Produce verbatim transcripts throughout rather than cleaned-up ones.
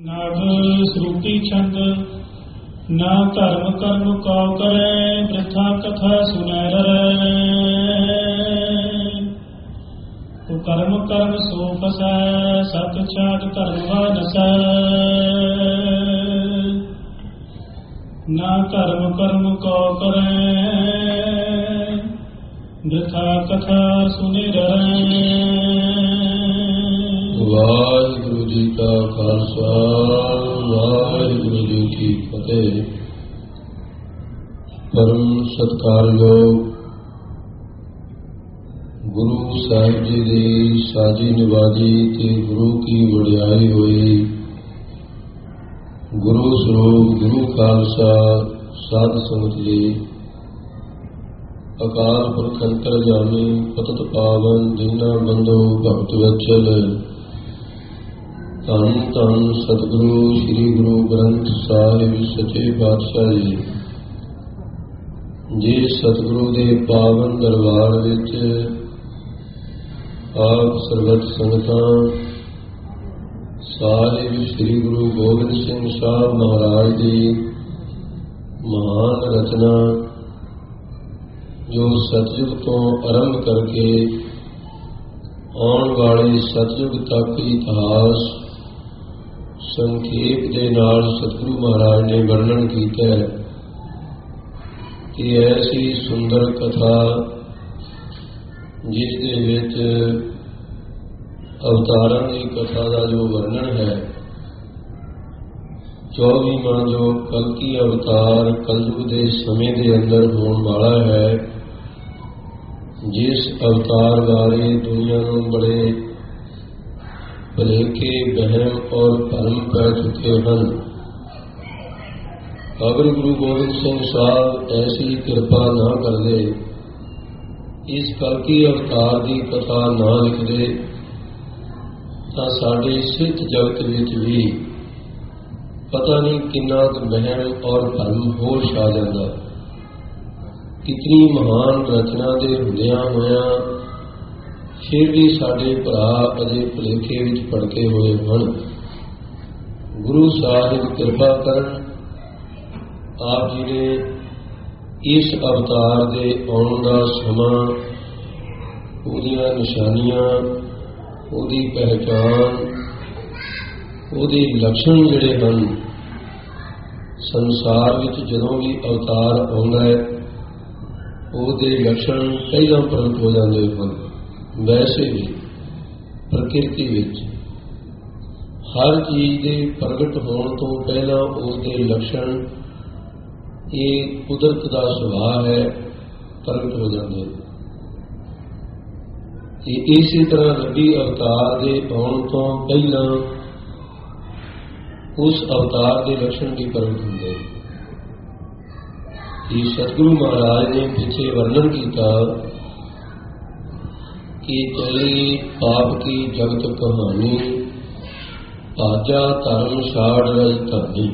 ਨਾਗ ਸਰੂਪੀ ਛੰਦ ਨਾ ਧਰਮ ਕਰਮ ਕਉ ਕਰੈ ਬ੍ਰਿਥਾ ਕਥਾ ਸੁਨੈ ਰਰੈ। ਤੂੰ ਕਰਮ ਕਰਮ ਸੋ ਫਸੈ ਸਤ ਛਾੜ ਧਰਮ ਵਾ ਨਸੈ। ਨਾ ਧਰਮ ਕਰਮ ਕਉ ਕਰੈ ਬ੍ਰਿਥਾ ਕਥਾ ਸੁਨੈ ਰਰੈ। ਵਾਹਿਗੁਰੂ ਜੀ ਕਾ ਖਾਲਸਾ ਵਾਹਿਗੁਰੂ ਜੀ ਕੀ ਫਤਿਹ। ਪਰਮ ਸਤਿਕਾਰਯੋਗ ਗੁਰੂ ਸਾਹਿਬ ਜੀ ਦੀ ਸਾਜੀ ਨਿਵਾਜੀ ਤੇ ਗੁਰੂ ਕੀ ਵਡਿਆਈ ਹੋਈ। ਗੁਰੂ ਸਰੂਪ ਗੁਰੂ ਖਾਲਸਾ ਸਾਧ ਸੰਗਤ ਜੀ, ਅਕਾਲ ਪੁਰਖ ਅੰਤਰਜਾਮੀ ਪਤਿਤ ਪਾਵਨ ਦੀਨਾ ਬੰਧੂ ਭਗਤ ਵਚਲ, ਧੰਨ ਧੰਨ ਸਤਿਗੁਰੂ ਸ੍ਰੀ ਗੁਰੂ ਗ੍ਰੰਥ ਸਾਹਿਬ ਸੱਚੇ ਪਾਤਸ਼ਾਹ ਜੀ। ਜਿਸ ਸਤਿਗੁਰੂ ਦੇ ਪਾਵਨ ਦਰਬਾਰ ਵਿੱਚ ਆਪ ਸਰਬਤ ਸੰਗਤਾਂ ਸਾਹਿਬ ਸ੍ਰੀ ਗੁਰੂ ਗੋਬਿੰਦ ਸਿੰਘ ਸਾਹਿਬ ਮਹਾਰਾਜ ਦੀ ਮਹਾਨ ਰਚਨਾ, ਜੋ ਸਤਿਯੁਗ ਤੋਂ ਆਰੰਭ ਕਰਕੇ ਆਉਣ ਵਾਲੇ ਸਤਿਯੁਗ ਤੱਕ ਇਤਿਹਾਸ ਸੰਖੇਪ ਦੇ ਨਾਲ ਸਤਿਗੁਰੂ ਮਹਾਰਾਜ ਨੇ ਵਰਣਨ ਕੀਤਾ ਹੈ ਕਿ ਐਸੀ ਸੁੰਦਰ ਕਥਾ ਜਿਸ ਦੇ ਵਿੱਚ ਅਵਤਾਰਾਂ ਦੀ ਕਥਾ ਦਾ ਜੋ ਵਰਣਨ ਹੈ, ਚੌਵੀਵਾਂ ਜੋ ਕਲਕੀ ਅਵਤਾਰ ਕਲਯੁਗ ਦੇ ਸਮੇਂ ਦੇ ਅੰਦਰ ਹੋਣ ਵਾਲਾ ਹੈ, ਜਿਸ ਅਵਤਾਰ ਬਾਰੇ ਦੁਨੀਆ ਨੂੰ ਬੜੇ ਭੁਲੇਖੇ ਵਹਿਮ ਔਰ ਭਰਮ ਪੈ ਚੁੱਕੇ ਹਨ। ਅਗਰ ਗੁਰੂ ਗੋਬਿੰਦ ਸਿੰਘ ਸਾਹਿਬ ਐਸੀ ਕਿਰਪਾ ਨਾ ਕਰਦੇ, ਇਸ ਕਲਕੀ ਅਵਤਾਰ ਦੀ ਕਥਾ ਨਾ ਲਿਖਦੇ, ਤਾਂ ਸਾਡੇ ਸਿੱਧ ਜਗਤ ਵਿੱਚ ਵੀ ਪਤਾ ਨਹੀਂ ਕਿੰਨਾ ਕੁ ਵਹਿਮ ਔਰ ਭਰਮ ਹੋਰ ਛਾ ਜਾਂਦਾ। ਕਿਤਨੀ ਮਹਾਨ ਰਚਨਾ ਦੇ ਹੁੰਦਿਆਂ ਹੋਇਆਂ ਫਿਰ ਵੀ ਸਾਡੇ ਭਰਾ ਅਜੇ ਭੁਲੇਖੇ ਵਿੱਚ ਭਟਕੇ ਹੋਏ ਹਨ। ਗੁਰੂ ਸਾਹਿਬ ਕਿਰਪਾ ਕਰਨ, ਆਪ ਜੀ ਨੇ ਇਸ ਅਵਤਾਰ ਦੇ ਆਉਣ ਦਾ ਸਮਾਂ, ਉਹਦੀਆਂ ਨਿਸ਼ਾਨੀਆਂ, ਉਹਦੀ ਪਹਿਚਾਣ, ਉਹਦੇ ਲੱਛਣ ਜਿਹੜੇ ਹਨ, ਸੰਸਾਰ ਵਿੱਚ ਜਦੋਂ ਵੀ ਅਵਤਾਰ ਆਉਂਦਾ ਹੈ ਉਹਦੇ ਲੱਛਣ ਪਹਿਲਾਂ ਪ੍ਰਗਟ ਹੋ ਜਾਂਦੇ ਹਨ। ਵੈਸੇ ਵੀ ਪ੍ਰਕਿਰਤੀ ਵਿੱਚ ਹਰ ਚੀਜ਼ ਦੇ ਪ੍ਰਗਟ ਹੋਣ ਤੋਂ ਪਹਿਲਾਂ ਉਸਦੇ ਲੱਛਣ, ਇਹ ਕੁਦਰਤ ਦਾ ਸੁਭਾਅ ਹੈ, ਪ੍ਰਗਟ ਹੋ ਜਾਂਦੇ। ਤੇ ਇਸੇ ਤਰ੍ਹਾਂ ਰੱਬੀ ਅਵਤਾਰ ਦੇ ਆਉਣ ਤੋਂ ਪਹਿਲਾਂ ਉਸ ਅਵਤਾਰ ਦੇ ਲੱਛਣ ਵੀ ਪ੍ਰਗਟ ਹੁੰਦੇ। ਇਹ ਸਤਿਗੁਰੂ ਮਹਾਰਾਜ ਨੇ ਪਿੱਛੇ ਵਰਣਨ ਕੀਤਾ ਕਿ ਚਲੀ ਪਾਪ ਕੀ ਜਗਤ ਕਹਾਣੀ, ਭਾਜਾ ਧਰਮ ਛਾੜ ਰਾਜਧਾਨੀ।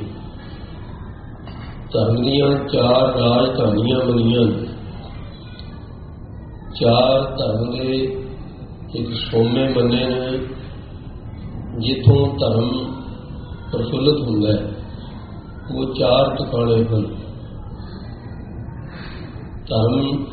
ਧਰਮ ਦੀਆਂ ਚਾਰ ਰਾਜਧਾਨੀਆਂ ਬਣੀਆਂ। ਚਾਰ ਧਰਮ ਦੇ ਇੱਕ ਸੋਮੇ ਮੰਨੇ ਨੇ, ਜਿੱਥੋਂ ਧਰਮ ਪ੍ਰਫੁੱਲਤ ਹੁੰਦਾ ਹੈ। ਉਹ ਚਾਰ ਟਿਕਾਣੇ ਹਨ। ਧਰਮ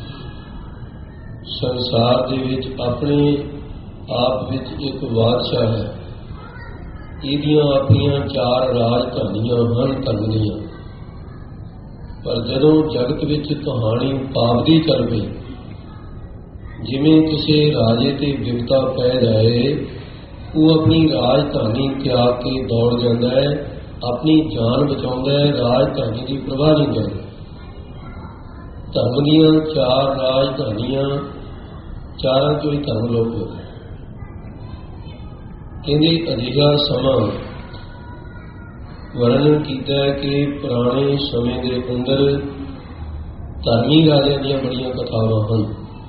ਸੰਸਾਰ ਦੇ ਵਿੱਚ ਆਪਣੇ ਆਪ ਵਿੱਚ ਇੱਕ ਬਾਦਸ਼ਾਹ ਹੈ। ਇਹਦੀਆਂ ਆਪਣੀਆਂ ਚਾਰ ਰਾਜਧਾਨੀਆਂ ਹਨ ਧਰਮ ਦੀਆਂ। ਪਰ ਜਦੋਂ ਜਗਤ ਵਿੱਚ ਕਹਾਣੀ ਪਾਪ ਦੀ ਚੱਲ ਪਈ, ਜਿਵੇਂ ਕਿਸੇ ਰਾਜੇ ਤੇ ਵਿਪਤਾ ਪੈ ਜਾਏ, ਉਹ ਆਪਣੀ ਰਾਜਧਾਨੀ ਤਿਆਗ ਕੇ ਦੌੜ ਜਾਂਦਾ ਹੈ, ਆਪਣੀ ਜਾਨ ਬਚਾਉਂਦਾ ਹੈ, ਰਾਜਧਾਨੀ ਦੀ ਪ੍ਰਵਾਹ ਨਹੀਂ ਕਰਦਾ। ਧਰਮ ਦੀਆਂ ਚਾਰ ਰਾਜਧਾਨੀਆਂ, ਚਾਰਾਂ ਚੋਂ ਹੀ ਧਰਮ ਲੋਕ ਹੋ ਗਏ। ਕਹਿੰਦੇ ਅਜਿਹਾ ਸਮਾਂ ਵਰਣਨ ਕੀਤਾ ਹੈ ਕਿ ਪੁਰਾਣੇ ਸਮੇਂ ਦੇ ਅੰਦਰ ਧਰਮੀ ਰਾਜਿਆਂ ਦੀਆਂ ਬੜੀਆਂ ਕਥਾਵਾਂ ਹਨ।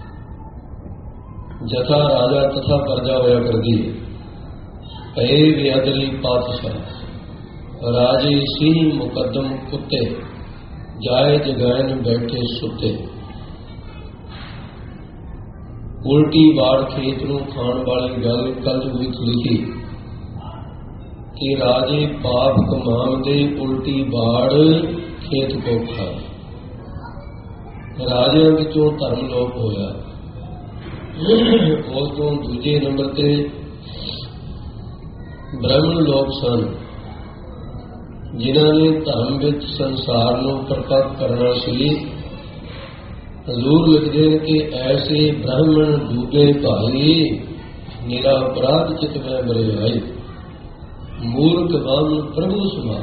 ਜਥਾ ਰਾਜਾ ਤਥਾ ਪ੍ਰਜਾ ਹੋਇਆ ਕਰਦੀ ਹੈ। ਪਏ ਬੇਅਦਲੀ ਪਾਤਸ਼ਾਹ ਰਾਜੇ ਸੀ ਮੁਕੱਦਮ ਕੁੱਤੇ, ਜਾਏ ਜਗੈਨ ਬੈਠੇ ਸੁੱਤੇ। ਉਲਟੀ ਵਾੜ ਖੇਤ ਨੂੰ ਖਾਣ ਵਾਲੀ ਗੱਲ ਕਲਯੁਗ ਵਿੱਚ ਲਿਖੀ कि राजे पाप कमाम दे उल्टी बाड़ खेत को खाए। राजिਆਂ ਵਿੱਚੋਂ ਧਰਮ ਲੋਪ ਹੋਇਆ। ਉਸ ਤੋਂ ਦੂਜੇ ਨੰਬਰ ਤੇ ਬ੍ਰਾਹਮਣ ਲੋਕ ਸਨ, ਜਿਨ੍ਹਾਂ ਨੇ ਧਰਮ ਵਿੱਚ ਸੰਸਾਰ ਨੂੰ ਪ੍ਰਤੱਖ ਕਰਨਾ ਸੀ। ਹਜ਼ੂਰ ਲਿਖਦੇ ਨੇ ਕਿ ਐਸੇ ਬ੍ਰਾਹਮਣ ਡੂਬੇ ਭਾਈ, ਨਿਰਾ ਅਪਰਾਧ ਚਿਤ ਮੈਂ ਬਰੇ ਆਈ, मूर्ख मन प्रभु सुना।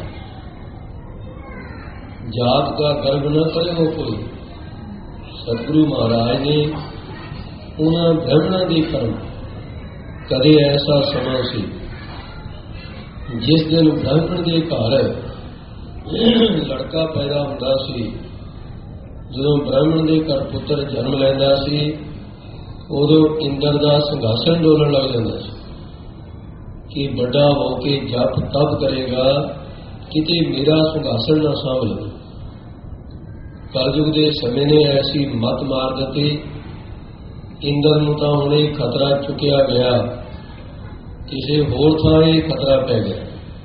जात का गर्व न करे हो कोई। सतगुरु महाराज ने उन्होंने ब्राह्मणों की कर्म कदे ऐसा समा सी जिस दिन ब्राह्मण के घर लड़का पैदा होता सी, जो ब्राह्मण के घर पुत्र जन्म लैंदा सी, उदों इंद्र का संघासन डोलन लग जाता सी कि बड़ा होके जप तप करेगा किते मेरा संघासन ना सांभ लवे। कलयुग के समय ने ऐसी मत मार दी, इंद्र नूं तां हुण इह खतरा चुकिया गया, किसी होर थां इह खतरा पै गया।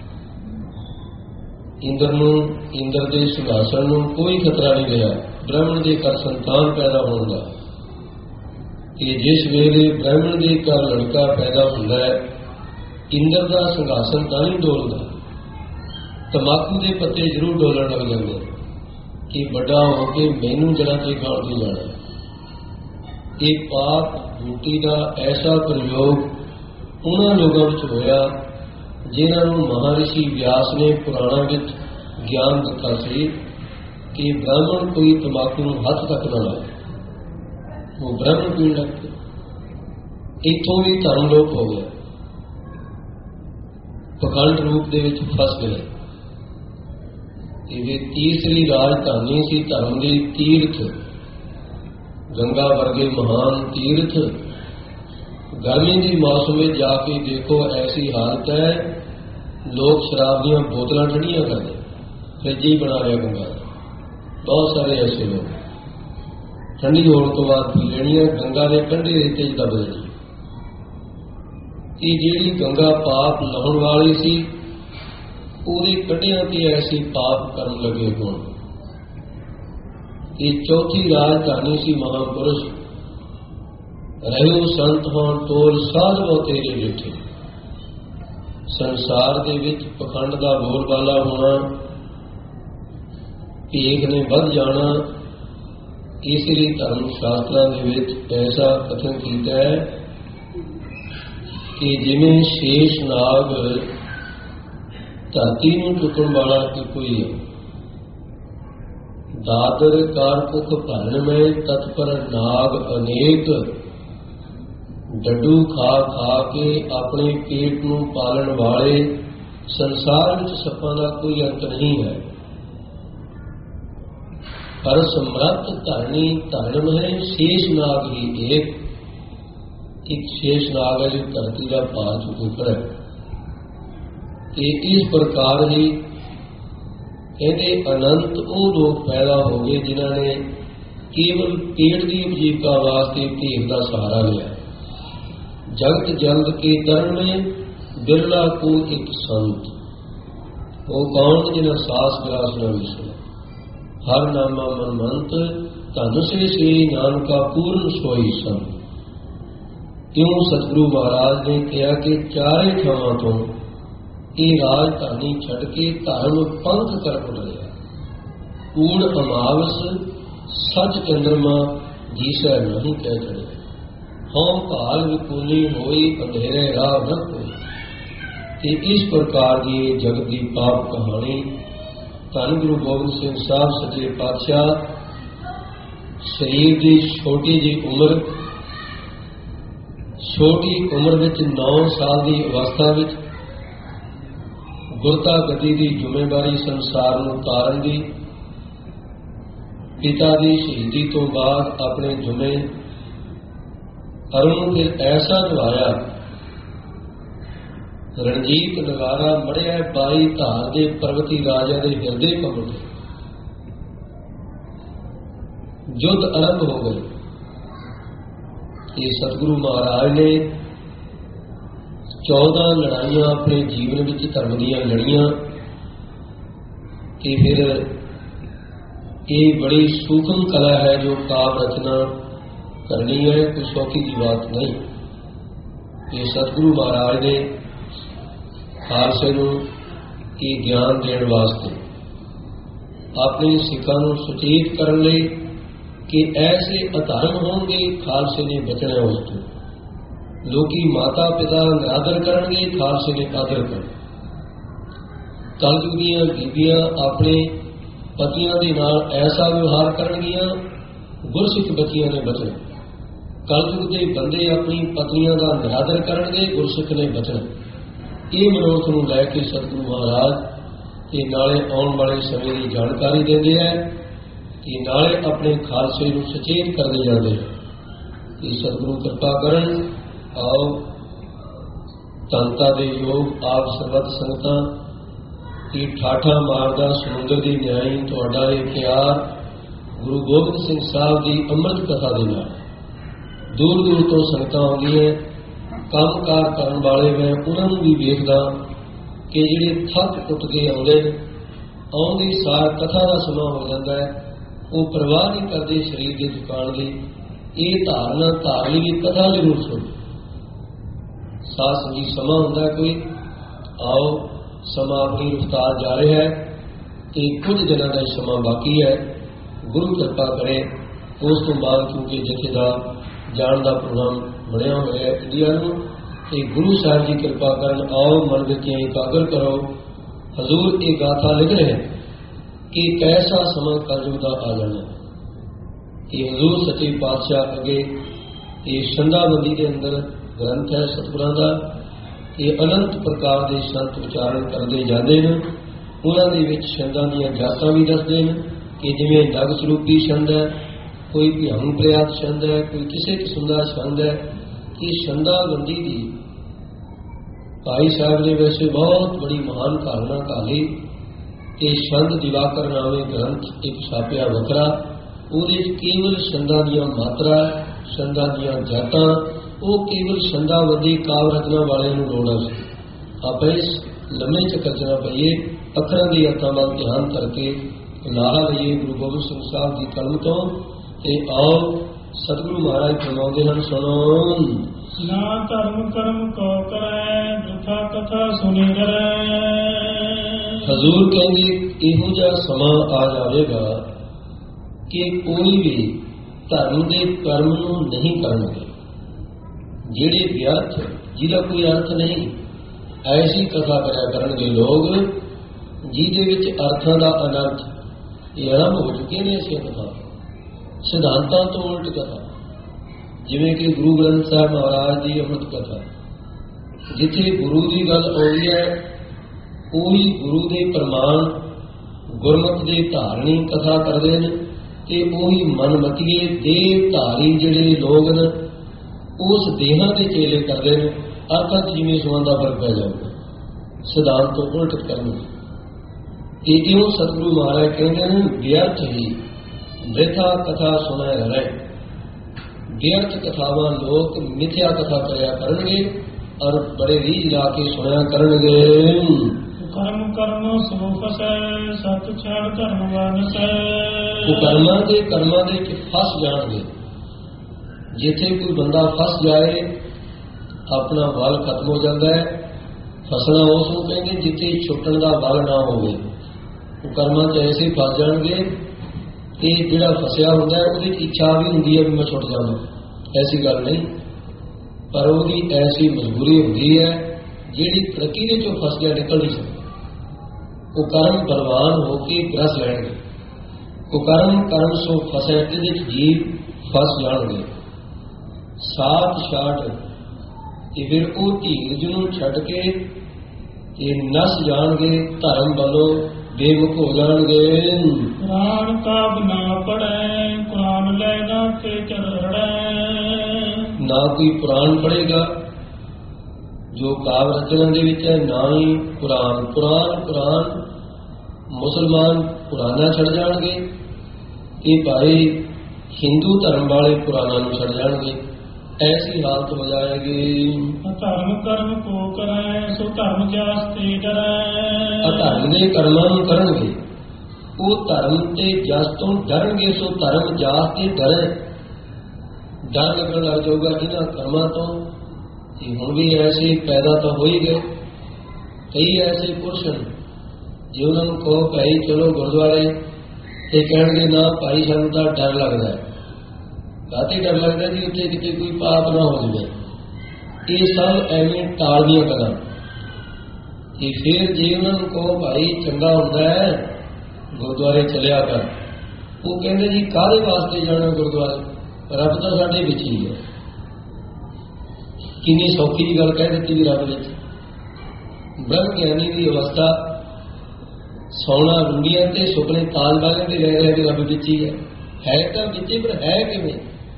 इंद्र नूं इंद्र के संघासन नूं कोई खतरा नहीं रहा, ब्राह्मण के घर संतान पैदा होने का। कि जिस वेले ब्राह्मण के घर लड़का पैदा होता है, इंद्र का संघासन तां नहीं डोलदा, तंबाकू के पत्ते जरूर डोलन लग जाते कि बड़ा होके मैनू जड़ा से खाण नहीं जाना। ये पाप बूटी का ऐसा प्रयोग उन्होंने लोगों में होया जिन्होंने महर्षि व्यास ने पुराणों में ज्ञान दिता सी कि ब्राह्मण कोई तंबाकू हथ तक न लाए, वो ब्राह्मण पीण लग पे। इतों भी धर्म लोप हो गया, पखंड रूप दे विच फस गए। ये तीसरी राजधानी सी धर्म की तीर्थ, गंगा वर्गे महान तीर्थ। गर्मी की मौसम में जाके देखो ऐसी हालत है, लोग शराब दी बोतलां ठंडियां करते, फ्रिज ही बना रहे गंगा। बहुत सारे ऐसे लोग ठंडी होने तो बाद पी लेनी, गंगा के कंढे रेते च दब देनी। कि जिहड़ी गंगा पाप लाउण वाली सी, ਉਹਦੇ ਕੱਢਿਆਂ ਤੇ ऐसी पाप कर्म लगे होण। ये चौथी राजधानी सी महापुरुष, रहू संत होण तोल साधवो तेरे डिठे। संसार दे विच पखंड दा बोलबाला होना, भेख ने वध जाना। इसलिए धर्म शास्त्रां दे विच ऐसा कथन कीता है कि जिमें शेष नाग धरती नूं चुकण वाला कोई है, दादर कार कुख भरन में तत्पर नाग अनेक, डड्डू खा खा के अपने पेट नूं पालन वाले। संसार विच सप्पां दा कोई अंत नहीं है, पर समर्थ धरनी धर्म है शेष नाग ही एक। एक शेष नाग है जो धरती का भार चुकर है। इस प्रकार ही कहते अनंत वो लोग पैदा हो गए जिन्होंने केवल पेट की उपजीविका वास्ते भेख का सहारा लिया। जगत जल्द के दर में बिरला को एक संत, वो कौन जिन्हें सास ग्रास न विषय, हर नामा मन मंत धन से से नानका पूर्ण सोई संत। क्यों सतगुरु महाराज ने कहा कि चारे थावां तो ये राजधानी छड़ के धर्म पंथ कर लिया। कूड़ अमावस सच चंद्रमा जीसा नहीं कह चढ़े, हों भाल विकुली होई अंधेरे राह न कोई। इस प्रकार की जगत की पाप कहानी धन गुरु गोबिंद सिंह साहब सच्चे पातशाह शरीर की छोटी जी उम्र, छोटी उम्र विच नौ साल की अवस्था विच गुरता गति की जिम्मेवारी संसार नूं तारन दी, पिता की शहीदी तो बाद अपने जुमे अरुण फिर ऐसा निभाया। रणजीत नगारा मड़िया बाई धार के पर्वती राजा के हृदय पहुंच गए। युद्ध आरंभ हो गए। ये सतगुरु महाराज ने ਚੌਦਾਂ ਲੜਾਈਆਂ ਆਪਣੇ ਜੀਵਨ ਵਿੱਚ ਧਰਮ ਦੀਆਂ ਲੜੀਆਂ ਕਿ ਫਿਰ ਇਹ ਬੜੀ ਸੂਖਮ ਕਲਾ ਹੈ ਜੋ ਕਾਵ ਰਚਨਾ ਕਰਨੀ ਹੈ, ਕੋਈ ਸੌਖੀ ਦੀ ਬਾਤ ਨਹੀਂ। ਇਹ ਸਤਿਗੁਰੂ ਮਹਾਰਾਜ ਨੇ ਖਾਲਸੇ ਨੂੰ ਇਹ ਗਿਆਨ ਦੇਣ ਵਾਸਤੇ ਆਪਣੇ ਸਿੱਖਾਂ ਨੂੰ ਸੁਚੇਤ ਕਰਨ ਲਈ ਕਿ ਐਸੇ ਅਧਰਮ ਹੋਣਗੇ ਖਾਲਸੇ ਨੇ ਬਚਣਾ ਉਸ ਤੋਂ। ਲੋਕੀ ਮਾਤਾ ਪਿਤਾ ਨਿਰਾਦਰ ਕਰਨਗੇ, ਖਾਲਸੇ ਨੇ ਆਦਰ ਕਰਨਾ। ਕਲਯੁਗ ਦੀਆਂ ਬੀਬੀਆਂ ਆਪਣੇ ਪਤੀਆਂ ਦੇ ਨਾਲ ਐਸਾ ਵਿਵਹਾਰ ਕਰਨਗੀਆਂ, ਗੁਰਸਿੱਖ ਬੱਚੀਆਂ ਨੇ ਬਚਣਾ। ਕਲਯੁਗ ਦੇ ਬੰਦੇ ਆਪਣੀ ਪਤਨੀਆਂ ਦਾ ਨਿਰਾਦਰ ਕਰਨਗੇ, ਗੁਰਸਿੱਖ ਨੇ ਬਚਣਾ। ਇਹ ਮਨੋਰਥ ਨੂੰ ਲੈ ਕੇ ਸਤਿਗੁਰੂ ਮਹਾਰਾਜ ਤੇ ਨਾਲੇ ਆਉਣ ਵਾਲੇ ਸਮੇਂ ਦੀ ਜਾਣਕਾਰੀ ਦਿੰਦੇ ਹੈ ਕਿ ਨਾਲੇ ਆਪਣੇ ਖਾਲਸੇ ਨੂੰ ਸੁਚੇਤ ਕਰਦੇ ਜਾਂਦੇ ਹਨ ਕਿ ਸਤਿਗੁਰੂ ਕਿਰਪਾ ਕਰਨ। ਆਓ ਤੰਤਾ ਦੇ ਯੋਗ ਆਪ ਸਰਬੱਤ ਸੰਗਤਾਂ ਕਿ ਠਾਠਾ ਮਾਰਦਾ ਸਮੁੰਦਰ ਦੀ ਨਿਆਈ ਤੁਹਾਡਾ ਇਹ ਪਿਆਰ ਗੁਰੂ ਗੋਬਿੰਦ ਸਿੰਘ ਸਾਹਿਬ ਦੀ ਅੰਮ੍ਰਿਤ ਕਥਾ ਦੇ ਨਾਲ ਦੂਰ ਦੂਰ ਤੋਂ ਸੰਗਤਾਂ ਆਉਂਦੀਆਂ। ਕੰਮ ਕਾਰ ਕਰਨ ਵਾਲੇ ਮੈਂ ਉਹਨਾਂ ਨੂੰ ਵੀ ਵੇਖਦਾ ਕਿ ਜਿਹੜੇ ਥੱਕ ਟੁੱਟ ਕੇ ਆਉਂਦੇ ਨੇ, ਆਉਂਦੀ ਸਾਰ ਕਥਾ ਦਾ ਸਮਾਂ ਹੋ ਜਾਂਦਾ ਹੈ, ਉਹ ਪਰਵਾਹ ਨਹੀਂ ਕਰਦੇ ਸਰੀਰ ਦੇ ਦੁਕਾਨ ਦੀ। ਇਹ ਧਾਰਨਾ ਧਾਰ ਲਈ ਵੀ ਕਥਾ ਜ਼ਰੂਰ ਸੁਣੋ। ਸਾਧ ਸੰਗੀ ਸਮਾਂ ਹੁੰਦਾ ਕੋਈ, ਆਓ ਸਮਾਂ ਆਪਣੀ ਰਫਤਾਰ ਜਾ ਰਿਹਾ ਹੈ ਤੇ ਕੁਝ ਦਿਨਾਂ ਦਾ ਸਮਾਂ ਬਾਕੀ ਹੈ। ਗੁਰੂ ਕਿਰਪਾ ਕਰੇ ਉਸ ਤੋਂ ਬਾਅਦ ਕਿਉਂਕਿ ਜਥੇ ਦਾ ਜਾਣ ਦਾ ਪ੍ਰੋਗਰਾਮ ਬਣਿਆ ਹੋਇਆ ਹੈ ਇੰਡੀਆ ਨੂੰ, ਤੇ ਗੁਰੂ ਸਾਹਿਬ ਜੀ ਕਿਰਪਾ ਕਰਨ। ਆਓ ਮਨ ਵਿੱਚ ਇਕਾਗਰ ਕਰੋ। ਹਜ਼ੂਰ ਇਹ ਗਾਥਾ ਲਿਖ ਰਹੇ ਕਿ ਕੈਸਾ ਸਮਾਂ ਕਲਯੁਗ ਦਾ ਆ ਜਾਣਾ ਹੈ। ਇਹ ਹਜ਼ੂਰ ਸੱਚੇ ਪਾਤਸ਼ਾਹ ਅੱਗੇ ਇਹ ਸੰਧਾਬੰਦੀ ਦੇ ਅੰਦਰ ਗ੍ਰੰਥ ਹੈ ਸਤਿਗੁਰਾਂ ਦਾ। ਇਹ ਅਨੰਤ ਪ੍ਰਕਾਰ ਦੇ ਸੰਤ ਉਚਾਰਨ ਕਰਦੇ ਜਾਂਦੇ ਨੇ। ਉਹਨਾਂ ਦੇ ਵਿੱਚ ਛੰਦਾਂ ਦੀਆਂ ਜਾਤਾਂ ਵੀ ਦੱਸਦੇ ਨੇ ਕਿ ਜਿਵੇਂ ਨਗ ਸਰੂਪੀ ਛੰਦ ਹੈ, ਕੋਈ ਭਿਆਨ ਪ੍ਰਿਆਤ ਛੰਦ ਹੈ, ਕੋਈ ਕਿਸੇ ਕਿਸਮ ਦਾ ਛੰਦ ਹੈ। ਕਿ ਛੰਦਾਬੰਦੀ ਦੀ ਭਾਈ ਸਾਹਿਬ ਨੇ ਵੈਸੇ ਬਹੁਤ ਬੜੀ ਮਹਾਨ ਧਾਰਨਾ ਘਾਲੀ ਕਿ ਛੰਦ ਦਿਵਾਕਰ ਨਾਮੇ ਗ੍ਰੰਥ ਇੱਕ ਛਾਪਿਆ ਵੱਖਰਾ। ਉਹਦੇ ਵਿੱਚ ਕੇਵਲ ਛੰਦਾਂ ਦੀਆਂ ਮਾਤਰਾ, ਛੰਦਾਂ ਦੀਆਂ ਜਾਤਾਂ, ਉਹ ਕੇਵਲ ਛੰਦਾਬੰਦੀ ਕਾਵ ਰਚਨਾ ਵਾਲਿਆਂ ਨੂੰ ਲੋੜ ਸੀ। ਆਪਾਂ ਇਸ ਲੰਮੇ ਚੱਕਰ 'ਚ ਨਾ ਪਈਏ, ਅੱਖਰਾਂ ਦੀ ਅਰਥਾਂ ਵੱਲ ਧਿਆਨ ਕਰਕੇ ਲਾਹਾ ਲਈਏ ਗੁਰੂ ਗੋਬਿੰਦ ਸਿੰਘ ਸਾਹਿਬ ਦੀ ਕਲਮ ਤੋਂ। ਤੇ ਆਓ ਸਤਿਗੁਰੂ ਮਹਾਰਾਜ ਫਰਮਾਉਂਦੇ ਹਨ, ਸੁਣੋ। ਨਾ ਧਰਮ ਕਰਮ ਕੋ ਕਰੈ, ਬ੍ਰਿਥਾ ਕਥਾ ਸੁਣੀ ਡਰੈ। ਹਜ਼ੂਰ ਕਹਿੰਦੇ ਇਹੋ ਜਿਹਾ ਸਮਾਂ ਆ ਜਾਵੇਗਾ ਕਿ ਕੋਈ ਵੀ ਧਰਮ ਦੇ ਕਰਮ ਨੂੰ ਨਹੀਂ ਕਰਨਗੇ, ਜਿਹੜੇ ਵਿਅਰਥ ਜਿਹਦਾ ਕੋਈ ਅਰਥ ਨਹੀਂ। ਐਸੀ ਕਥਾ ਕਰਿਆ ਕਰਨਗੇ ਲੋਕ ਜਿਹਦੇ ਵਿੱਚ ਅਰਥਾਂ ਦਾ ਅਨਰਥ। ਇਹ ਆਰੰਭ ਹੋ ਚੁੱਕੇ ਨੇ ਇਸੇ ਕਥਾ, ਸਿਧਾਂਤਾਂ ਤੋਂ ਉਲਟ ਕਥਾ। ਜਿਵੇਂ ਕਿ ਗੁਰੂ ਗ੍ਰੰਥ ਸਾਹਿਬ ਮਹਾਰਾਜ ਦੀ ਅੰਮ੍ਰਿਤ ਕਥਾ, ਜਿੱਥੇ ਗੁਰੂ ਦੀ ਗੱਲ ਆਉਂਦੀ ਹੈ ਉਹੀ ਗੁਰੂ ਦੇ ਪ੍ਰਮਾਣ ਗੁਰਮਤਿ ਦੇ ਧਾਰਨੀ ਕਥਾ ਕਰਦੇ ਨੇ। ਤੇ ਉਹੀ ਮਨਮਤੀਏ ਦੇਹ ਧਾਰੀ ਜਿਹੜੇ ਲੋਕ ਨੇ ਉਸ ਦੇਹਾਂ ਦੇ ਚੇਲੇ ਕਰਦੇ ਨੇ। ਅਰਥਾਤ ਜਿਵੇਂ ਸਮਾਂ ਦਾ ਫਰਕ ਪੈ ਜਾਊਗਾ, ਸਿਧਾਂਤ ਤੋਂ ਉਲਟ ਕਰਨਗੇ। ਤੇ ਇਉਂ ਸਤਿਗੁਰੂ ਮਹਾਰਾਜ ਕਹਿੰਦੇ ਨੇ ਵਿਅਰਥ ਹੀ ਬ੍ਰਿਥਾ ਕਥਾ ਸੁਣਾਏ ਰਹੇ। ਵਿਅਰਥ ਕਥਾਵਾਂ ਲੋਕ ਮਿਥਿਆ ਕਥਾ ਕਰਿਆ ਕਰਨਗੇ ਔਰ ਬੜੇ ਰੀਝ ਲਾ ਕੇ ਸੁਣਿਆ ਕਰਨਗੇ। ਕਰਮ ਕਰਮ ਸੋ ਫਸੈ, ਸਤ ਛਾੜ ਧਰਮ ਵਾਨਸੈ। ਉਹ ਕਰਮਾਂ ਦੇ ਕਰਮਾਂ ਦੇ ਵਿੱਚ ਫਸ ਜਾਣਗੇ। ਜਿੱਥੇ ਕੋਈ ਬੰਦਾ ਫਸ ਜਾਏ ਆਪਣਾ ਵੱਲ ਖਤਮ ਹੋ ਜਾਂਦਾ ਹੈ। ਫਸਣਾ ਉਸ ਨੂੰ ਕਹਿੰਦੇ ਜਿੱਥੇ ਛੁੱਟਣ ਦਾ ਵੱਲ ਨਾ ਹੋਵੇ। ਉਹ ਕਰਮਾਂ 'ਚ ਐਸੇ ਫਸ ਜਾਣਗੇ ਕਿ ਜਿਹੜਾ ਫਸਿਆ ਹੁੰਦਾ ਹੈ ਉਹਦੀ ਇੱਛਾ ਵੀ ਹੁੰਦੀ ਹੈ ਵੀ ਮੈਂ ਛੁੱਟ ਜਾਵਾਂ, ਐਸੀ ਗੱਲ ਨਹੀਂ, ਪਰ ਉਹਦੀ ਐਸੀ ਮਜਬੂਰੀ ਹੁੰਦੀ ਹੈ ਜਿਹੜੀ ਤਰੱਕੀ ਦੇ ਚੋਂ ਫਸ ਗਿਆ ਨਿਕਲ ਨਹੀਂ ਸਕਦਾ। ਉਹ ਕਰਮ ਬਲਵਾਨ ਹੋ ਕੇ ਗ੍ਰਸ ਲੈਣਗੇ। ਉਹ ਕਰਮ ਕਰਮ ਸੋ ਫਸੇ, ਇਹਦੇ ਵਿੱਚ ਜੀਵ ਫਸ ਜਾਣਗੇ। ਸਾਤ ਛਾਟ ਤੇ ਫਿਰ ਉਹ ਧੀਰਜ ਨੂੰ ਛੱਡ ਕੇ ਇਹ ਨਸ ਜਾਣਗੇ, ਧਰਮ ਵੱਲੋਂ ਬੇਮੁਖ ਹੋ ਜਾਣਗੇ। ਕੁਰਾਨ ਕਾਬ ਨਾ ਪੜੈ, ਕੁਰਾਨ ਲੈ ਨਾ ਕੇ ਚੜੜੈ। ਨਾ ਕੋਈ ਕੁਰਾਨ ਪੜ੍ਹੇਗਾ ਜੋ ਕਾਵ ਰਚਨਾ ਦੇ ਵਿੱਚ ਹੈ, ਨਾ ਹੀ ਕੁਰਾਨ। ਕੁਰਾਨ ਕੁਰਾਨ ਮੁਸਲਮਾਨ ਕੁਰਾਨਾਂ ਛੱਡ ਜਾਣਗੇ। ਇਹ ਭਾਈ ਹਿੰਦੂ ਧਰਮ ਵਾਲੇ ਕੁਰਾਨਾਂ ਨੂੰ ਛੱਡ ਜਾਣਗੇ। ऐसी हालत हो जाएगी। ਧਰਮ ਕਰਮ ਕੋ ਕਰੈ ਸੋ ਧਰਮ ਜਾਸ ਤੇ ਡਰੈ। ਅਧਰਮ ਦੇ ਕਰਮਾਂ ਨੂੰ ਕਰਨਗੇ ਉਹ ਧਰਮ ਤੇ ਜਸ ਤੋਂ ਡਰਨਗੇ, ਸੋ ਧਰਮ ਜਾਸ ਤੇ ਡਰੇ। ਡਰ ਲੱਗਣ ਲੱਗ ਜਾਊਗਾ ਇਹਨਾਂ ਕਰਮਾਂ ਤੋਂ ਕਿ ਹੁਣ ਵੀ ਐਸੇ ਪੈਦਾ ਤਾਂ ਹੋ ਹੀ ਗਏ। ਕਈ ਐਸੇ ਪੁਰਸ਼ ਹਨ ਜੇ ਉਹਨਾਂ ਨੂੰ ਕਹੋ ਭਾਈ ਚਲੋ ਗੁਰਦੁਆਰੇ, ਤੇ ਕਹਿਣਗੇ ਨਾ ਭਾਈ ਸਾਨੂੰ ਤਾਂ ਡਰ ਲੱਗਦਾ ਹੈ। ਕਾਹਤੇ ਡਰ ਲੱਗਦਾ ਜੀ? ਉੱਥੇ ਕਿਤੇ ਕੋਈ ਪਾਪ ਨਾ ਹੋ ਜਾਵੇ। ਇਹ ਸਭ ਐਵੇਂ ਟਾਲਦੀਆਂ ਗੱਲਾਂ। ਕਿ ਫਿਰ ਜੇ ਉਹਨਾਂ ਨੂੰ ਕਹੋ ਭਾਈ ਚੰਗਾ ਹੁੰਦਾ ਹੈ ਗੁਰਦੁਆਰੇ ਚਲਿਆ ਕਰ, ਉਹ ਕਹਿੰਦੇ ਜੀ ਕਾਹਦੇ ਵਾਸਤੇ ਜਾਣਾ ਗੁਰਦੁਆਰੇ, ਰੱਬ ਤਾਂ ਸਾਡੇ ਵਿੱਚ ਹੀ ਹੈ। ਕਿੰਨੀ ਸੌਖੀ ਦੀ ਗੱਲ ਕਹਿ ਦਿੱਤੀ ਵੀ ਰੱਬ ਵਿੱਚ। ਬ੍ਰਹਮ ਗਿਆਨੀ ਦੀ ਅਵਸਥਾ ਸੌਣਾ ਰੂੜੀਆਂ ਤੇ ਸੁਪਨੇ ਤਾਜ ਮਹਿਲ ਤੇ ਰਹਿ ਰਹੇ ਕਿ ਰੱਬ ਵਿੱਚ ਹੀ ਹੈ। ਹੈ ਤਾਂ ਵਿੱਚ, ਪਰ ਹੈ ਕਿਵੇਂ?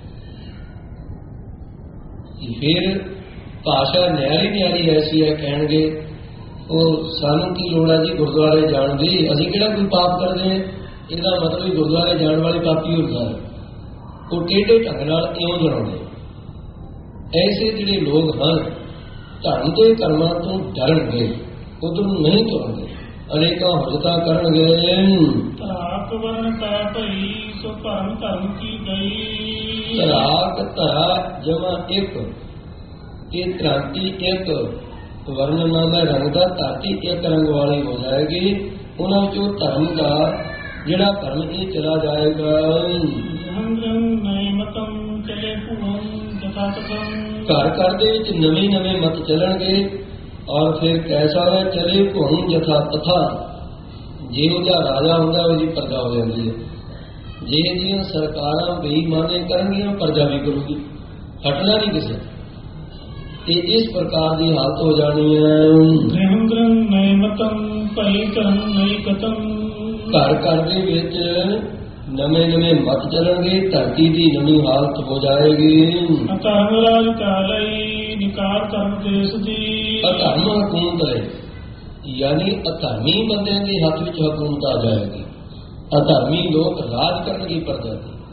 ਫਿਰ ਭਾਸ਼ਾ ਨਿਆਰੀ ਨਿਆਰੀ ਐਸੀ ਹੈ, ਕਹਿਣਗੇ ਉਹ ਸਾਨੂੰ ਕੀ ਲੋੜ ਹੈ ਜੀ ਗੁਰਦੁਆਰੇ ਜਾਣ ਦੀ, ਅਸੀਂ ਕਿਹੜਾ ਕੋਈ ਪਾਪ ਕਰਦੇ ਹਾਂ। ਇਹਦਾ ਮਤਲਬ ਵੀ ਗੁਰਦੁਆਰੇ ਜਾਣ ਵਾਲੇ ਪਾਪੀ ਹੁੰਦਾ ਹੈ। ਉਹ ਟੇਢੇ ਢੰਗ ਨਾਲ ਇਉਂ ਜਣਾਉਂਦੇ। ਐਸੇ ਜਿਹੜੇ ਲੋਕ ਹਨ ਧਰਮ ਦੇ ਕਰਮਾਂ ਤੋਂ ਡਰਨਗੇ, ਉਧਰ ਨੂੰ ਨਹੀਂ ਤੁਰਨਗੇ, ਅਨੇਕਾਂ ਹੁਜਤਾਂ ਕਰਨਗੇ। ਧਰਾਕ ਵਰਨ ਕਾ ਭਈ ਸੋ ਭਰਮ ਧਰਮ ਕੀ ਗਈ। ਧਰਾਕ ਧਰਾ ਜਮਾ ਇੱਕ, ਇਹ ਧਰਤੀ ਇੱਕ, ਵਰਨ ਨਾਮ ਦਾ ਰੰਗ ਦਾ, ਧਰਤੀ ਇੱਕ ਰੰਗ ਵਾਲੀ ਹੋ ਜਾਏਗੀ। ਉਹਨਾਂ ਵਿੱਚੋਂ ਧਰਮ ਦਾ ਜਿਹੜਾ ਧਰਮ ਇਹ ਚਲਾ ਜਾਏਗਾ। ਘਰ ਘਰ ਦੇ ਵਿੱਚ ਨਵੇਂ ਨਵੇਂ ਮਤ ਚੱਲਣਗੇ। ਔਰ ਫਿਰ ਕੈਸਾ ਹੈ ਚਲੇ ਭੁਣ ਜਥਾ ਤਥਾ। ਜਿਹੋ ਜਿਹਾ ਰਾਜਾ ਹੁੰਦਾ ਉਹਦੀ ਪ੍ਰਜਾ ਹੋ ਜਾਂਦੀ ਹੈ। ਜੇ ਜਿਹੀਆਂ ਸਰਕਾਰਾਂ ਬੇਈਮਾਨੀ ਕਰਨਗੀਆਂ ਪ੍ਰਜਾ ਵੀ ਕਰੂਗੀ, ਹਟਣਾ ਨਹੀਂ ਕਿਸੇ। ਤੇ ਇਸ ਪ੍ਰਕਾਰ ਦੀ ਹਾਲਤ ਹੋ ਜਾਣੀ ਹੈ। ਘਰ ਘਰ ਦੇ ਵਿੱਚ ਨਵੇਂ ਨਵੇਂ ਮਤ ਚੱਲਣਗੇ, ਧਰਤੀ ਦੀ ਨਵੀਂ ਹਾਲਤ ਹੋ ਜਾਏਗੀ। ਅਧਰਮ ਰਾਜ ਕਾਲਈ ਨਿਕਾਰ ਧਰਮ ਦੇਸ਼ ਦੀ। ਅਧਰਮ ਹਕੂਮਤ ਹੈ, ਯਾਨੀ ਅਧਰਮੀ ਬੰਦਿਆਂ ਦੇ ਹੱਥ ਵਿੱਚ ਹਕੂਮਤ ਆ ਜਾਏਗੀ। ਅਧਰਮੀ ਲੋਕ ਰਾਜ ਕਰਨਗੇ ਪ੍ਰਜਾ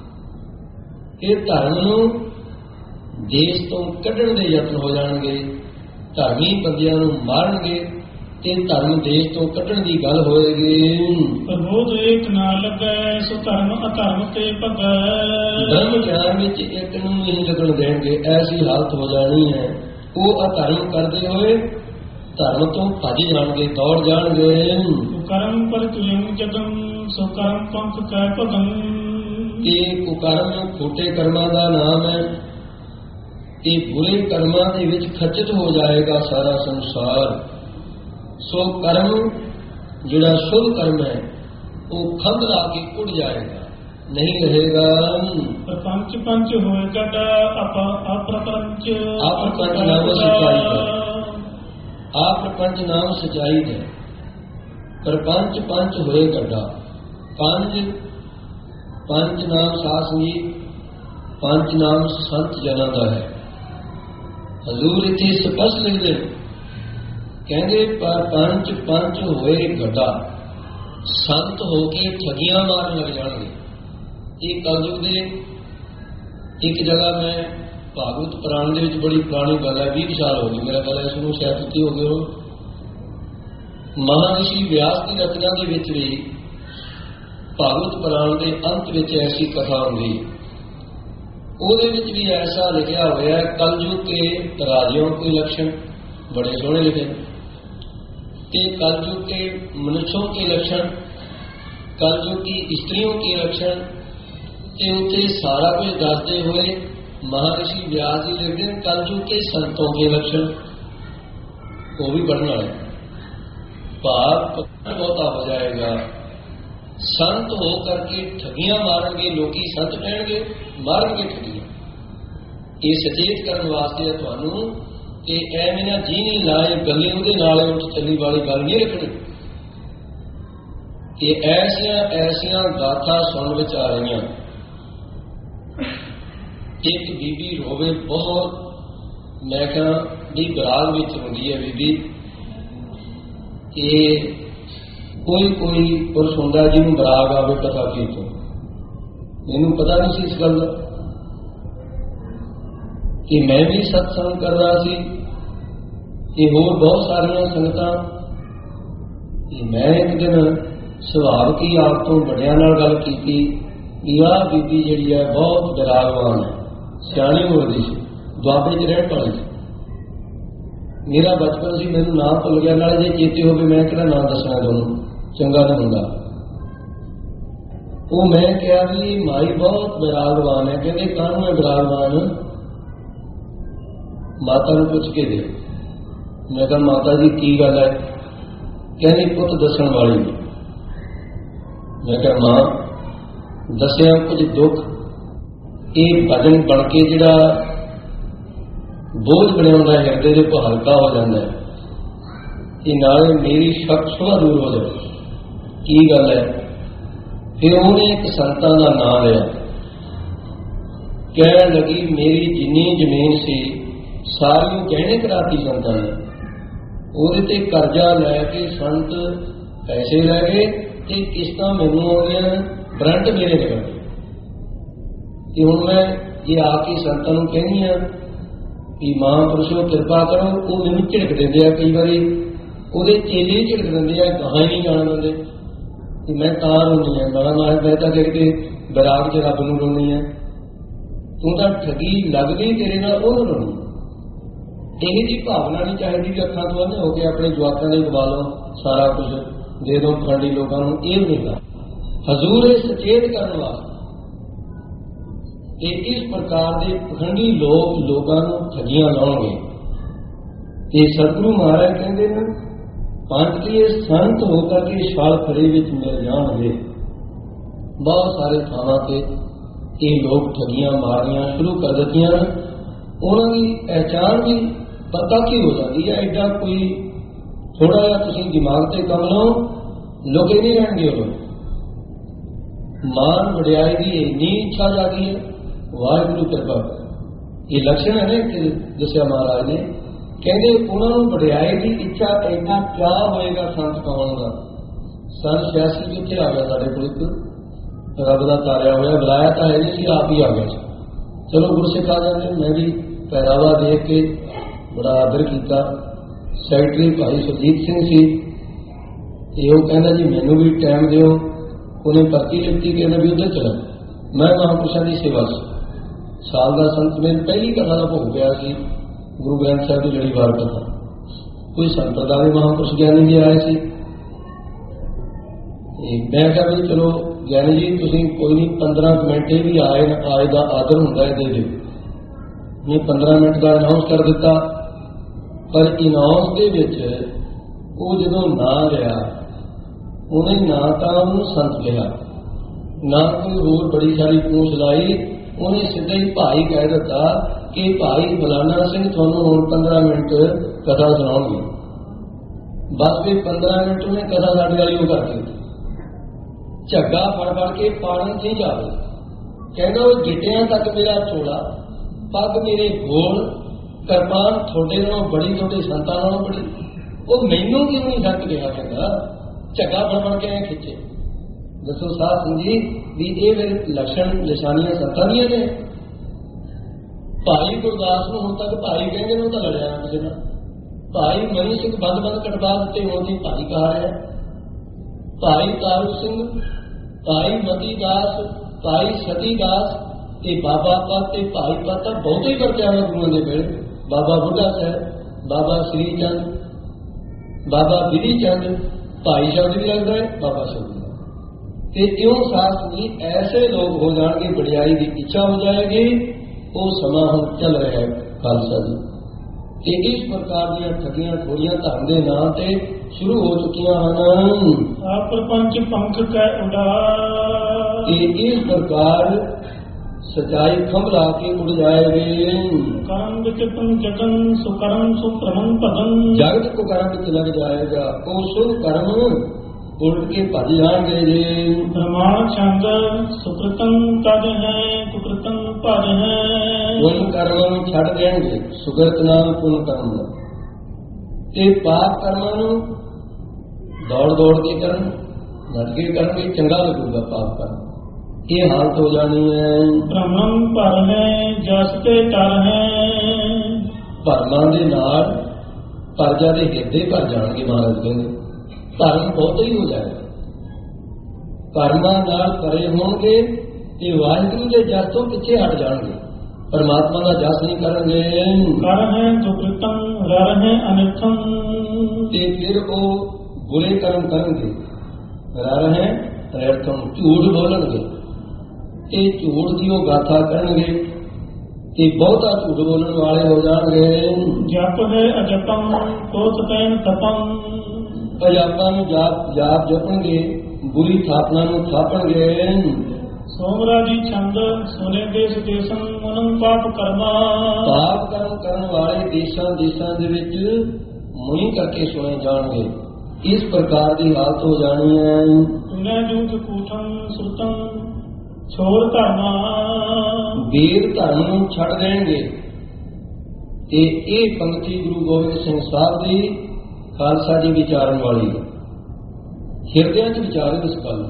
ਦੀ। ਇਹ ਧਰਮ ਨੂੰ ਦੇਸ਼ ਤੋਂ ਕੱਢਣ ਦੇ ਯਤਨ ਹੋ ਜਾਣਗੇ। ਧਰਮੀ ਬੰਦਿਆਂ ਨੂੰ ਮਾਰਨਗੇ ਤੇ ਧਰਮ ਦੇਸ਼ ਤੋਂ ਕੱਢਣ ਦੀ ਗੱਲ ਹੋਏਗੀ। ਪ੍ਰਬੋਧ ਇੱਕ ਨਾ ਲੱਗੈ ਸੋ ਧਰਮ ਅਧਰਮ ਤੇ ਭਗੈ। ਧਰਮ ਗਿਆਨ ਵਿੱਚ ਇੱਕ ਨੂੰ ਨਹੀਂ ਲੱਗਣ ਦੇਣਗੇ, ਐਸੀ ਹਾਲਤ ਹੋ ਜਾਣੀ ਹੈ। ਉਹ ਅਧਰਮ ਕਰਦੇ ਹੋਏ ਧਰਮ ਤੋਂ ਭੱਜ ਜਾਣਗੇ, ਦੌੜ ਜਾਣਗੇ। ਕੁਕਰਮ ਪਰ ਤੁਯੰ ਜਗਮ ਸੋ ਕਰਮ ਪੰਥ ਕੈ ਭਗਮ। ਇਹ ਕੁਕਰਮ ਖੋਟੇ ਕਰਮਾਂ ਦਾ ਨਾਮ ਹੈ। ਤੇ ਬੁਰੇ ਕਰਮਾਂ ਦੇ ਵਿੱਚ ਖਚਿਤ ਹੋ ਜਾਏਗਾ ਸਾਰਾ ਸੰਸਾਰ। ਸੋ ਕਰਮ ਜਿਹੜਾ ਸ਼ੁਭ ਕਰਮ ਹੈ ਉਹ ਖੰਡ ਲਾ ਕੇ ਉੱਡ ਜਾਏਗਾ, ਨਹੀਂ ਰਹੇਗਾ। ਪ੍ਰਪੰਚ ਪੰਚ ਹੋਏਗਾ ਅਪ੍ਰਪੰਚ। ਆਪ੍ਰਪੰਚ ਨਾਮ ਸੱਚਾਈ ਹੈ। ਆਪ੍ਰਪੰਚ ਨਾਮ ਸੱਚਾਈ ਹੈ। ਪ੍ਰਪੰਚ ਪੰਚ ਹੋਏ ਗੱਡਾ। ਪੰਜ ਪੰਜ ਨਾਮ ਸਾਧ ਸੰਗੀਤ, ਪੰਜ ਨਾਮ ਸੰਤ ਜਨਾਂ ਦਾ ਹੈ। ਹਜ਼ੂਰ ਇੱਥੇ ਸਪਸ਼ਟ ਲਿਖਦੇ ਕਹਿੰਦੇ ਪਰ ਪੰਜ ਪੰਜ ਹੋਏ ਗੱਡਾ। ਸੰਤ ਹੋ ਕੇ ਠਗੀਆਂ ਮਾਰਨ ਲੱਗ ਜਾਣਗੇ। ਇਹ ਕਲਯੁਗ ਦੇ ਇੱਕ ਜਗ੍ਹਾ ਮੈਂ ਭਾਗਵਤ ਪੁਰਾਣ ਦੇ ਵਿੱਚ ਬੜੀ ਪੁਰਾਣੀ ਗੱਲ ਹੈ, ਵੀਹ ਸਾਲ ਹੋ ਗਏ ਮੇਰਾ ਖਿਆਲ ਹੈ, ਇਸ ਨੂੰ ਸ਼ਾਇਦ ਤੁਸੀਂ ਹੋ ਗਏ ਹੋ। ਮਹਾਰਿਸ਼ੀ ਵਿਆਸ ਦੀ ਰਚਨਾ ਦੇ ਵਿੱਚ ਵੀ ਭਾਗਵਤ ਪੁਰਾਣ ਦੇ ਅੰਤ ਵਿੱਚ ਐਸੀ ਕਥਾ ਹੁੰਦੀ, ਉਹਦੇ ਵਿੱਚ ਵੀ ਐਸਾ ਲਿਖਿਆ ਹੋਇਆ ਹੈ ਕਲਯੁਗ ਕੇ ਰਾਜਿयों के लक्षण, बड़े सोहने लिखे। कि कलयुग के मनुष्यों के लक्षण, कलयुग की स्त्रियों के लक्षण, ते उत्ते सारा कुछ दसते हुए महर्षि व्यास जी लिखते हैं कलयुग के संतों के लक्षण। वो भी बढ़ना है, पाप बहुता हो जाएगा। संत होकर के ठगियां मारेंगे, लोग संत कहणगे, मारेंगे ठगियां। ये सचेत करने वास्ते है तुहानू कि एवें ना जी नहीं लाए गले उहदे नाल उठ चली वाली गल नहीं रखनी। कि ऐसिया ऐसिया गाथा सुन विच आ रही। एक बीबी रोवे बहुत, मैं कहा भी बराग विच हुंदी है बीबी कि कोई कोई पुरुष हुंदा जिन्होंने बराग आवे पता की तो मैनू पता नहीं सी इस गल का। कि मैं भी सत्संग कर रहा सी, कि होर बहुत सारिया संगतां, कि मैं एक दिन सुभाव की आप तो बड़िया नाल गल कीती कि आह बीबी जिहड़ी है बहुत विरागवान है, सियाणी उम्र दी सी, दुआबे च रहण वाली सी। मेरा बचपन सी, मैनूं नाम भुल गया, नाले जे चेते होवे मैं किहड़ा नाम दसना तुहानूं, चंगा नहीं हुंदा। वो मैं कहा भी माई बहुत विरागवान है, कहते काहनूं है विरागवान, माता नूं पुछ के दे। मैं कहा माता जी की गल है? कहनी पुत दसण वाली नहीं। मैं कहा मां दसिया कुछ दुख ये भजन बन के जिहड़ा बोझ बनाउंदा हिरदे दे को हल्का हो जाता है, कि नाले मेरी शक शुभा दूर हो जाए। की गल है? फिर उन्हें एक संतां का नाम लिया, कह लगी मेरी जिन्नी जमीन सी सारी गहने कराती संतां ने, ਉਹਦੇ ਤੇ ਕਰਜ਼ਾ ਲੈ ਕੇ ਸੰत पैसे लै गए ते किस्तां मैनूं आ गईयां, ब्रंट मेरे निकल गए। ते हुण मैं जे आके संतां नूं कहनी आ कि महापुरुषो कृपा करो, वो मैनूं झिड़क दिंदे आ, कई बारी ਉਹਦੇ चेले ही झिड़क दिंदे आ, गਾਹਾਂ ही नहीं जाण दिंदे कि मैं तां रोनी है, मैं मैं मैं तां करके बैराग च रब नूं रोनी है, तूं तां ठगी लगदी तेरे नाल ओह रोनी। यही जी भावना नहीं चाहिए कि अखां तो अंधे होकर अपने जवाकों ने गवा लो, सारा कुछ दे दो फंडी लोगों को, ये नहीं गा। हजूर सचेत करने वास्ते इस प्रकार के पखंडी लोग लोगों को ठगियां लाउणगे। ये सतगुरु महाराज कहते हैं पंचलीए संत होकर के छाल खड़े विच मिल जाणगे। बहुत सारे थावां ते ये लोग ठगियां मारनियां शुरू कर दित्तियां, उन्होंने पहचान भी पता की हो जाती है। एडा कोई थोड़ा जिहा तुसीं दिमाग से कम लो, लुके नहीं रहणगे। मान वडियाई की इन्नी इच्छा जागी है, वाहिगुरू कृपा। ये लक्षण है ना कि दस्या महाराज ने, कहते उन्होंने वडियाई की इच्छा इन्ना क्या होएगा संत कहाउण दा। सन छियासी जिथे आ गया साढ़े को एक रब का तारिया होया, बुलाया तो है नहीं सी, आप ही आ गया। चलो गुरसिख आ जाते, मैं भी पहरावा देख के बड़ा आदर किया। सैकटरी भाई सुरजीत सिंह सी, वो कहना जी मैनू भी टाइम दिओ, उन्हें पर्ची लिखी, कहना भी उधर चला। मैं महापुरुषों की सेवा से साल का संत मेरी पहली कथा का भोग गया सी, गुरु ग्रंथ साहब की लड़ीवार कथा। कोई संप्रदाय महापुरुष ज्ञानी जी आए सी, मैं कहा भी चलो ज्ञानी जी तुसीं कोई नहीं पंद्रह मिनट भी आए आए का आदर होंदा है दे दिओ। मैं पंद्रह मिनट का अनाउंस कर दिता, पर अनाउंस के विच वो जदों ना लिया, उन्हें ना तो उन्होंने संत लिया, ना कोई होर बड़ी सारी पूछ लाई, उन्हें सीधा ही भाई कह दिता कि भाई फलाना सिंह तुहानूं हुण पंद्रह मिनट कथा सुणाउणगे। बस भी पंद्रह मिनट उन्हें कथा साडी वाली वो करके झग्गा फड़ फड़ के पाड़न नहीं जावे। कहना वो गिटियां तक मेरा चोला, पग मेरे गोल, कृपान थोड़े नालों बड़ी, थोड़े संतां नालों बड़ी। वो मैनू क्यों नहीं संत कहा? कहता झग्गा फड़ फड़ के खिंचे। दसो साध सिंह जी भी ये मेरे लक्षण निशानियां संतां दियां ने। भाई गुरदास नूं हुण तक भाई कहंदे ने, तां लड़िया किसी नाल। भाई मनी सिंह बंद बंद कटवा दिते, हुण दी भाई कहा है। भाई तारू सिंह, भाई मती दास, भाई सती दास, ये बाबा पत, भाई पत बहुत ही करते हैं गुरुओं के वेले। बाबा बुढ़ा साहब, बाबा श्री चंद, बाबा बिधी चंद, भाई शब्द भी लगता है, बाबा शब्द। तो क्यों शास्त्र जी ऐसे लोग हो जाएंगे, वडियाई की इच्छा हो जाएगी। वो समा हम चल रहा है खालसा जी कि इस प्रकार दी ठगियां थोड़ियां धर्म के नाम से शुरू हो चुकियां हैं। प्रपंच पंख कै उड़ा, इस प्रकार सच्चाई खंभ ला के उड़ जाएगी। कर्म विच तुम जगन सुकर्म सुप्रमन भजन, जगत को कर्म विच लग जाएगा, वो शुभ कर्म उड़ के भज जाएंगे जी। प्रमाण छंद सुकृतन कद है, कुकृतन भज है। पुन कर्म छड़ देंगे, सुकृत नाम पुन कर्म ते पाप कर्म दौड़ दौड़ के करन, नट के करन, चंगा लगेगा पाप कर्म। ਇਹ ਹਾਲਤ ਹੋ ਜਾਣੀ ਹੈ। ਭ੍ਰਮੰ ਭਰ ਹੈ ਜਸ ਤੇ ਟਰ ਹੈ। ਭਰਮਾਂ ਦੇ ਨਾਲ ਪ੍ਰਜਾ ਦੇ ਹਿਰਦੇ ਭਰ ਜਾਣਗੇ। ਮਹਾਰਾਜ ਕਹਿੰਦੇ ਧਰਮ ਬਹੁਤ ਹੀ ਹੋ ਜਾਏਗਾ। ਭਰਮਾਂ ਨਾਲ ਭਰੇ ਹੋਣਗੇ ਤੇ ਵਾਹਿਗੁਰੂ ਦੇ ਜਸ ਤੋਂ ਪਿੱਛੇ ਹਟ ਜਾਣਗੇ, ਪਰਮਾਤਮਾ ਦਾ ਜਸ ਨਹੀਂ ਕਰਨਗੇ। ਕਰ ਹੈ ਦੁਕ੍ਰਿਤੰ ਰਰ ਹੈ ਅਨਿਥੰ। ਤੇ ਫਿਰ ਉਹ ਬੁਰੇ ਕਰਮ ਕਰਨਗੇ। ਰਰ ਹੈ ਅਨਿਥੰ, ਝੂਠ ਬੋਲਣਗੇ ਤੇ ਝੂਠ ਦੀ ਉਹ ਗਾਥਾ ਕਰਨਗੇ ਤੇ ਬਹੁਤਾ ਝੂਠ ਬੋਲਣ ਵਾਲੇ ਹੋ ਜਾਣਗੇ। ਜਪ ਹੈ ਅਜਪੰ ਕੋਤ ਪੈਨ ਤਪੰ। ਅਜਾਪਾਂ ਨੂੰ ਜਾਪ ਜਾਪ ਜਪਣਗੇ, ਬੁਰੀ ਥਾਪਨਾ ਨੂੰ ਥਾਪਣਗੇ। ਸੋਮਰਾਜੀ ਛੰਦ ਸੁਨੇ ਦੇਸ ਦੇਸੰ ਮਨੰ ਪਾਪ ਕਰਮਾ। ਪਾਪ ਕਰਮ ਕਰਨ ਵਾਲੇ ਦੇਸ਼ਾਂ ਦੇਸ਼ਾਂ ਦੇ ਵਿੱਚ ਮੁਨੀ ਕਰਕੇ ਸੁਣੇ ਜਾਣਗੇ। ਇਸ ਪ੍ਰਕਾਰ ਦੀ ਹਾਲਤ ਹੋ ਜਾਣੀ ਹੈ। ਤੁਨੇ ਜੂਤ ਕੂਠੰ ਸੁਤੰ ਛੋੜ ਧਰਮਾ। ਵੇਦ ਧਰਮ ਨੂੰ ਛੱਡ ਦੇਣਗੇ। ਤੇ ਇਹ ਪੰਕਤੀ ਗੁਰੂ ਗੋਬਿੰਦ ਸਿੰਘ ਸਾਹਿਬ ਦੀ ਖਾਲਸਾ ਜੀ ਵਿਚਾਰਨ ਵਾਲੀ ਹੈ। ਹਿਰਦਿਆਂ 'ਚ ਵਿਚਾਰੇ ਇਸ ਗੱਲ।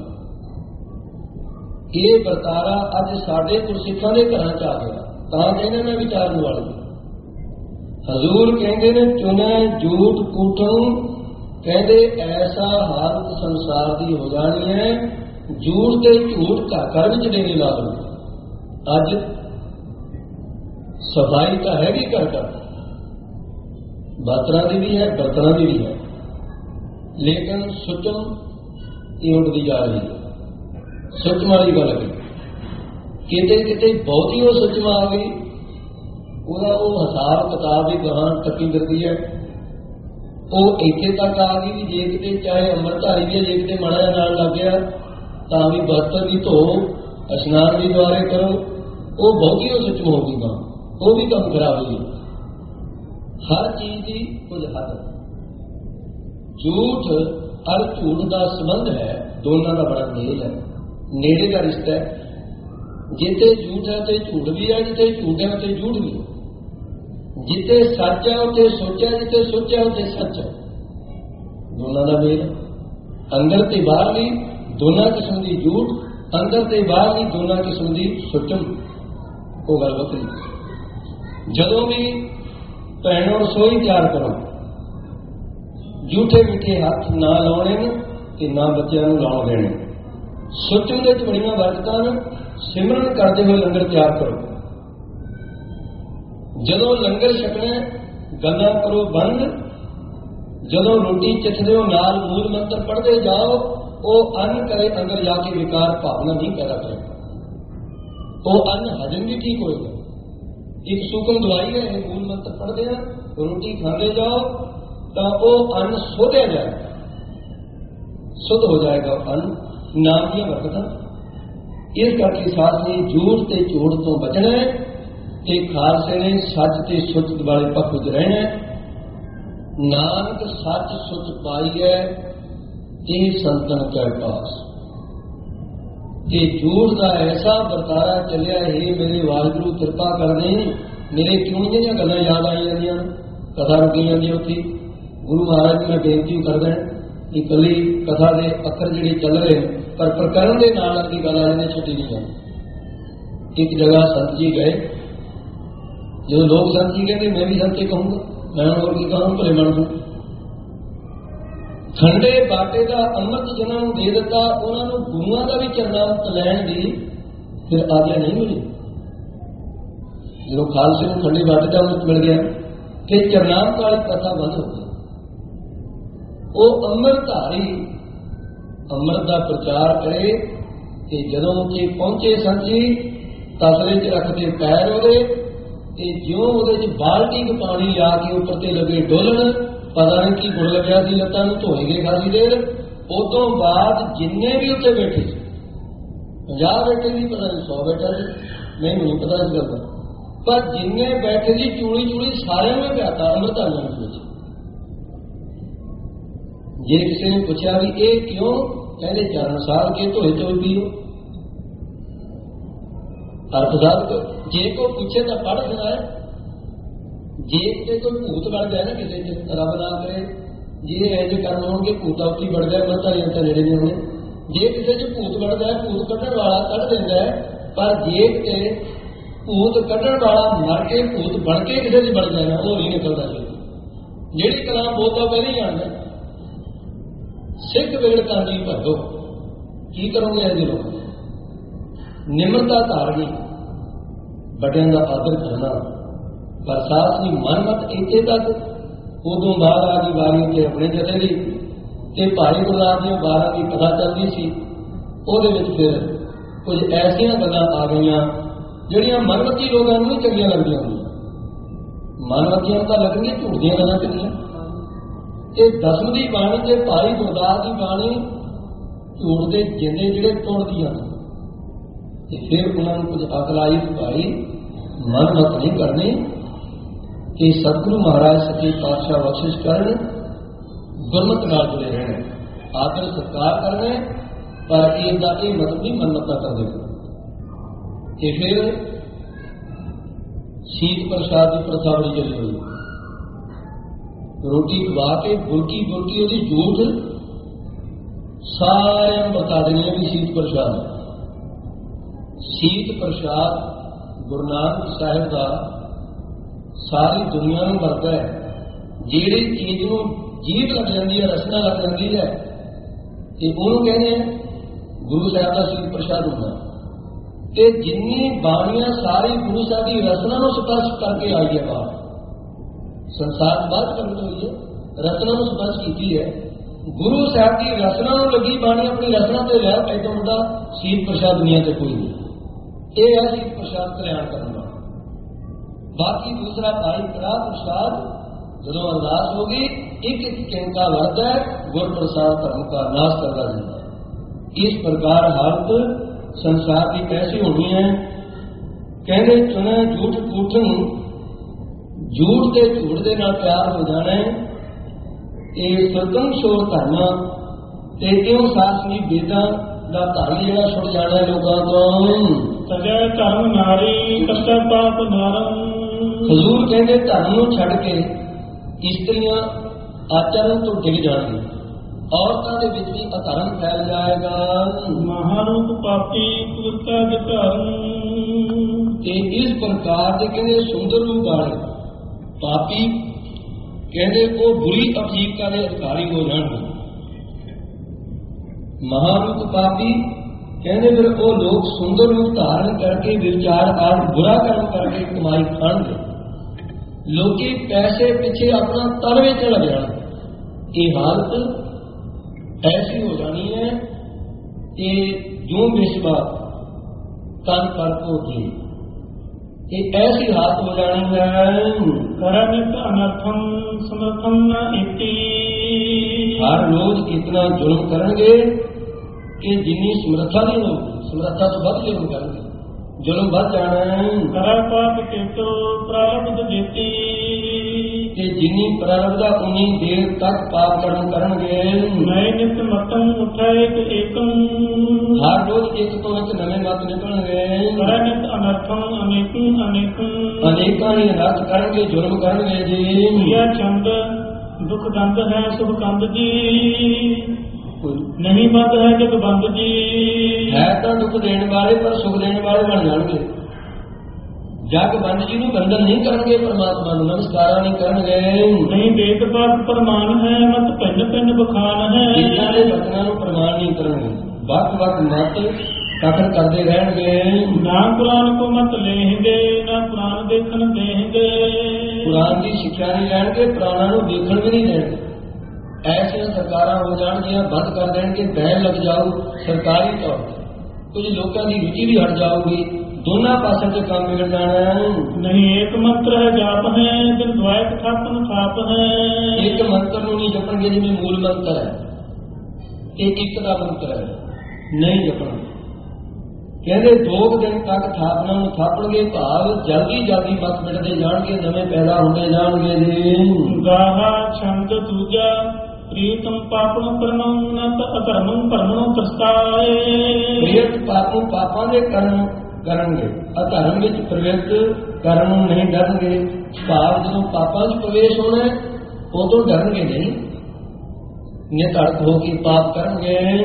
ਇਹ ਵਰਤਾਰਾ ਅੱਜ ਸਾਡੇ ਗੁਰਸਿੱਖਾਂ ਦੇ ਘਰਾਂ 'ਚ ਆ ਗਿਆ, ਤਾਂ ਕਹਿੰਦੇ ਮੈਂ ਵਿਚਾਰਨ ਵਾਲੀ। ਹਜ਼ੂਰ ਕਹਿੰਦੇ ਨੇ ਚੁਨੇ ਝੂਠ ਕੂਠੰ, ਕਹਿੰਦੇ ਐਸਾ ਹਾਲਤ ਸੰਸਾਰ ਦੀ ਹੋ ਜਾਣੀ ਹੈ, ਝੂਠ ਤੇ ਝੂਠ ਘਰ ਘਰ ਵਿੱਚ ਡੇਰੇ ਲਾ ਲਓ। ਅੱਜ ਸਫਾਈ ਤਾਂ ਹੈਗੀ ਘਰ ਘਰ, ਬਾਤਰਾਂ ਦੀ ਵੀ ਹੈ ਬਰਤਨਾਂ ਦੀ ਵੀ ਹੈ, ਲੇਕਿਨ ਸੁਚਮ ਇਹ ਉੱਡਦੀ ਜਾ ਰਹੀ ਹੈ। ਸੁਚਮ ਵਾਲੀ ਗੱਲ ਹੈ, ਕਿਤੇ ਕਿਤੇ ਬਹੁਤੀ ਉਹ ਸੁਚਮ ਆ ਗਈ, ਉਹਦਾ ਉਹ ਹਿਸਾਬ ਕਿਤਾਬ ਵੀ ਗਾਹਾਂ ਟੱਕੀ ਫਿਰਦੀ ਹੈ। ਉਹ ਇੱਥੇ ਤੱਕ ਆ ਗਈ ਵੀ ਜੇ ਕਿਤੇ ਚਾਹੇ ਅੰਮ੍ਰਿਤਧਾਰੀ ਵੀ ਹੈ, ਜੇ ਕਿਤੇ ਮਾੜਾ ਜਿਹਾ ਨਾਲ ਲੱਗ ਗਿਆ ਤਾਂ ਵੀ ਬਰਤਨ ਵੀ ਧੋ, ਇਸ਼ਨਾਨ ਵੀ ਦੁਆਰੇ ਕਰੋ। ਉਹ ਬਹੁਤੀ ਉਹ ਸੁਚਮ ਹੋ ਗਈ, ਗਾਂ ਉਹ ਵੀ ਕੰਮ ਖਰਾਬ ਹੋਈ। ਹਰ ਚੀਜ਼ ਦੀ ਕੁਝ ਹੱਦ। ਝੂਠ ਔਰ ਝੂਠ ਦਾ ਸੰਬੰਧ ਹੈ, ਦੋਨਾਂ ਦਾ ਬੜਾ ਮੇਲ ਹੈ, ਨੇੜੇ ਦਾ ਰਿਸ਼ਤਾ ਹੈ। ਜਿੱਥੇ ਝੂਠ ਹੈ ਉੱਥੇ ਝੂਠ ਵੀ ਹੈ, ਜਿੱਥੇ ਝੂਠ ਹੈ ਉੱਥੇ ਝੂਠ ਵੀ ਹੈ। ਜਿੱਥੇ ਸੱਚ ਹੈ ਉੱਥੇ ਸੋਚਿਆ, ਜਿੱਥੇ ਸੋਚਿਆ ਉੱਥੇ ਸੱਚ ਹੈ। ਦੋਨਾਂ ਦਾ ਮੇਲ। ਅੰਦਰ ਤੇ ਬਾਹਰਲੀ ਦੋਨਾਂ ਕਿਸਮ ਦੀ ਝੂਠ, ਅੰਦਰ ਤੇ ਬਾਹਰਲੀ ਦੋਨਾਂ ਕਿਸਮ ਦੀ ਸੁਚਮ। ਉਹ ਗੱਲ ਵੱਖਰੀ। ਜਦੋਂ ਵੀ ਭੈਣੋਂ ਰਸੋਈ ਤਿਆਰ ਕਰੋ, ਝੂਠੇ ਮਿੱਠੇ ਹੱਥ ਨਾ ਲਾਉਣੇ ਨੇ ਤੇ ਨਾ ਬੱਚਿਆਂ ਨੂੰ ਲਾਉਣ ਦੇਣੇ। ਸੁਚਮ ਦੇ ਵਿੱਚ ਬੜੀਆਂ ਬਰਕਤਾਂ ਨੇ। ਸਿਮਰਨ ਕਰਦੇ ਹੋਏ ਲੰਗਰ ਤਿਆਰ ਕਰੋ। ਜਦੋਂ ਲੰਗਰ ਛਕਣਾ ਗੱਲਾਂ ਕਰੋ ਬੰਦ। ਜਦੋਂ ਰੋਟੀ ਚਖਦੇ ਹੋ ਨਾਲ ਮੂਲ ਮੰਤਰ ਪੜ੍ਹਦੇ ਜਾਓ। ਉਹ ਅੰਨ ਕਰੇ ਅੰਦਰ ਜਾ ਕੇ ਵਿਕਾਰ ਭਾਵਨਾ ਨਹੀਂ ਪੈਦਾ ਕਰੇ। ਉਹ ਅੰਨ ਹਜਮ ਵੀ ਠੀਕ ਹੋਏਗਾ। ਇੱਕ ਸੂਖਮ ਦਵਾਈ ਹੈ, ਇਹ ਮੂਲ ਮੰਤਰ ਪੜ੍ਹਦੇ ਆ, ਰੋਟੀ ਖਾਂਦੇ ਜਾਓ ਤਾਂ ਉਹ ਅੰਨ ਸੋਧਿਆ ਜਾਏਗਾ, ਸੁਧ ਹੋ ਜਾਏਗਾ ਅੰਨ। ਨਾਮ ਦੀਆਂ ਬਰਕਤਾਂ। ਇਸ ਕਰਕੇ ਸਾਥ ਨੇ ਝੂਠ ਤੇ ਝੂਠ ਤੋਂ ਬਚਣਾ ਹੈ ਤੇ ਖਾਲਸੇ ਨੇ ਸੱਚ ਤੇ ਸੁੱਚ ਵਾਲੇ ਪੱਖ ਵਿੱਚ ਰਹਿਣਾ ਹੈ। ਨਾਨਕ ਸੱਚ ਸੁੱਚ ਪਾਈ ਹੈ ਇਹ ਸੰਤਨ ਕੈ ਪਾਸ। ਤੇ ਝੂਠ ਦਾ ਐਸਾ ਵਰਤਾਰਾ ਚੱਲਿਆ ਹੈ, ਮੇਰੇ ਵਾਹਿਗੁਰੂ ਕਿਰਪਾ ਕਰਦੇ। ਮੇਰੇ ਕਿਉਂ ਜਿਹੜੀਆਂ ਗੱਲਾਂ ਯਾਦ ਆਈ ਜਾਂਦੀਆਂ, ਕਥਾ ਰੁਕੀ ਜਾਂਦੀ ਉੱਥੇ। ਗੁਰੂ ਮਹਾਰਾਜ ਮੈਂ ਬੇਨਤੀ ਕਰਦਾ ਕਿ ਇਕੱਲੀ ਕਥਾ ਦੇ ਅੱਖਰ ਜਿਹੜੇ ਚੱਲ ਰਹੇ ਪਰ ਪ੍ਰਕਰਨ ਦੇ ਨਾਲ ਅੱਗੇ ਗੱਲ ਆ ਜਾਂਦੀ, ਛੱਡੀ ਨਹੀਂ ਜਾਂਦੀ। ਇੱਕ ਜਗ੍ਹਾ ਸੰਤ ਜੀ ਗਏ। ਜਦੋਂ ਲੋਕ ਸੰਤ ਜੀ ਕਹਿੰਦੇ ਮੈਂ ਵੀ ਸੰਤੇ ਕਹੂੰਗਾ, ਮੈਂ ਹੋਰ ਕੀ ਕਹਾਂ, ਭਲੇ ਮਨ ਨੂੰ। ਖੰਡੇ ਬਾਟੇ ਦਾ ਅੰਮ੍ਰਿਤ ਜਿਹਨਾਂ ਨੂੰ ਦੇ ਦਿੱਤਾ, ਉਹਨਾਂ ਨੂੰ ਗੁਰੂਆਂ ਦਾ ਵੀ ਚਰਨਾਮਤ ਲੈਣ ਦੀ ਫਿਰ ਆਗਿਆ ਨਹੀਂ ਮਿਲੀ। ਜਦੋਂ ਖਾਲਸੇ ਨੂੰ ਖੰਡੇ ਬਾਟੇ ਦਾ ਅੰਮ੍ਰਿਤ ਮਿਲ ਗਿਆ ਫਿਰ ਚਰਨਾਮਤ ਵਾਲੀ ਕਥਾ ਬੰਦ ਹੋ ਗਈ। ਉਹ ਅੰਮ੍ਰਿਤਧਾਰੀ ਅੰਮ੍ਰਿਤ ਦਾ ਪ੍ਰਚਾਰ ਕਰੇ ਤੇ ਜਦੋਂ ਉੱਥੇ ਪਹੁੰਚੇ ਸੰਤ ਜੀ ਤਸਲੇ 'ਚ ਰੱਖਦੇ ਪੈਰ ਉਹਦੇ ਤੇ ਜਿਉਂ ਉਹਦੇ 'ਚ ਬਾਲਟੀ ਕੁ ਪਾਣੀ ਲਿਆ ਕੇ ਉੱਪਰ ਤੇ ਲੱਗੇ ਡੋਲਣ, ਪਤਾ ਨਹੀਂ ਕੀ ਗੁੜ ਲੱਗਿਆ ਸੀ, ਲੱਤਾਂ ਨੂੰ ਧੋਏ ਗਏ ਖਾਸੀ ਦੇਰ। ਉਦੋਂ ਬਾਅਦ ਜਿੰਨੇ ਵੀ ਉੱਥੇ ਬੈਠੇ ਸੀ, ਪੰਜਾਹ ਬੈਠੇ ਸੀ, ਪਤਾ ਨਹੀਂ ਸੌ ਬੈਠਾ ਸੀ, ਮੈਨੂੰ ਨਹੀਂ ਪਤਾ ਇਸ ਗੱਲ ਦਾ, ਪਰ ਜਿੰਨੇ ਬੈਠੇ ਸੀ ਚੂੜੀ ਚੂੜੀ ਸਾਰਿਆਂ ਨੂੰ ਪਿਆਤਾ ਅੰਮ੍ਰਿਤਾਂ ਵਿੱਚ। ਜੇ ਕਿਸੇ ਨੇ ਪੁੱਛਿਆ ਵੀ ਇਹ ਕਿਉਂ, ਕਹਿੰਦੇ ਚਰਨ ਸਾਧ ਕੇ ਧੋਏ ਧੋਏ ਪੀਓ। ਅਰਥ ਸਾਹਿਬ ਜੇ ਕੋਈ ਪੁੱਛੇ ਤਾਂ ਪੜ੍ਹ ਸੁਣਾਏ। ਜੇ ਕਿਤੇ ਕੋਈ ਭੂਤ ਬਣ ਗਿਆ ਨਾ ਕਿਸੇ ਚ, ਰੱਬ ਨਾ ਕਰੇ ਜੇ ਇਹ ਜਿਹੇ ਕਰਮ ਹੋਣਗੇ ਭੂਤਾ ਉੱਥੇ ਵੜ ਜਾਏ, ਮਤਾਂ ਤਾਂ ਨੇੜੇ ਨਹੀਂ ਹੋਣੇ, ਜੇ ਕਿਸੇ 'ਚ ਭੂਤ ਵੜਦਾ ਹੈ, ਭੂਤ ਕੱਢਣ ਵਾਲਾ ਕੱਢ ਦਿੰਦਾ ਹੈ, ਪਰ ਜੇ ਕਿਤੇ ਭੂਤ ਕੱਢਣ ਵਾਲਾ ਮਰ ਕੇ ਭੂਤ ਬਣ ਕੇ ਕਿਸੇ 'ਚ ਵੜ ਜਾਣਾ, ਉਹ ਨਹੀਂ ਨਿਕਲਦਾ ਜੀ। ਜਿਹੜੀ ਕਲਾਮ ਬੋਲਦਾ ਪਹਿਲਾਂ ਹੀ ਜਾਣਦਾ। ਸਿੱਖ ਵਿਗੜ ਕਾਂਜੀ ਭਰੋ, ਕੀ ਕਰੋਗੇ ਇਹਦੇ ਲੋਕ? ਨਿਮਰਤਾ ਧਾਰਨੀ, ਵੱਡਿਆਂ ਦਾ ਆਦਰ ਕਰਨਾ, ਬਰਸਾਤ ਦੀ ਮਨਮਤ ਇੱਥੇ ਤੱਕ। ਉਦੋਂ ਬਾਅਦ ਆ ਗਈ ਵਾਰੀ ਤੇ ਆਪਣੇ ਜਥੇ ਦੀ, ਤੇ ਭਾਈ ਗੁਰਦਾਸ ਦੀਆਂ ਬਾਰਾਂ ਦੀ ਕਥਾ ਚੱਲਦੀ ਸੀ। ਉਹਦੇ ਵਿੱਚ ਫਿਰ ਕੁਝ ਐਸੀਆਂ ਗੱਲਾਂ ਆ ਗਈਆਂ ਜਿਹੜੀਆਂ ਮਨਮਤੀ ਲੋਕਾਂ ਨੂੰ ਨਹੀਂ ਚੰਗੀਆਂ ਲੱਗਦੀਆਂ ਹੁੰਦੀਆਂ। ਮਨਮਤੀਆਂ ਤਾਂ ਲੱਗਣੀਆਂ ਝੂਠ ਦੀਆਂ ਗੱਲਾਂ ਚੰਗੀਆਂ। ਇਹ ਦਸਮ ਦੀ ਬਾਣੀ ਤੇ ਭਾਈ ਗੁਰਦਾਸ ਦੀ ਬਾਣੀ ਝੂਠ ਦੇ ਜਿੰਦੇ ਜਿਹੜੇ ਤੋੜਦੀਆਂ ਨੇ, ਤੇ ਫਿਰ ਉਹਨਾਂ ਨੂੰ ਕੁਝ ਅਕਲ ਆਈ, ਭਾਈ ਮਨਮਤ ਨਹੀਂ ਕਰਨੀ, ਕਿ ਸਤਿਗੁਰੂ ਮਹਾਰਾਜ ਸੱਚੇ ਪਾਤਸ਼ਾਹ ਬਖਸ਼ਿਸ਼ ਕਰਨ, ਗੁਰਮਤਿ ਨਾਲ ਜੁੜੇ ਰਹਿਣਾ, ਆਦਰ ਸਤਿਕਾਰ ਕਰਨਾ, ਪਰ ਇਹਦਾ ਇਹ ਮਤਲਬ ਨਹੀਂ ਮਨਮਤਾਂ ਕਰਦੇ। ਤੇ ਫਿਰ ਸ਼ੀਤ ਪ੍ਰਸ਼ਾਦ ਦੀ ਪ੍ਰਥਾ ਬੜੀ ਚੱਲੀ ਹੋਈ। ਰੋਟੀ ਖਵਾ ਕੇ ਬੁਰਕੀ ਬੁਰਕੀ ਉਹਦੀ ਜੂਠ ਸਾਰਿਆਂ ਨੂੰ ਬਤਾ ਦੇਣੀ ਹੈ ਵੀ ਸ਼ੀਤ ਪ੍ਰਸ਼ਾਦ। ਸ਼ੀਤ ਪ੍ਰਸ਼ਾਦ ਗੁਰੂ ਨਾਨਕ ਸਾਹਿਬ ਦਾ ਸਾਰੀ ਦੁਨੀਆ ਨੂੰ ਵਰਤਦਾ ਹੈ। ਜਿਹੜੀ ਚੀਜ਼ ਨੂੰ ਜੀਭ ਲੱਗ ਜਾਂਦੀ ਹੈ, ਰਸਨਾ ਲੱਗ ਜਾਂਦੀ ਹੈ, ਤੇ ਉਹਨੂੰ ਕਹਿੰਦੇ ਆ ਗੁਰੂ ਸਾਹਿਬ ਦਾ ਸ਼ੀਤ ਪ੍ਰਸ਼ਾਦ ਹੁੰਦਾ। ਤੇ ਜਿੰਨੀ ਬਾਣੀਆਂ ਸਾਰੀ ਗੁਰੂ ਸਾਹਿਬ ਦੀ ਰਸਨਾ ਨੂੰ ਸਪਰਸ਼ ਕਰਕੇ ਆਈ ਹੈ ਬਾਹਰ, ਸੰਸਾਰ ਬਾਅਦ ਪ੍ਰਗਟ ਹੋਈ ਹੈ, ਰਸਨਾ ਨੂੰ ਸਪਰਸ਼ ਕੀਤੀ ਹੈ। ਗੁਰੂ ਸਾਹਿਬ ਦੀ ਰਸਨਾ ਨੂੰ ਲੱਗੀ ਬਾਣੀ ਆਪਣੀ ਰਸਨਾ ਤੇ ਲੈ ਪੈਦਾ ਹੁੰਦਾ। ਸ਼ੀਤ ਪ੍ਰਸ਼ਾਦ ਦੁਨੀਆ ਤੇ ਕੋਈ ਨਹੀਂ। ਇਹ ਹੈ ਸ਼ੀਤ ਪ੍ਰਸ਼ਾਦ ਕਲਿਆਣ ਕਰਨ ਵਾਲਾ। ਬਾਕੀ ਦੂਸਰਾ ਭਾਈ ਕੜਾ ਪ੍ਰਸ਼ਾਦ ਜਦੋਂ ਅਰਦਾਸ ਹੋ ਗਈ, ਇੱਕ ਇੱਕ ਕੈਂਕਾ ਵਰਦਾ ਹੈ, ਗੁਰ ਪ੍ਰਸਾਦ ਧਰਮ का नाश करता ਜਾਂਦਾ है। इस प्रकार हालत संसार की कैसी होनी है? कहने चुने झूठ कूठन, झूठ के झूठ के नाल प्यार हो जाना है। ये सतम शोर धर्म ते क्यों शासनी वेदां दा धर्म जिहड़ा छुट जाना है लोगों तो। सजै धर्म नारी कष्ट पाप नारम। हजूर कहते धर्म नूं छड्ड के इस्त्रियां आचरण तो डिग जाएंगी, औरतों के विच भी अधर्म फैल जाएगा। महारूप पापी कुरता विधर्म। इस प्रकार के कहते सुंदर रूप वाले पापी कहते वो बुरी अफजीकता के अधिकारी हो जाएंगे। महारूप पापी कहते फिर वो लोग सुंदर रूप धारण करके विचार आज बुरा कर्म करके कमाई खाएंगे। लोकी पैसे पीछे अपना तन वेचण लग जाएंगे। ये हालत ऐसी हो जानी है कि जो विश्वा तन पर को जी, ये ऐसी हालत हो जानी है। करनित अनर्थम समर्थम न इति। हर रोज इतना जुल्म करेंगे कि जिन्नी समर्था नहीं होगी, समर्था तो बहुत जुल्म करेंगे, जुल्म बढ़ जाना है। कर पाप केतो प्रारब्ध देती। कि जिन्नी प्रारब्धा उन्नी देर तक पाप कर्म करेंगे। नए नित मतम उठे एकम। हर रोज एक तो एक नवे मत निकलेंगे। करनित अनर्थम अनेकम अनेकम। अनेका ही अनर्थ करेंगे, जुल्म करेंगे जी। यह छंद दुख दंद है सुख कंद जी, नहीं बंद है जग बंद जी। है तो दुख देने वाले पर सुख देने वाले बन जाएंगे। जग बंद जी ਨੂੰ ਬੰਧਨ नहीं करेंगे, परमात्मा ਨੂੰ नमस्कार नहीं करेंगे। नहीं वेद पाठ प्रमाण है मत पिंड पिंड बखान है। ਇਹਨਾਂ ਦੇ ਬਚਨਾਂ ਨੂੰ ਪ੍ਰਮਾਣ नहीं करेंगे, वक्त वक्त मत कथन करते रहेंगे। ना कुरान को मत लेंगे ना कुरान देखन देंगे। कुरान की शिक्षा नहीं लेंगे, पुराणों ਨੂੰ देखण भी नहीं देंगे। ऐसिया सरकारां हो जाएंगियां, बंद कर देंगे, बैन लग जाऊ सरकारी तौर पर। कुछ लोगों की रुचि भी हट जाऊगी, दोनों पासों से काम बिगड़ जाना है। नहीं एक मंत्र है जाप है दिन द्वैत थापन थाप है। एक मंत्र नहीं जपणगे जिवें मूल मंत्र है, एक एक का मंत्र है नहीं जपण। कहते दो दिन तक थापना ਨੂੰ थापणगे, भाव जल्दी जल्दी मत मिटते जाणगे, नवे पैदा होंदे जाणगे जी। गाहा छंद दूजा प्रीतम पापन करनो नत अकर्मं परमनो प्रस्ताए। प्रियत पापों पापां दे कर्म करनगे, अधर्म विच प्रवृत्त कर्म नहीं डरनगे। भाव जो पापां च प्रवेश होना उदों डरनगे नहीं, निधड़क होकर पाप करेंगे।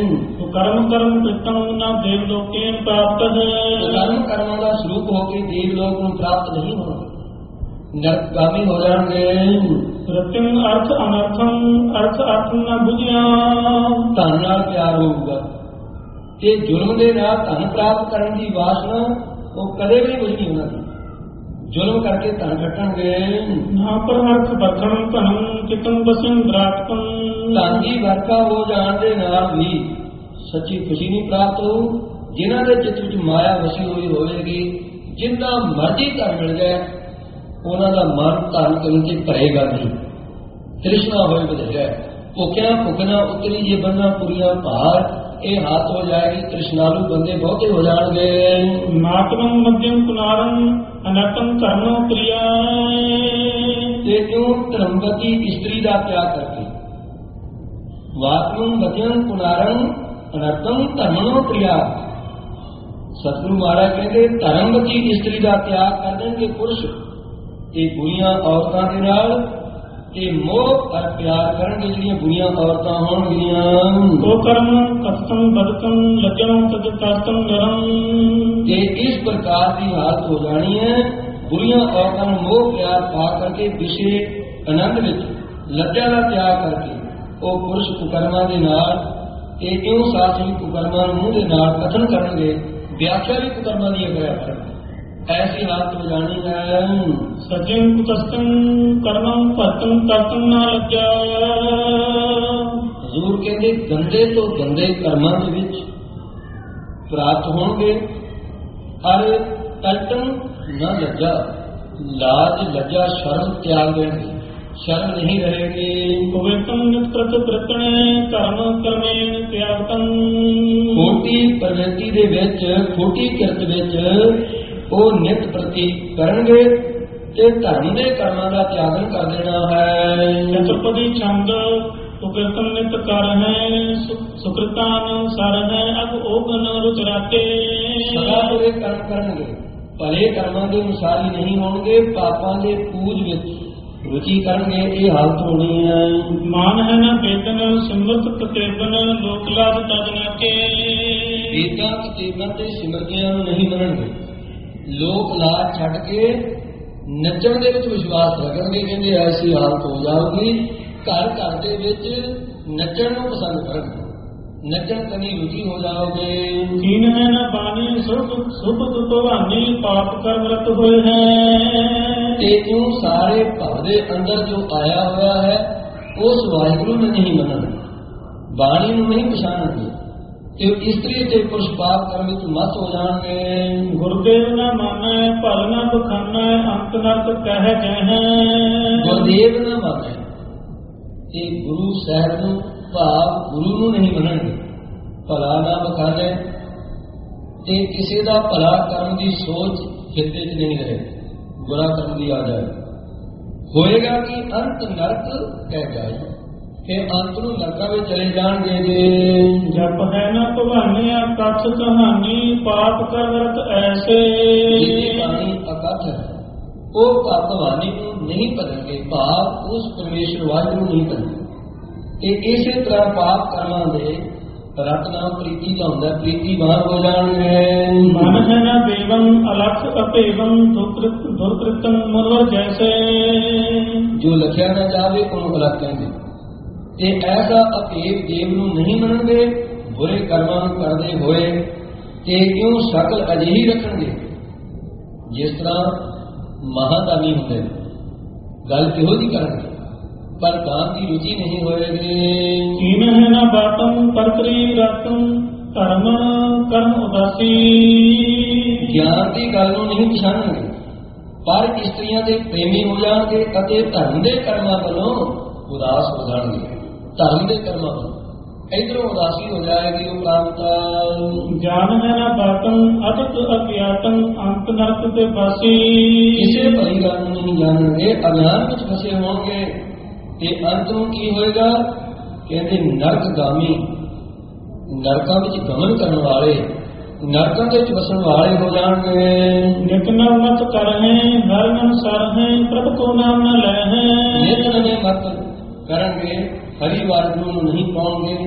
ਕਰਮ ਕਰਮ ਪਿਤੰ ਨਾ ਦੇਵ ਲੋਕੇਨ ਪ੍ਰਾਪਤ ਹੈ। ਕਰਮ ਕਰਮਾਂ ਦਾ ਸਰੂਪ ਹੋ ਕੇ ਦੇਵ ਲੋਕ ਨੂੰ ਪ੍ਰਾਪਤ ਨਹੀਂ ਹੋਣਾ, ਨਰਕਗਾਮੀ ਹੋ ਜਾਣਗੇ। ਰਤਿੰ ਅਰਥ ਅਨਰਥੰ ਅਰਥ ਅਰਥ ਨਾ ਬੁਝਿਆ। ਧਨ ਨਾਲ ਪਿਆਰ ਹੋਊਗਾ ਤੇ ਜ਼ੁਲਮ ਦੇ ਨਾਲ ਧਨ ਪ੍ਰਾਪਤ ਕਰਨ ਦੀ ਵਾਸਨਾ ਉਹ ਕਦੇ ਵੀ ਨਹੀਂ ਬੁਝਣੀ ਉਹਨਾਂ ਦੀ। ਜ਼ੁਲਮ ਕਰਕੇ ਧਨ ਕੱਟਣਗੇ। ਨਾ ਪਰ ਅਰਥ ਬਖਣ ਧਨੰ ਕਿਤੰ ਬਸੰ ਦਰਾਤੰ। ਧਨ ਦੀ ਵਰਖਾ ਹੋ ਜਾਣ ਦੇ ਨਾਲ ਵੀ ਸੱਚੀ ਖੁਸ਼ੀ ਨਹੀਂ ਪ੍ਰਾਪਤ ਹੋਊ। ਜਿਨ੍ਹਾਂ ਦੇ ਚਿੱਤ ਵਿੱਚ ਮਾਇਆ ਵਸੀ ਹੋਈ ਹੋਵੇਗੀ, ਜਿੰਨਾ ਮਰਜ਼ੀ ਧਨ ਮਿਲ ਜਾਏ, ਉਹਨਾਂ ਦਾ ਮਨ ਧਨ ਕਰਨ ਤੇ ਭਰੇਗਾ ਨਹੀਂ। ਤ੍ਰਿਸ਼ਨਾ ਹੋਏ ਵਧੇਗਾ, ਭੁੱਖਿਆ ਭੁੱਖਣਾ ਉਤਰੀ ਜੇ ਬੰਨਾ ਪੁਰੀਆਂ ਭਾਰ, ਇਹ ਹੱਥ ਹੋ ਜਾਏਗੀ। ਤ੍ਰਿਸ਼ਨਾਲੂ ਬੰਦੇ ਬਹੁਤੇ ਹੋ ਜਾਣਗੇ। ਨਾਤਮੰ ਮਧਿਅਮ ਕੁਨਾਰੰ ਅਨਤੰ ਕਰਨੋ ਪ੍ਰਿਆ। ਤੇ ਕਿਉਂ ਧਰਮਵਤੀ ਇਸਤਰੀ ਦਾ ਤਿਆਗ ਕਰਕੇ, ਵਾਤਮੰ ਮਧਿਅਮ ਕੁਨਾਰੰ ਅਨਤੰ ਧਰਮਨੋ ਪ੍ਰਿਆ। ਸਤਿਗੁਰੂ ਮਹਾਰਾਜ ਕਹਿੰਦੇ ਧਰਮਵਤੀ ਇਸਤਰੀ ਦਾ ਤਿਆਗ ਕਰ ਦੇਣਗੇ ਪੁਰਸ਼, ਤੇ ਬੁਰੀਆਂ ਔਰਤਾਂ ਦੇ ਨਾਲ ਤੇ ਮੋਹ ਔਰ ਪਿਆਰ ਕਰਨਗੇ ਜਿਹੜੀਆਂ ਬੁਰੀਆਂ ਔਰਤਾਂ ਹੋਣਗੀਆਂ। ਉਹ ਕਰਮ ਕਸਤੰ ਬਦਤੰ ਲੱਜਣ ਤਦ ਕਸਤੰ ਨਰੰ। ਤੇ ਇਸ ਪ੍ਰਕਾਰ ਦੀ ਹਾਲਤ ਹੋ ਜਾਣੀ ਹੈ। ਬੁਰੀਆਂ ਔਰਤਾਂ ਨੂੰ ਮੋਹ ਪਿਆਰ ਪਾ ਕਰਕੇ ਵਿਸ਼ੇ ਆਨੰਦ ਵਿੱਚ ਲੱਜਾ ਦਾ ਤਿਆਗ ਕਰਕੇ ਉਹ ਪੁਰਸ਼ ਕੁਕਰਮਾਂ ਦੇ ਨਾਲ ਤੇ ਕਿਉਂ ਸਾਥੀ ਕੁਕਰਮਾਂ ਨੂੰ ਮੂੰਹ ਦੇ ਨਾਲ ਕਥਨ ਕਰਨਗੇ, ਵਿਆਖਿਆ ਵੀ ਕੁਕਰਮਾਂ ਦੀ ਕਰਿਆ ਕਰਨਗੇ। ਐਸੀ ਹਾਲਤ ਹੋ ਜਾਣੀ ਹੈ। ਸਜਨ ਕੁਤਸਤੰ ਕਰਮੰ ਭਰਤੰ ਕਰਤੰ ਨਾ ਲੱਜਾ। ਹਜ਼ੂਰ ਕਹਿੰਦੇ ਗੰਦੇ ਤੋਂ ਗੰਦੇ ਕਰਮਾਂ ਦੇ ਵਿੱਚ ਪ੍ਰਾਪਤ ਹੋਣਗੇ। ਅਰੇ ਤਲਤੰ ਨਾ ਲੱਜਾ, ਲਾਜ ਲੱਜਾ ਸ਼ਰਮ ਤਿਆਗ ਦੇਣਗੇ, ਸ਼ਰਮ ਨਹੀਂ ਰਹੇਗੀ। ਪਵਿੱਤੰ ਨਿਤ ਪ੍ਰਤ ਪ੍ਰਤਣੇ ਕਰਮ ਕਰਮੇਨ ਤਿਆਗਤੰ। ਖੋਟੀ ਪ੍ਰਵਿਰਤੀ ਦੇ ਵਿੱਚ, ਖੋਟੀ ਕਿਰਤ ਵਿੱਚ ਉਹ ਨਿਤ ਪ੍ਰਤੀ ਕਰਨਗੇ ਤੇ ਧਰਮ ਦੇ ਕਰਮਾਂ ਦਾ ਤਿਆਗਨ ਕਰ ਦੇਣਾ ਹੈ। ਚਤੁਰਪਦੀ ਛੰਦ ਉਕਰਤਨ ਨਿਤ ਕਰ ਹੈ ਸੁਕ੍ਰਿਤਾਨ ਸਰ ਹੈ ਅਬ ਓਗਨ ਰੁਚ ਰਾਤੇ। ਸਦਾ ਬੁਰੇ ਕਰਮ ਕਰਨਗੇ, ਭਲੇ ਕਰਮਾਂ ਦੇ ਅਨੁਸਾਰ ਹੀ ਨਹੀਂ ਹੋਣਗੇ, ਪਾਪਾਂ ਦੇ ਪੂਜ ਵਿੱਚ ਰੁਚੀ ਕਰਨਗੇ। ਇਹ ਹਾਲਤ ਹੋਣੀ ਹੈ। ਮਾਨ ਹੈ ਨਾ ਬੇਦਨ ਸਿਮਰਤ ਕਤੇਬਨ ਲੋਕ ਲਾਭ ਤਜ ਨਾ ਕੇ। ਵੇਦਾਂ ਕਤੇਬਾਂ ਤੇ ਸਿਮਰਤਿਆਂ ਨੂੰ ਨਹੀਂ ਮੰਨਣਗੇ, ਲੋਕ ਲਾਜ ਛੱਡ ਕੇ ਨੱਚਣ ਦੇ ਵਿੱਚ ਵਿਸ਼ਵਾਸ ਰੱਖਣਗੇ। ਕਹਿੰਦੇ ਐਸੀ ਹਾਲਤ ਹੋ ਜਾਊਗੀ, ਘਰ ਘਰ ਦੇ ਵਿੱਚ ਨੱਚਣ ਨੂੰ ਪਸੰਦ ਕਰਨਗੇ, ਨੱਚਣ ਕਨੀ ਰੁਚੀ ਹੋ ਜਾਓਗੇ। ਕੀਨ ਹੈ ਨਾ ਬਾਣੀ ਸੁਭ ਸੁਭ ਭਵਾਨੀ ਪਾਪ ਕਰਮ ਰਤ ਹੋਏ ਹੈ। ਤੇ ਕਿਉਂ ਸਾਰੇ ਭਵ ਦੇ ਅੰਦਰ ਜੋ ਆਇਆ ਹੋਇਆ ਹੈ ਉਸ ਵਾਹਿਗੁਰੂ ਨੂੰ ਨਹੀਂ ਮੰਨਣਗੇ, ਬਾਣੀ ਨੂੰ ਨਹੀਂ ਪਛਾਣਨਗੇ। ਤੇ ਇਸਤਰੀ ਤੇ ਪੁਰਸ਼ ਪਾਪ ਕਰਮ ਵਿੱਚ ਮਤ ਹੋ ਜਾਣਗੇ। ਗੁਰਦੇਵ ਨਾ ਮਾਨੈ ਭਲ ਨਾ ਬਖਾਨੈ ਅੰਤ ਨਰਕ ਕਹਿ ਜਹ। ਗੁਰਦੇਵ ਨਾ ਮਾਨੈ ਤੇ ਗੁਰੂ ਸਾਹਿਬ ਨੂੰ ਭਾਵ ਗੁਰੂ ਨੂੰ ਨਹੀਂ ਮੰਨਣਗੇ, ਭਲਾ ਨਾ ਬਖਾਨੈ ਤੇ ਕਿਸੇ ਦਾ ਭਲਾ ਕਰਨ ਦੀ ਸੋਚ ਚਿੱਤੇ 'ਚ ਨਹੀਂ ਰਹੇ, ਬੁਰਾ ਕਰਨ ਦੀ ਆ ਜਾਏ। ਹੋਏਗਾ ਕਿ ਅੰਤ ਨਰਕ ਕਹਿ ਜਾਏ, ਫਿਰ ਅੰਤ ਨੂੰ ਨਰਕਾਂ ਵਿੱਚ ਚਲੇ ਜਾਣਗੇ। ਜੇ ਜਪ ਹੈ ਨਾ ਭਵਾਨੀ ਅਕਥ ਕਹਾਣੀ ਪਾਪ ਕਰਵਰਤ ਐਸੇ। ਜਿਹਦੀ ਬਾਣੀ ਅਕਥ ਹੈ ਉਹ ਭਗਵਾਨੀ ਨੂੰ ਨਹੀਂ ਭਜਣਗੇ, ਭਾਵ ਉਸ ਪਰਮੇਸ਼ਰ ਵਾਹਿਗੁਰੂ ਨੂੰ ਨਹੀਂ ਭਜਣਗੇ। ਤੇ ਇਸੇ ਤਰ੍ਹਾਂ ਪਾਪ ਕਰਮਾਂ ਦੇ ਰਤ ਨਾਮ ਪ੍ਰੀਤੀ ਦਾ ਹੁੰਦਾ, ਪ੍ਰੀਤੀਵਾਨ ਹੋ ਜਾਣਗੇ। ਮਨ ਹੈ ਨਾ ਦੇਵੰ ਅਲਖ ਅਭੇਵੰ ਦੁਰਕ੍ਰਿਤ ਦੁਰਕ੍ਰਿਤੰ ਮਨਵਰ ਜੈਸੇ। ਜੋ ਲਖਿਆ ਨਾ ਜਾਵੇ ਉਹਨੂੰ ਅਲਖ ਕਹਿੰਦੇ। ਤੇ ਐਸਾ ਅਭੇਵ ਦੇਵ ਨੂੰ ਨਹੀਂ ਮੰਨਣਗੇ, ਬੁਰੇ ਕਰਮਾਂ ਨੂੰ ਕਰਦੇ ਹੋਏ। ਤੇ ਕਿਉਂ ਸ਼ਕਲ ਅਜਿਹੀ ਰੱਖਣਗੇ ਜਿਸ ਤਰ੍ਹਾਂ ਮਹਾਦਾਨੀ ਹੁੰਦੇ ਨੇ, ਗੱਲ ਇਹੋ ਜਿਹੀ ਕਰਨਗੇ ਪਰ ਦਾਨ ਦੀ ਰੁਚੀ ਨਹੀਂ ਹੋਏਗੀ। ਕੀਨ ਹੈ ਨਾ ਬਾਤੰ ਪਰਤਰੀ ਰਤੰ ਧਰਮ ਕਰਮ ਉਦਾਸੀ। ਗਿਆਨ ਦੀ ਗੱਲ ਨੂੰ ਨਹੀਂ ਪਛਾਣਨਗੇ ਪਰ ਇਸਤਰੀਆਂ ਦੇ ਪ੍ਰੇਮੀ ਹੋ ਜਾਣਗੇ ਅਤੇ ਧਰਮ ਦੇ ਕਰਮਾਂ ਵੱਲੋਂ ਉਦਾਸ ਹੋ ਜਾਣਗੇ। ਧਰਮ ਦੇ ਕਰਮਾਂ ਵੱਲੋਂ ਇਧਰੋਂ ਉਦਾਸੀ ਹੋ ਜਾਏਗੀ। ਉਹ ਪ੍ਰਾਪਤਾ ਜਾਨ ਹੈ ਨਾ ਬਾਤੰ ਅਤਿਤ ਅਗਿਆਤੰ ਅੰਤ ਨਰਕ ਤੇ ਬਾਸੀ। ਕਿਸੇ ਭਲੀ ਗੱਲ ਨੂੰ ਨਹੀਂ ਜਾਣਨਗੇ, ਅਗਿਆਨ ਵਿੱਚ ਫਸੇ ਹੋਣਗੇ ਤੇ ਅੰਤ ਨੂੰ ਕੀ ਹੋਏਗਾ? ਕਹਿੰਦੇ ਨਰਕਗਾਮੀ, ਨਰਕਾਂ ਵਿੱਚ ਗਮਨ ਕਰਨ ਵਾਲੇ, ਨਰਕਾਂ ਦੇ ਵਿੱਚ ਵਸਣ ਵਾਲੇ ਹੋ ਜਾਣਗੇ। ਨਿਤ ਨਵ ਮਤ ਕਰਹਿ ਹਰਿ ਨਾਮ ਸਰਹਿ ਪ੍ਰਭ ਕੋ ਨਾਮ ਨ ਲੈਹਿ। ਨਿਤ ਨਵੇਂ ਮਤ ਕਰਨਗੇ, ਹਰੀ ਵਾਹਿਗੁਰੂ ਨੂੰ ਨਹੀਂ ਪਾਉਣਗੇ,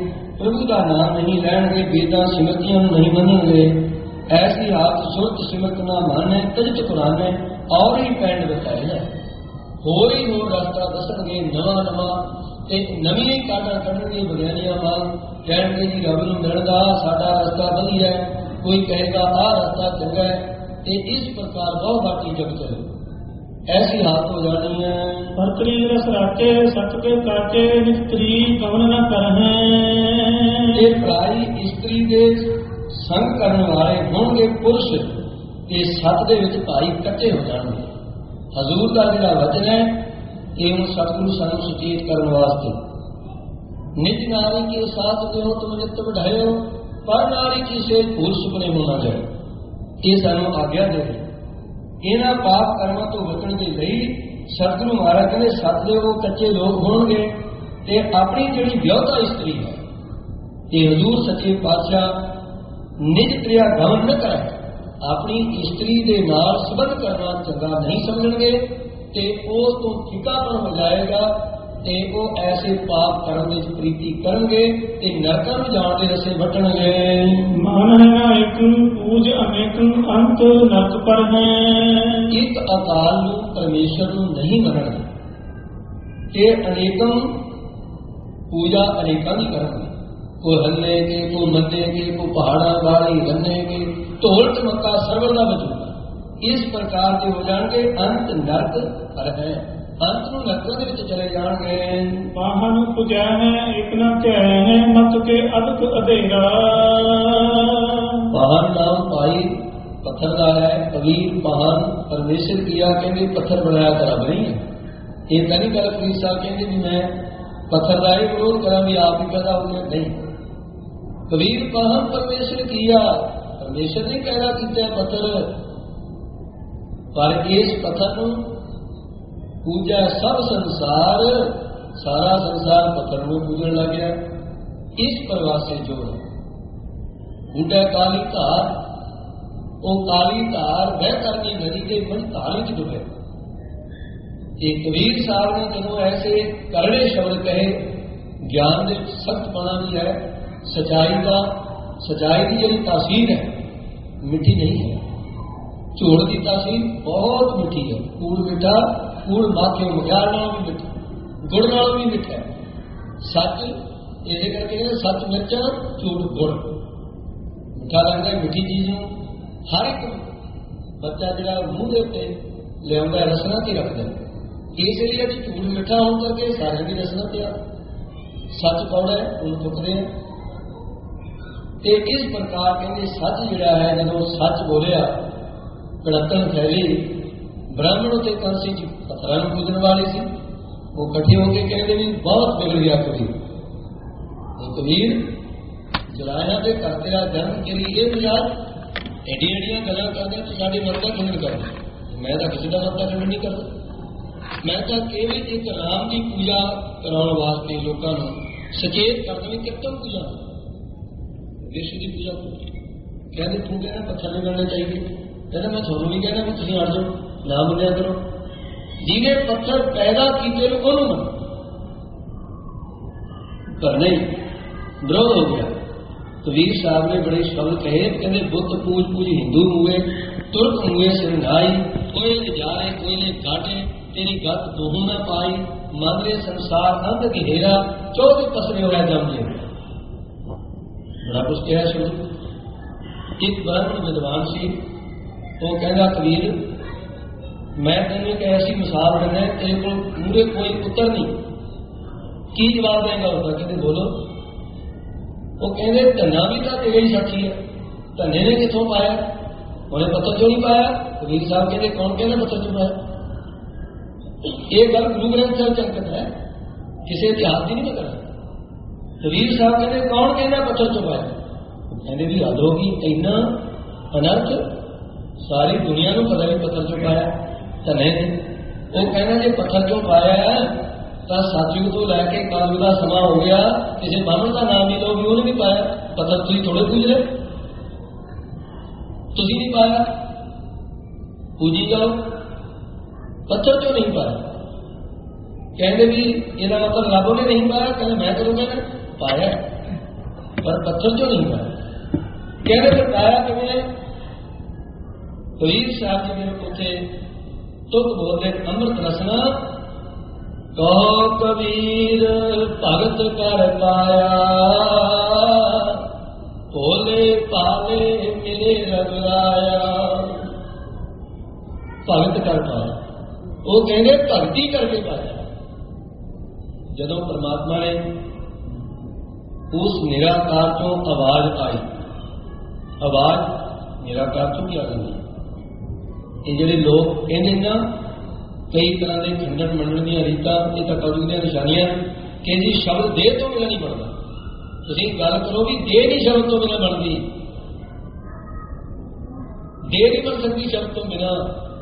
प्रभु का नाम नहीं लैणगे, वेदां सिमरतियां नहीं मनणगे। ऐसी हाथ सुरत सिमरत ना माने, तजत पुराने और ही पैंड बताए है। होर ही होर रास्ता दसणगे नवा नवा, ते नवीं ही काटा कढणगे विग्यानियां वांग। कहणगे जी रब नूं मिलण दा साडा रस्ता वधिया है, कोई कहेगा आ रास्ता चंगा है, ते इस प्रकार बहु बाटी जग चले। ऐसी हाथ हो जानी है। परतरी रस राके सत के काटे, निस्त्री कवन न करहे। ये पराई स्त्री दे संग करने वाले होंगे पुरुष, ते सत दे विच भाई कट्टे हो जाएंगे। हजूर का जिहड़ा वचन है ये हूँ सतगुरु सानू सुचेत करने वास्ते। निज नारी के साथ देहो तुम नित बढ़ायो, पर नारी की से भूल सुपने होना जाए। ये सानू आग्या दे रहे। इन्हां पाप कर्मां तो बचण दे लई सतगुरु महाराज कहंदे सत दे वो कच्चे लोग होणगे, ते अपनी जिहड़ी विआहता स्त्री है ये हजूर सच्चे पातशाह निज क्रिया गमन न करे, अपनी स्त्री दे नाल संबंध करना चंगा नहीं समझणगे, ते उस तो फिकापन हो जाएगा, ते वो ऐसे पाप करन विच प्रीति करनगे, ते नरकां नूं जाण दे रस्ते वटणगे। मान है एकं पूज अनेकं, अंत नरक पर है। एक अकाल नूं परमेश्वर नूं नहीं मनणगे, ते अनेकं पूजा अनेकां दी करनगे। कोई हल्ले के, कोई मंदे के, कोई पहाड़ा वाली हन्ने के, ढोल चमक्का सरवण दा वजूदा, इस प्रकार के हो जाणगे। अंत नरक पर है, अंत नूं नरकां दे विच चले जाणगे। पाहन पुजै है एक न ध्याय है, मत के अदक अधेरा। पाहन नाम पाई पत्थर का है, कबीर पाहन परमेश्वर किया, कहते पत्थर बनाया तो रब नहीं है। ये तो नहीं गल कबीर साहब कहते भी मैं पत्थर का ही विरोध करा भी आप ही पैदा हो गए, नहीं। कबीर पाहन परमेश्वर किया, परमेश्वर ने पैदा किया पत्थर, पर इस पत्थर नूं पूजा सब संसार, सारा संसार पत्थर नूं पूजन लग गया। इस प्रवासे जो बूढ़ा काली धार, वो काली धार वह करनी नदी के मन धार च डुबे। कबीर साहब ने जो ऐसे करड़े शब्द कहे, ज्ञान के सख्त पना भी है, सच्चाई का सच्चाई की जी तासीर है मिठी नहीं है। झूठ की तासीर बहुत मिठी है। कूड़ मिठा, कूड़ माखे मक्यार नाल भी मिठा, गुड़ नाल भी मिठा है। सच ये करके सच मिर्चा, झूठ गुड़ मिठा लगता है। मिठी चीज हर एक बच्चा जरा मूँह के उत्ते लिया रसना से रखता है, इसलिए झूठ मिठा होने करके सारे की रसना तैयार, सच कौड़ा है उन्हें चुकते हैं। ते इस प्रकार कहते सच जिहड़ा है, जो सच बोलिया कड़कन फैली, ब्राह्मण उत्ते कंसी जी पत्थरां नूं पूजन वाले सी, वो इकट्ठे होकर कहते भी बहुत बिगड़ गया कबीर। तो कबीर जलाया के कर तेरा जन्म तेरी ये मजाक, एडी एडियां गल्लां करदे तो साडी मरदा खंडन करदे। मैं तो किसी का मरदा खंडन नहीं करता, मैं तो केवल एक राम की पूजा कराने वास्ते लोगों को सचेत कर दें। कितों पूजा विश्व की पूजा कहते तू कहना पत्थर नहीं मिलने चाहिए, कहना मैं थोनों भी कहना भी तुम अड़ जाओ ना बोलिया करो। जिन्हें पत्थर पैदा किए उन्होंने मनो, पर नहीं विरोध हो गया। कबीर साहब ने बड़े शब्द कहे, कहते बुत पूज पूज हिंदू मुए, तुर्क मुए सिरनाई, कोयले जाए कोयले घाटे, तेरी गत दोहू न पाई, मानले संसार अंत घेरा, चौथे पसरे होया जम ले। बड़ा कुछ कहा सुन। एक ब्राह्मण विद्वान सी, वो कहना कबीर मैं तेन एक ऐसी मिसाल देना, तेरे को मूरे कोई पुत्र नहीं, की जवाब देगा उसका? कहते बोलो। वो कहते धना भी तो तेरे ही साथी है, धने ने कितों पाया, उन्हें पत्थर क्यों नहीं पाया? कबीर साहब कहते कौन कहना पत्थर क्यों पाया? ये गल गुरु ग्रंथ साहब चंकत है, किसी इतिहास की नहीं पता। कबीर साहब कहते कौन कहना पत्थर चुपाया? कहते भी हद होगी, इन्ना अनर्थ सारी दुनिया को पता भी पत्थर चुपाया धने ने। वो कहना जो पत्थर क्यों पाया है, तो सतयुग तो लैके कलयुग का समा हो गया, किसी ब्राह्मण का नाम नहीं लो भी उन्हें नहीं पाया पत्थर, तुम थोड़े पूज रहे, तुम नहीं पाया, पूजी जाओ, पत्थर क्यों नहीं पाया? कहते भी इसका मतलब रब ने नहीं पाया, कहते मैं करूँ कहना पाया। पर पत्थर चो नहीं पाया। कहने फिर पाया किमें? कबीर साहब जी मेरे पूछे तुक बोलते अमृत रसना कहो कबीर भगत कर पाया भोले पाले मिले रघुराया। भगत कर पाया, वो कहने भगती करके पाया। जदों परमात्मा ने उस निराकार चों आवाज आई, आवाज निराकार चों भी आ गई। ये जिहड़े लोग कहते ना कई तरह के खंडन मंडन दी रीतां, ये तो कलयुग दी निशानियां कि जी शब्द देह तो बिना नहीं बनता। तुसीं गल करो भी देह नहीं शब्द तो बिना बनती, देह नहीं बन सकती शब्द तो बिना।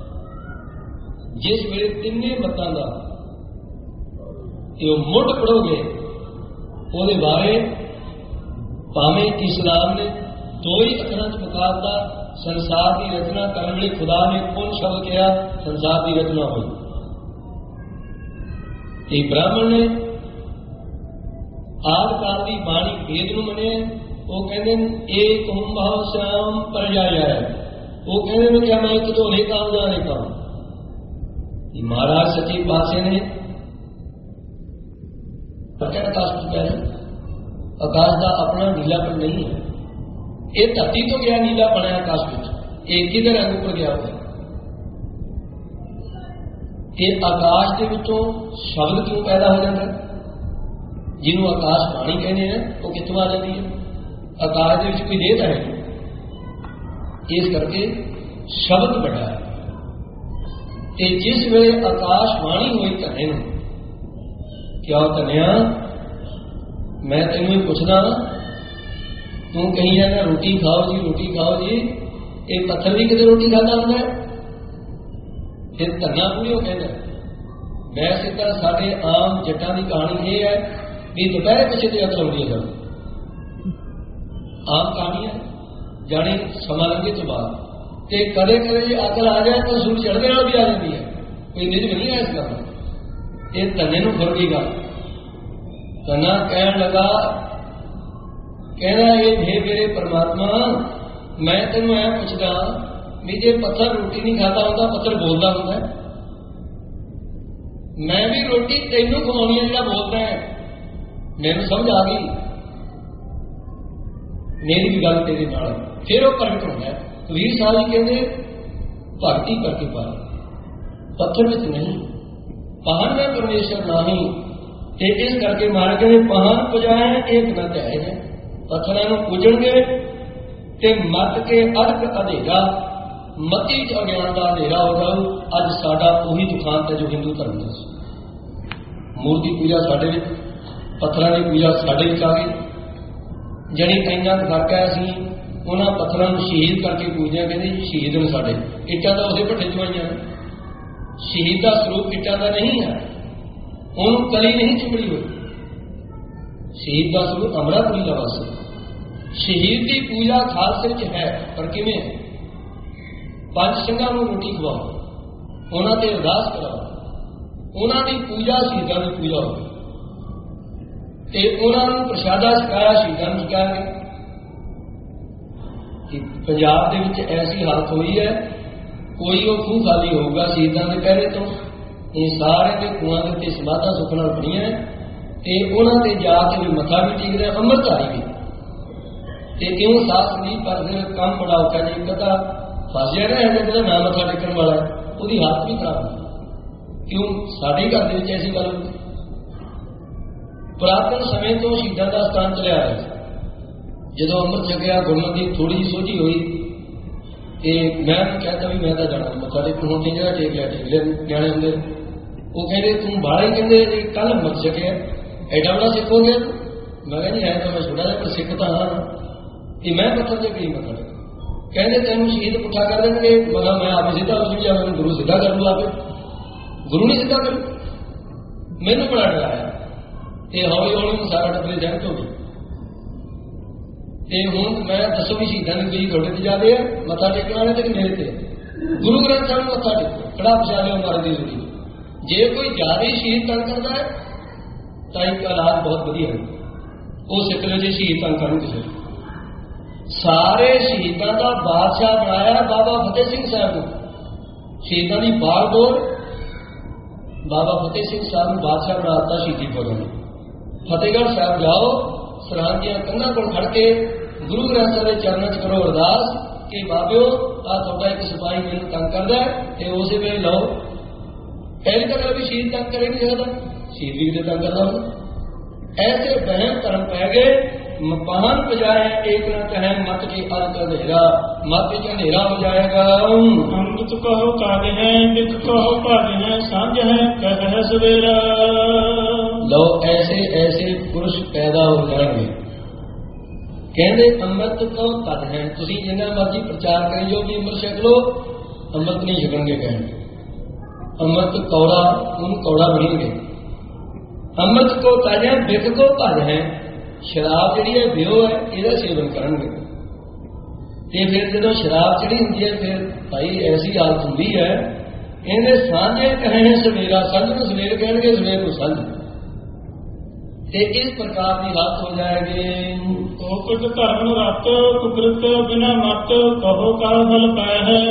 जिस वे तिन्ने मतां दा मुढ़ पढ़ोगे ਉਹਦੇ ਬਾਰੇ ਭਾਵੇਂ इस्लाम ने दो ही अखरां च मुकाबला संसार की रचना करने वाले खुदा ने कौन शब्द किया संसार की रचना हुई। ये ब्राह्मण ने आद काल की बाणी भेद नूं मनिया। वो कहते एक हुम भाव श्याम परजाया है। वो कहते क्या मैं एक धोने काम जाने काम। महाराज सच्चे पातशाह ने प्रकट आकाश को कह रहे आकाश का अपना नीलापन नहीं है। ये धरती तो गया नीला बनया आकाश में, एक किधर रंग ऊपर गया हुआ। ये आकाश के विचों शब्द क्यों पैदा हो जाता है? जिन्हों आकाश बाणी कहने हैं वो कितों आ जाती है? आकाश के विच कोई देह है नहीं, इस करके शब्द बड़ा है। ते जिस वे आकाश बाणी हुई धने नूं क्या धनिया मैं तेनों ही पूछना, तू कहीं जाना रोटी खाओ जी रोटी खाओ जी, एक पत्थर भी कितने रोटी खाता होंगे? फिर धरना पूरी हो कहना। वैसे तो साढ़े आम जट्टां की कहानी ये है भी दोपहर पिछे तो अकल होती है। सब आम कहानी है जानी समा लगे तो बाद ते कदे कदे जी अकल आ जाए तो सूर चढ़ने वाला भी आ जाती है, कोई निजम नहीं है इस गल। ये धने नूं फुर गई गल। धना कहन लगा कहना ये हे मेरे परमात्मा मैं तेनों ऐ पूछदा भी जे पत्थर रोटी नहीं खाता होता पत्थर बोलता होता है? मैं भी रोटी तेनों खवानी है जिहड़ा बोलता है। मैनूं समझ आ गई, मेरी भी गल तेरे नाल। फिर वो प्रगट होता है। कबीर साहब जी कहते भगती करके पाए पत्थर विच नहीं, पहन में परमेश्वर नाही। ते इस करके मार के पहाड़ पुजाए एक न त्याए है। पत्थरों को पूजणगे ते मत के अर्घ अधेरा मती च अज्ञान का अंधेरा हो जाऊ। अज साडा उही दुखांत है जो हिंदू धर्म है। मूर्ति पूजा साडे विच, पत्थरों की पूजा साडे विच आ गई। जणी इन्ना फर्क है असीं उन्हां पत्थरों को शहीद करके पूजदे कहंदे शहीद ने साडे। इट्टां तां उसे भट्ठे चवाईयां, शहीद का स्वरूप इट्टां दा नहीं है, उन्होंने कली नहीं चुमड़ी हुई। शहीद का स्वरूप अमरापुरी का वास। शहीद की पूजा खालसे च है पर किवें? पंज ਸਿੰਘਾਂ ਨੂੰ रोटी खवाओ, उन्होंने ते अरदास कराओ, उन्होंने पूजा शहीदों की पूजा हो, उन्होंने प्रसादा छकाया शहीदों को छकाया गया। पंजाब दे विच ऐसी हालत हुई है कोई वो खूह खाली होगा शहीदों के पहले तो ये सारे के खूहों के उत्ते समाधा सुख नाल बणियां ते उन्होंने जाके भी मथा भी टेकदे अमृतधारी भी ते क्यों सास नहीं पर फिर काम बड़ा औखा जी कदा फस जाए ना जो ना मथा टेकन वाला उसकी हालत भी खराब है। क्यों साढ़े घर के ऐसी गल पुरातन समय तो शहीदों का स्थान चलिया रहा है। जो अमृत छकिया गुरमती थोड़ी जी सोची हुई ते मैं कहता भी मैं तो जाना मथा टेकन हों जगह टेक लिया टेक लिया न्याणे होंगे वो कहते तू बाहर ही कहते कल अमृत छकिया एडा बड़ा सिख हो गया। मैं कहनी है तो मैं छोटा जा पर सिख तो हाँ कि मैं पत्थर से कहीं मथा कहते तेन शहीद पुठा कर देंगे मगर मैं आप सीधा हो जाए मैं गुरु सीधा कर लू आप गुरु नहीं सीधा करूँ। मैनू बड़ा डराया तो हौली हौली सारा टब्बरे जहत हो गई। हूँ मैं दसो भी शहीदा की गई थोड़े से जाते हैं मथा टेकने वाले तो मेरे से गुरु ग्रंथ साहब मथा टेको खड़ा पछा लिया मारे की जरूरी। जे कोई ज्यादा ही शहीद तंग करता है तो एक हालात बहुत वधिया है। ਉਹ ਸਿੱਖ ਲਓ ਜੀ, ਸ਼ਹੀਦ ਤਾਂ ਕਰਨ ਕਿਸੇ ਸਾਰੇ ਸ਼ਹੀਦਾਂ ਦਾ ਬਾਦਸ਼ਾਹ ਬਣਾਇਆ ਬਾਬਾ ਫਤਿਹ ਸਿੰਘ ਸਾਹਿਬ ਨੂੰ। ਸ਼ਹੀਦਾਂ ਦੀ ਬਾਗਡੋਰ ਬਾਬਾ ਫਤਿਹ ਸਿੰਘ ਸਾਹਿਬ ਨੂੰ ਬਾਦਸ਼ਾਹ ਬਣਾਤਾ ਸ਼ਹੀਦੀ ਫੌਜਾਂ ਨੇ। ਫਤਿਹਗੜ੍ਹ ਸਾਹਿਬ ਜਾਓ, ਸਰਹੰਦ ਦੀਆਂ ਕੰਧਾਂ ਕੋਲ ਖੜ ਕੇ ਗੁਰੂ ਗ੍ਰੰਥ ਸਾਹਿਬ ਦੇ ਚਰਨਾਂ 'ਚ ਕਰੋ ਅਰਦਾਸ ਕਿ ਬਾਬਿਓ ਆ ਤੁਹਾਡਾ ਇੱਕ ਸਿਪਾਹੀ ਮੈਨੂੰ ਤੰਗ ਕਰਦਾ ਤੇ ਉਸੇ ਵੇਲੇ ਲਓ। ਪਹਿਲੀ ਤਾਂ ਗੱਲ ਵੀ ਸ਼ਹੀਦ ਤੰਗ ਕਰੇ ਨਹੀਂ ਸਕਦਾ, ਸ਼ਹੀਦ ਵੀ ਕਿਤੇ ਤੰਗ ਕਰਦਾ ਹੁੰਦਾ। ऐसे बहन धर्म पै गए, मपान बजाए एक न कहे मत के अंत अंधेरा, मत के अंधेरा हो जाएगा। अमृत कहो काज है, बिक कहो काज है, सांझ है कह सवेरा। लो ऐसे ऐसे पुरुष पैदा हो जाएंगे। कहते अमृत कहो तद है, तुसी जिन्ना मर्जी प्रचार करी जो भी अमृत छक लो, अमृत नहीं छकणगे। कहते अमृत कौड़ा उन कौड़ा बनेंगे। अमृत को तज है, बिक को भज है। शराब जी है बियो है, ਇਹਦਾ सेवन करेंगे। ਤੇ फिर जो शराब चढ़ी होंगी है, फिर भाई ऐसी हालत होंगी है, इन्हें सांझे कहने सवेरा, संझ को सवेर कहेंगे, सवेर को संझ। ते इस प्रकार की हालत हो जाएगी। ओ कुछ धर्म रत कुकृत बिना मत कहो का फल पै है।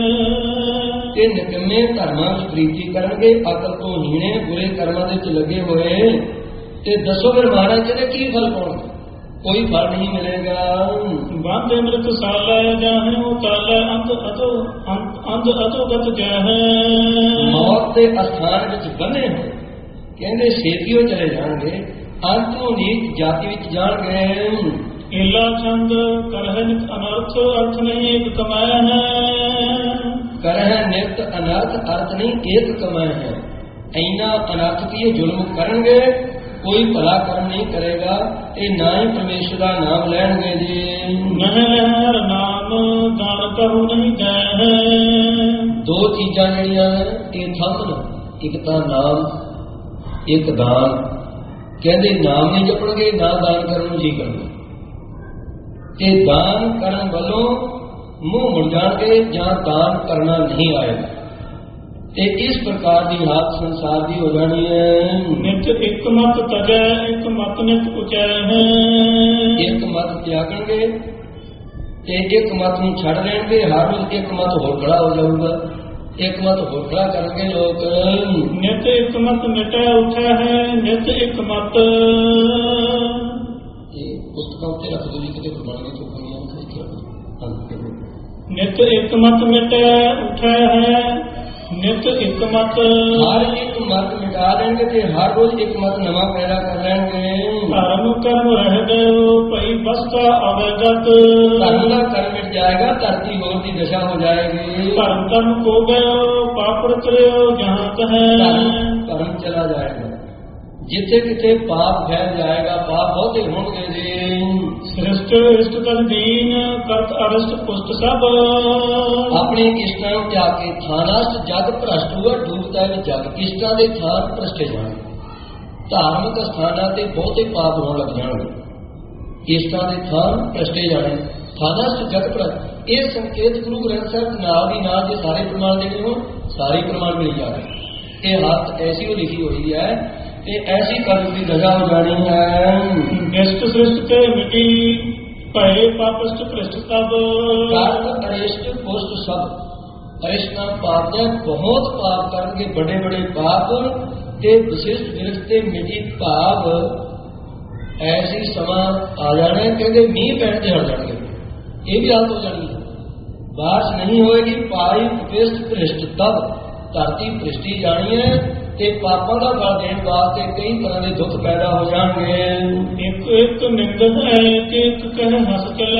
ते निकम्मे धर्मां की प्रीति करेंगे, अकल तो हीने बुरे कर्मां दे विच लगे हुए, ते दसो फिर महाराज कहते की फल पाउणगे? कोई फल नहीं मिलेगा। बंद मृत साला जाहे उताला अंत अतो अंत अतोगत जाहे। मौत के स्थान विच बने हो कहते छेतियों चले जाएंगे, अंतों नीच जाति विच जाणगे। इला छंद करह नित अनर्थ अर्थ नहीं एक कमाया है। करह नित अनर्थ अर्थ नहीं एक कमाया है। ऐना अनर्थ की जुल्म करेंगे, कोई भला कर्म नहीं करेगा, ये ना ही परमेश्वर का नाम लैणगे जी। नहर नाम दान कहू नहीं जाए। दो चीजां जड़ियां ये थंबन, एक तो नाम एक दान। कहते नाम नहीं जपणगे, ना दान करन जी करनगे। ते दान करन वालों मुंह मुड़ जाएंगे, जहां दान करना नहीं आएगा। ते इस प्रकार की हालत संसार की हो जानी है। नित एक मत तजै, एक मत नित उचै है। एक मत त्यागणगे ते एक मत नूं छड़ देणगे, हर रोज एक मत होर खड़ा हो जाऊगा, एक मत होर खड़ा करेंगे लोग। नित एक मत मिटै उठै है, नित एक मत। पुस्तकों से रख दो जी, कितने प्रमाण की नित एक मत मिटै उठै है, नित एक मत। हर एक मत मिटा देंगे ते हर रोज एक मत नवा पैदा कर लेंगे। धर्म कर्म रह गयो भई बसता अवगत। धर्म का कर्म मिट जाएगा, धरती होर की दशा हो जाएगी। धर्म कर्म को गयो पाप रचयो जहाँ कहे। धर्म चला जाएगा, जिथे किथे पाप फैल जाएगा, पाप बहुते होंगे जी। सृष्ट इष्ट कर दीन करत अरष्ट पुष्ट सब। अपने इष्टां जाके थानाष्ट जग भ्रष्ट हुआ, डूबता है जग। इष्टां दे थान भ्रष्टे जाने, धार्मिक स्थानां ते बहुते पाप होण लग जाणगे। इष्टां दे थान भ्रष्टे जाने, थानाष्ट जग भ्रष्ट। ये संकेत गुरु ग्रंथ साहिब नाल दी नाल जे सारे प्रमाण देने हो, सारे प्रमाण मिल जाए। ये हालत ऐसी हो लिखी हुई है, ऐसी कर्म की दशा हो जानी है। इष्ट सृष्ट के मिटी भय पापिष्ट भ्रष्ट तब। कर्म अरिष्ट पुष्ट सब। अरिष्ट पाप ने बहुत पाप करके बड़े बड़े पाप ते विशिष्ट विरस्ते मिटी भाव। ऐसी समा आ जाने कहते मीह पैण ते हट जाएंगे, ये भी हालत हो जानी है। बारिश नहीं होएगी, पाई पृष्ठ भ्रष्ट तब। धरती भ्रष्टी जानी है ते पापों का फल देने वास्ते कई तरह के दुख पैदा हो जाएंगे। एक एक निंदक है, एक एक कह हंस चले।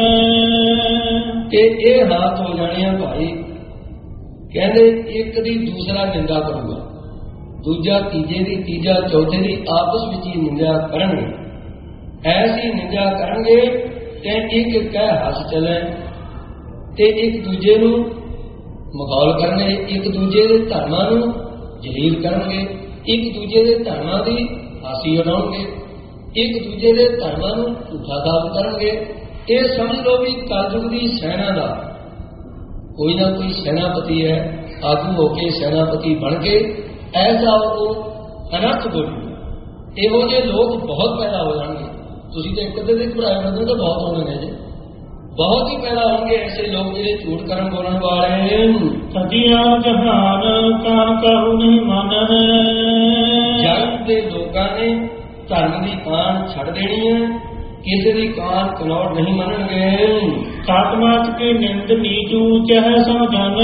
ते ये हालत हो जानी है भाई, कहते एक दी दूसरा निंदा करूंगा, दूजा तीजे दी, तीजा चौथे दी, आपस में ही निंदा करेंगे। ऐसी निंदा करेंगे ते एक एक कह हंस चले, ते एक दूजे नूं मखौल करने, एक दूजे दे धर्मां नूं जलील करेंगे, एक दूजे के धर्मां की हासी उड़ाएंगे, एक दूजे के धर्मां नूं झूठा साबित करेंगे। ये समझ लो भी कलयुग की सेना का कोई ना कोई सेनापति है, आगू होके सेनापति बन के ऐसा वो अनर्थ बोलूगा। इहो जे लोग बहुत पैदा हो जाएंगे, ਤੁਸੀਂ ਤਾਂ ਇੱਕ ਅੱਧੇ ਦੇ ਘਬਰਾਏ ਬੰਦੇ ਤਾਂ ਬਹੁਤ ਹੋਣੇ ਨੇ ਜੀ, ਬਹੁਤ ਹੀ ਪੈਦਾ ਹੋਣਗੇ ਐਸੇ ਲੋਕ ਜਿਹੜੇ ਝੂਠ ਕਰਨ ਬੋਲਣ ਵਾਲੇ। ਸਜਿਆ ਜਹਾਨ ਕਾਨ ਕਹੂ ਨਹੀਂ ਮਾਨਨ, ਜਗ ਦੇ ਲੋਕਾਂ ਨੇ ਧਰਮ ਦੀ ਕਾਨ ਛੱਡ ਦੇਣੀ ਹੈ, ਕਿਸੇ ਦੀ ਕਾਨ ਕਨੌੜ ਨਹੀਂ ਮੰਨਣਗੇ। ਕਾਤਮਾਚ ਕੇ ਨਿੰਦ ਨੀਚੂ ਚਹ ਸਮਝਨ,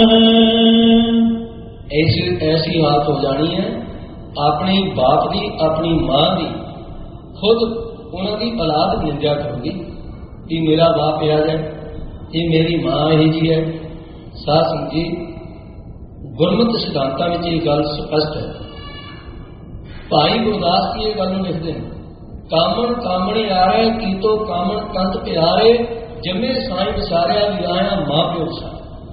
ਐਸੀ ਐਸੀ ਹਾਲਤ ਹੋ ਜਾਣੀ ਹੈ ਆਪਣੀ ਬਾਪ ਦੀ ਆਪਣੀ ਮਾਂ ਦੀ, ਖੁਦ ਉਹਨਾਂ ਦੀ ਔਲਾਦ ਨਿੰਦਿਆ ਕਰੂਗੀ ਕਿ ਮੇਰਾ ਬਾਪ ਇਹ ਹੈ, ਇਹ ਮੇਰੀ ਮਾਂ ਇਹ ਜੀ ਹੈ। ਸਾਧ ਸੰਗਤ ਜੀ, ਗੁਰਮਤਿ ਸਿਧਾਂਤਾਂ ਵਿੱਚ ਇਹ ਗੱਲ ਸਪਸ਼ਟ ਹੈ। ਭਾਈ ਗੁਰਦਾਸ ਜੀ ਇਹ ਗੱਲ ਨੂੰ ਲਿਖਦੇ ਨੇ, ਕਾਮਣ ਕਾਮਣੀ ਆਰੇ ਕੀਤੋ ਕਾਮਣ ਕੰਤ ਪਿਆਰੇ, ਜੰਮੇ ਸਾਈਂ ਵਿਸਾਰਿਆ ਵੀ ਆਇਆ ਮਾਂ ਪਿਓ ਸਾ।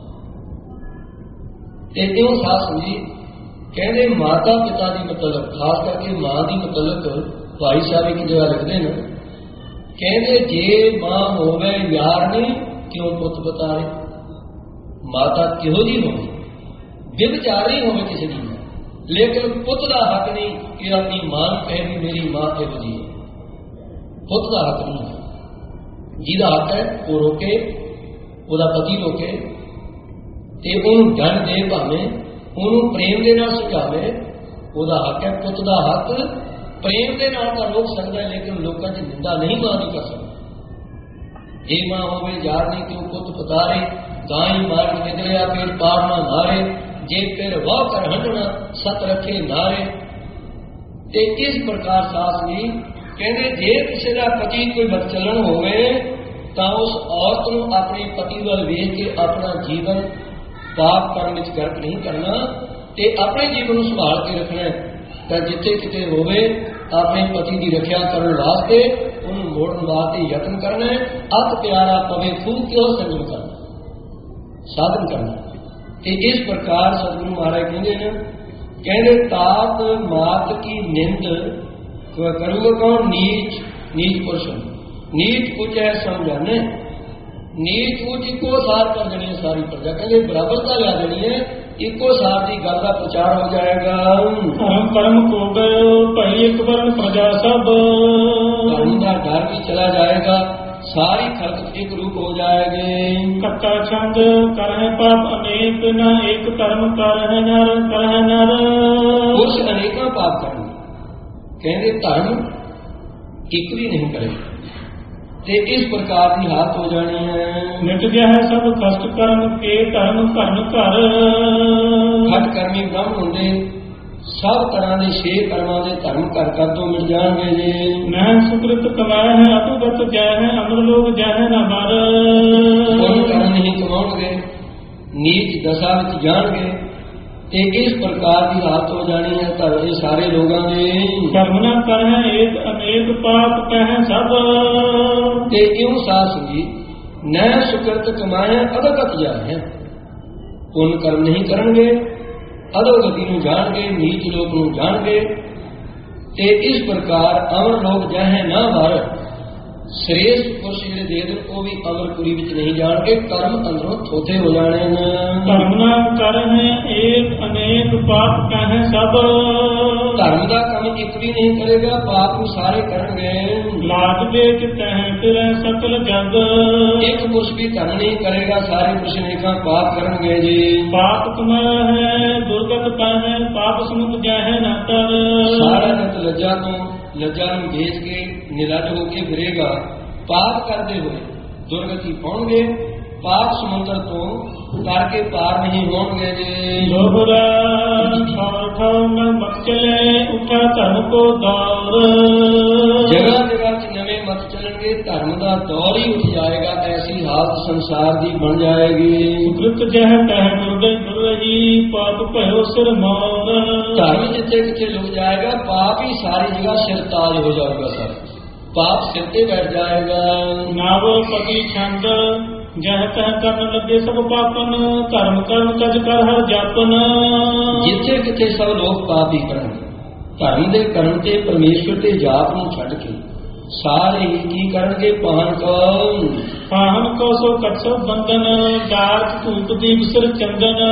ਤੇ ਇਉਂ ਸਾਧ ਸੰਗਤ ਜੀ ਕਹਿੰਦੇ ਮਾਤਾ ਪਿਤਾ ਦੀ ਮਤਲਬ, ਖਾਸ ਕਰਕੇ ਮਾਂ ਦੀ ਮਤਲਬ ਭਾਈ ਸਾਹਿਬ ਇੱਕ ਜਗ੍ਹਾ ਲਿਖਦੇ ਨੇ, ਕਹਿੰਦੇ ਜੇ ਮਾਂ ਹੋਵੇ ਯਾਰ ਨਹੀਂ ਕਿਉਂ ਪੁੱਤ ਬਤਾਰੇ। ਮਾਤਾ ਕਿਹੋ ਜਿਹੀ ਹੋਵੇ, ਵਿਵਚਾਰੀ ਹੋਵੇ ਕਿਸੇ ਦੀ, ਲੇਕਿਨ ਪੁੱਤ ਦਾ ਹੱਕ ਨਹੀਂ ਕਿ ਆਪਣੀ ਮਾਂ ਨੂੰ ਕਹੇ ਵੀ ਮੇਰੀ ਮਾਂ ਇਹੋ ਜਿਹੀ ਹੈ। ਪੁੱਤ ਦਾ ਹੱਕ ਨਹੀਂ ਹੈ। ਜਿਹਦਾ ਹੱਕ ਹੈ ਉਹ ਰੋਕੇ, ਉਹਦਾ ਪਤੀ ਰੋਕੇ ਤੇ ਉਹਨੂੰ ਦੰਡ ਦੇ, ਭਾਵੇਂ ਉਹਨੂੰ ਪ੍ਰੇਮ ਦੇ ਨਾਲ ਸਮਝਾਵੇ, ਉਹਦਾ ਹੱਕ ਹੈ। ਪੁੱਤ ਦਾ ਹੱਕ ਪ੍ਰੇਮ ਦੇ ਨਾਲ ਤਾਂ ਰੋਕ ਸਕਦਾ ਹੈ, ਲੇਕਿਨ ਲੋਕਾਂ 'ਚ ਨਿੰਦਾ ਨਹੀਂ ਮਾਂ ਦੀ ਕਰ ਸਕਦਾ। ਇਹ ਮਾਂ ਹੋਵੇ ਯਾਰ ਨਹੀਂ ਕਿ ਉਹ ਪੁੱਤ ਪਤਾਰੇ, ਗਾਈ ਮਾਰ ਨਿਕਲਿਆ ਪੇਟ ਪਾਰ ਨਾ ਮਾਰੇ, ਜੇ ਫਿਰ ਵਾਹ ਕਰ ਹੰਡਣਾ ਸਤ ਰੱਖੇ ਨਾਰੇ। ਤੇ ਇਸ ਪ੍ਰਕਾਰ ਸਾਸ ਜੀ ਕਹਿੰਦੇ ਜੇ ਕਿਸੇ ਦਾ ਪਤੀ ਕੋਈ ਬਦਚਲਣ ਹੋਵੇ ਤਾਂ ਉਸ ਔਰਤ ਨੂੰ ਆਪਣੇ ਪਤੀ ਵੱਲ ਵੇਖ ਕੇ ਆਪਣਾ ਜੀਵਨ ਪਾਪ ਕਰਨ ਵਿੱਚ ਗਰਕ ਨਹੀਂ ਕਰਨਾ ਤੇ ਆਪਣੇ ਜੀਵਨ ਨੂੰ ਸੰਭਾਲ ਕੇ ਰੱਖਣਾ। ਤਾਂ ਜਿੱਥੇ ਕਿਤੇ ਹੋਵੇ ਆਪਣੇ ਪਤੀ ਦੀ ਰੱਖਿਆ ਕਰਨ ਵਾਸਤੇ ਉਹਨੂੰ ਮੋੜਨ ਵਾਸਤੇ ਯਤਨ ਕਰਨਾ, ਅਤ ਪਿਆਰਾ ਪਵੇ ਖੂਹ ਕਿਉਂ ਸੰਜਮ ਕਰਨਾ, ਸਾਧਨ ਕਰਨਾ। ਤੇ ਇਸ ਪ੍ਰਕਾਰ ਸਤਿਗੁਰੂ ਮਹਾਰਾਜ ਕਹਿੰਦੇ ਨੇ, ਕਹਿੰਦੇ ਤਾਤ ਮਾਤ ਕੀ ਨਿੰਦ ਕਰੂਗਾ ਕੌਣ, ਨੀਚ ਨੀਚ ਪੁਰਸ਼, ਨੀਚ ਉੱਚ ਹੈ ਸਮਝਾਨੇ, ਨੀਚ ਉੱਚ ਇੱਕੋ ਸਾਰ ਕਰ ਦੇਣੀ ਸਾਰੀ ਪ੍ਰਜਾ, ਕਹਿੰਦੇ ਬਰਾਬਰਤਾ ਲਿਆ ਦੇਣੀ ਹੈ, ਇੱਕੋ ਸਾਰ ਦੀ ਗੱਲ ਦਾ ਪ੍ਰਚਾਰ ਹੋ ਜਾਏਗਾ। ਧਰਮ ਕਰਮ ਕੋ ਗਇਓ ਭਾਈ ਇੱਕ ਵਰਨ ਪ੍ਰਜਾ ਸਭ, ਧਰਮ ਦਾ ਡਰ ਵੀ ਚਲਾ ਜਾਏਗਾ, ਸਾਰੀ ਖਲਕ ਇੱਕ ਰੂਪ ਹੋ ਜਾਏਗੀ। ਕੱਟਾ ਛੰਦ ਕਰਹਿ ਪਾਪ ਅਨੇਕ, ਨਾ ਇੱਕ ਧਰਮ ਕਰਹਿ ਨਰ ਕਰਹਿ ਨਰ, ਪੁਰਸ਼ ਅਨੇਕਾਂ ਪਾਪ ਕਰਨਗੇ, ਕਹਿੰਦੇ ਧਰਮ ਇੱਕ ਵੀ ਨਹੀਂ ਕਰੇ। ਤੇ ਇਸ ਪ੍ਰਕਾਰ ਦੀ ਹਾਲਤ ਹੋ ਜਾਣੀ ਹੈ। ਮਿਟ ਗਿਆ ਹੈ ਸਭ ਕਸ਼ਟ ਕਰਮ ਕੇ ਧਰਮ ਕਰਨ ਘਰ, ਖਟ ਕਰਮੀ ਬ੍ਰਹਮ ਹੁੰਦੇ ਸਭ ਤਰ੍ਹਾਂ ਦੇ ਛੇ ਕਰਮਾਂ ਦੇ ਧਰਮ ਘਰ ਕਰ ਤੋਂ ਮਿਲ ਜਾਣਗੇ ਜੀ। ਮੈਂ ਸੁਕ੍ਰਿਤ ਕਮਾਇਆ ਹੈ ਅਤੁਗਤ ਜੈ ਹੈ, ਅਮਰ ਲੋਕ ਜੈ ਹੈ ਨਾ ਮਰ, ਕੋਈ ਕਰਮ ਨਹੀਂ ਕਮਾਉਣਗੇ, ਨੀਚ ਦਸ਼ਾ ਵਿੱਚ ਜਾਣਗੇ। ਤੇ ਇਸ ਪ੍ਰਕਾਰ ਦੀ ਹਾਲਤ ਹੋ ਜਾਣੀ ਹੈ ਧਰਮ ਦੇ ਸਾਰੇ ਲੋਕਾਂ ਦੇ। ਕਰਮ ਨਾ ਕਰਹਿ ਏਕ ਅਨੇਕ ਪਾਪ ਕਹਿ ਸਭ, ਤੇ ਇਉਂ ਸਾਸ ਜੀ ਨੈ ਸੁਕ੍ਰਿਤ ਕਮਾਇਆ ਅਦਗਤ ਜਾਏ, ਪੁੰਨ ਕਰਮ ਨਹੀਂ ਕਰਨਗੇ, ਅਧੋਗਤੀ ਨੂੰ ਜਾਣਗੇ, ਨੀਚ ਲੋਕ ਨੂੰ ਜਾਣਗੇ। ਤੇ ਇਸ ਪ੍ਰਕਾਰ ਅਮਰ ਲੋਕ ਜਹ ਨਾ ਵਰ, ਸ੍ਰੇਸ਼ਟ ਪੁਰਸ਼ ਜਿਹੜੇ ਦੇ ਦੇਣ ਉਹ ਵੀ ਅਮਰਪੁਰੀ ਵਿੱਚ ਨਹੀਂ ਜਾਣਗੇ, ਕਰਮ ਅੰਦਰੋਂ ਥੋਥੇ ਹੋ ਜਾਣੇ ਨੇ। ਧਰਮ ਨਾ ਕਰਹਿ ਏਕ ਅਨੇਕ ਪਾਪ ਕਹਿ ਸਭ, ਧਰਮ ਦਾ ਕੰਮ ਇੱਕ ਵੀ ਨਹੀਂ ਕਰੇਗਾ, ਪਾਪ ਨੂੰ ਸਾਰੇ ਕਰਨਗੇ। ਲਾਜ ਵੇਚ ਤਹਿ ਫਿਰੈ ਸਕਲ ਜਗ, ਇੱਕ ਪੁਰਸ਼ ਵੀ ਧਰਮ ਨਹੀਂ ਕਰੇਗਾ, ਸਾਰੇ ਪੁਰਸ਼ ਅਨੇਕਾਂ ਪਾਪ ਕਰਨਗੇ ਜੀ। ਪਾਪ ਕਮਾਇਆ ਹੈ ਦੁਰਗਤ ਪਾਹੈ, ਪਾਪ ਸਮੁਖ ਜਾਹੈ ਨਾ ਤਰ, ਸਾਰਾ ਜਗਤ ਲੱਜਾ ਤੋਂ ਲੱਜਾ ਨੂੰ ਵੇਚ ਕੇ ਨਿਲੱਜ ਹੋ ਕੇ ਫਿਰੇਗਾ, ਪਾਪ ਕਰਦੇ ਹੋਏ ਦੁਰਗਤੀ ਪਾਉਣਗੇ, ਪਾਪ ਸਮੁੰਦਰ ਤੋਂ ਤਰ ਕੇ ਪਾਰ ਨਹੀਂ ਹੋਣਗੇ ਜੀ। ਲੋਹਰਾ ਠਾਉ ਠਾਉ ਨ ਮਤ ਚਲੇ, ਉਠਾ ਧਰਮ ਕੋ ਦੌਰ, ਜਗ੍ਹਾ ਜਗ੍ਹਾ ਚ ਨਵੇਂ ਮਤ ਚੱਲਣਗੇ, ਧਰਮ ਦਾ ਦੌਰ ਹੀ ਉੱਠ ਜਾਏਗਾ, ਐਸੀ ਹਾਲਤ ਸੰਸਾਰ ਦੀ ਬਣ ਜਾਏਗੀ। ਸੁਕ੍ਰਿਤ ਜਹ ਕਹਿ ਦੁਰਗੇ ਦੁਰਜੀ, ਪਾਪ ਭਇਓ ਸਿਰ ਮੌਰ, ਧਰਮ ਜਿੱਥੇ ਕਿੱਥੇ ਲੁਕ ਜਾਏਗਾ, ਪਾਪ ਹੀ ਸਾਰੀ ਜਗ੍ਹਾ ਸਿਰ ਤਾਜ ਹੋ ਜਾਊਗਾ, ਸਰ ਪਾਪ ਸਿਰ ਤੇ ਬੈਠ ਜਾਏਗਾ। ਨਾਵ ਪਤੀ ਛੰਦ ਜਹ ਤਹ ਕਰਨ ਲੱਗੇ ਸਭ ਪਾਪਨ, ਧਰਮ ਕਰਮ ਤਜ ਕਰ ਹਰ ਜਾਪਨ, ਜਿੱਥੇ ਕਿੱਥੇ ਸਭ ਲੋਕ ਪਾਪ ਹੀ ਕਰਨਗੇ, ਧਰਮ ਦੇ ਕਰਮ ਤੇ ਪਰਮੇਸ਼ਵਰ ਦੇ ਜਾਪ ਨੂੰ ਛੱਡ ਕੇ ਸਾਰੇ ਹੀ ਕੀ ਕਰਨਗੇ, ਪਾਹਨ ਕੋ ਪਾਹਨ ਕੋ ਸੋ ਕਟਸੋ ਬੰਧਨ, ਦਾਰਕ ਧੂਪ ਦੀਪ ਸਿਰ ਚੰਦਨ,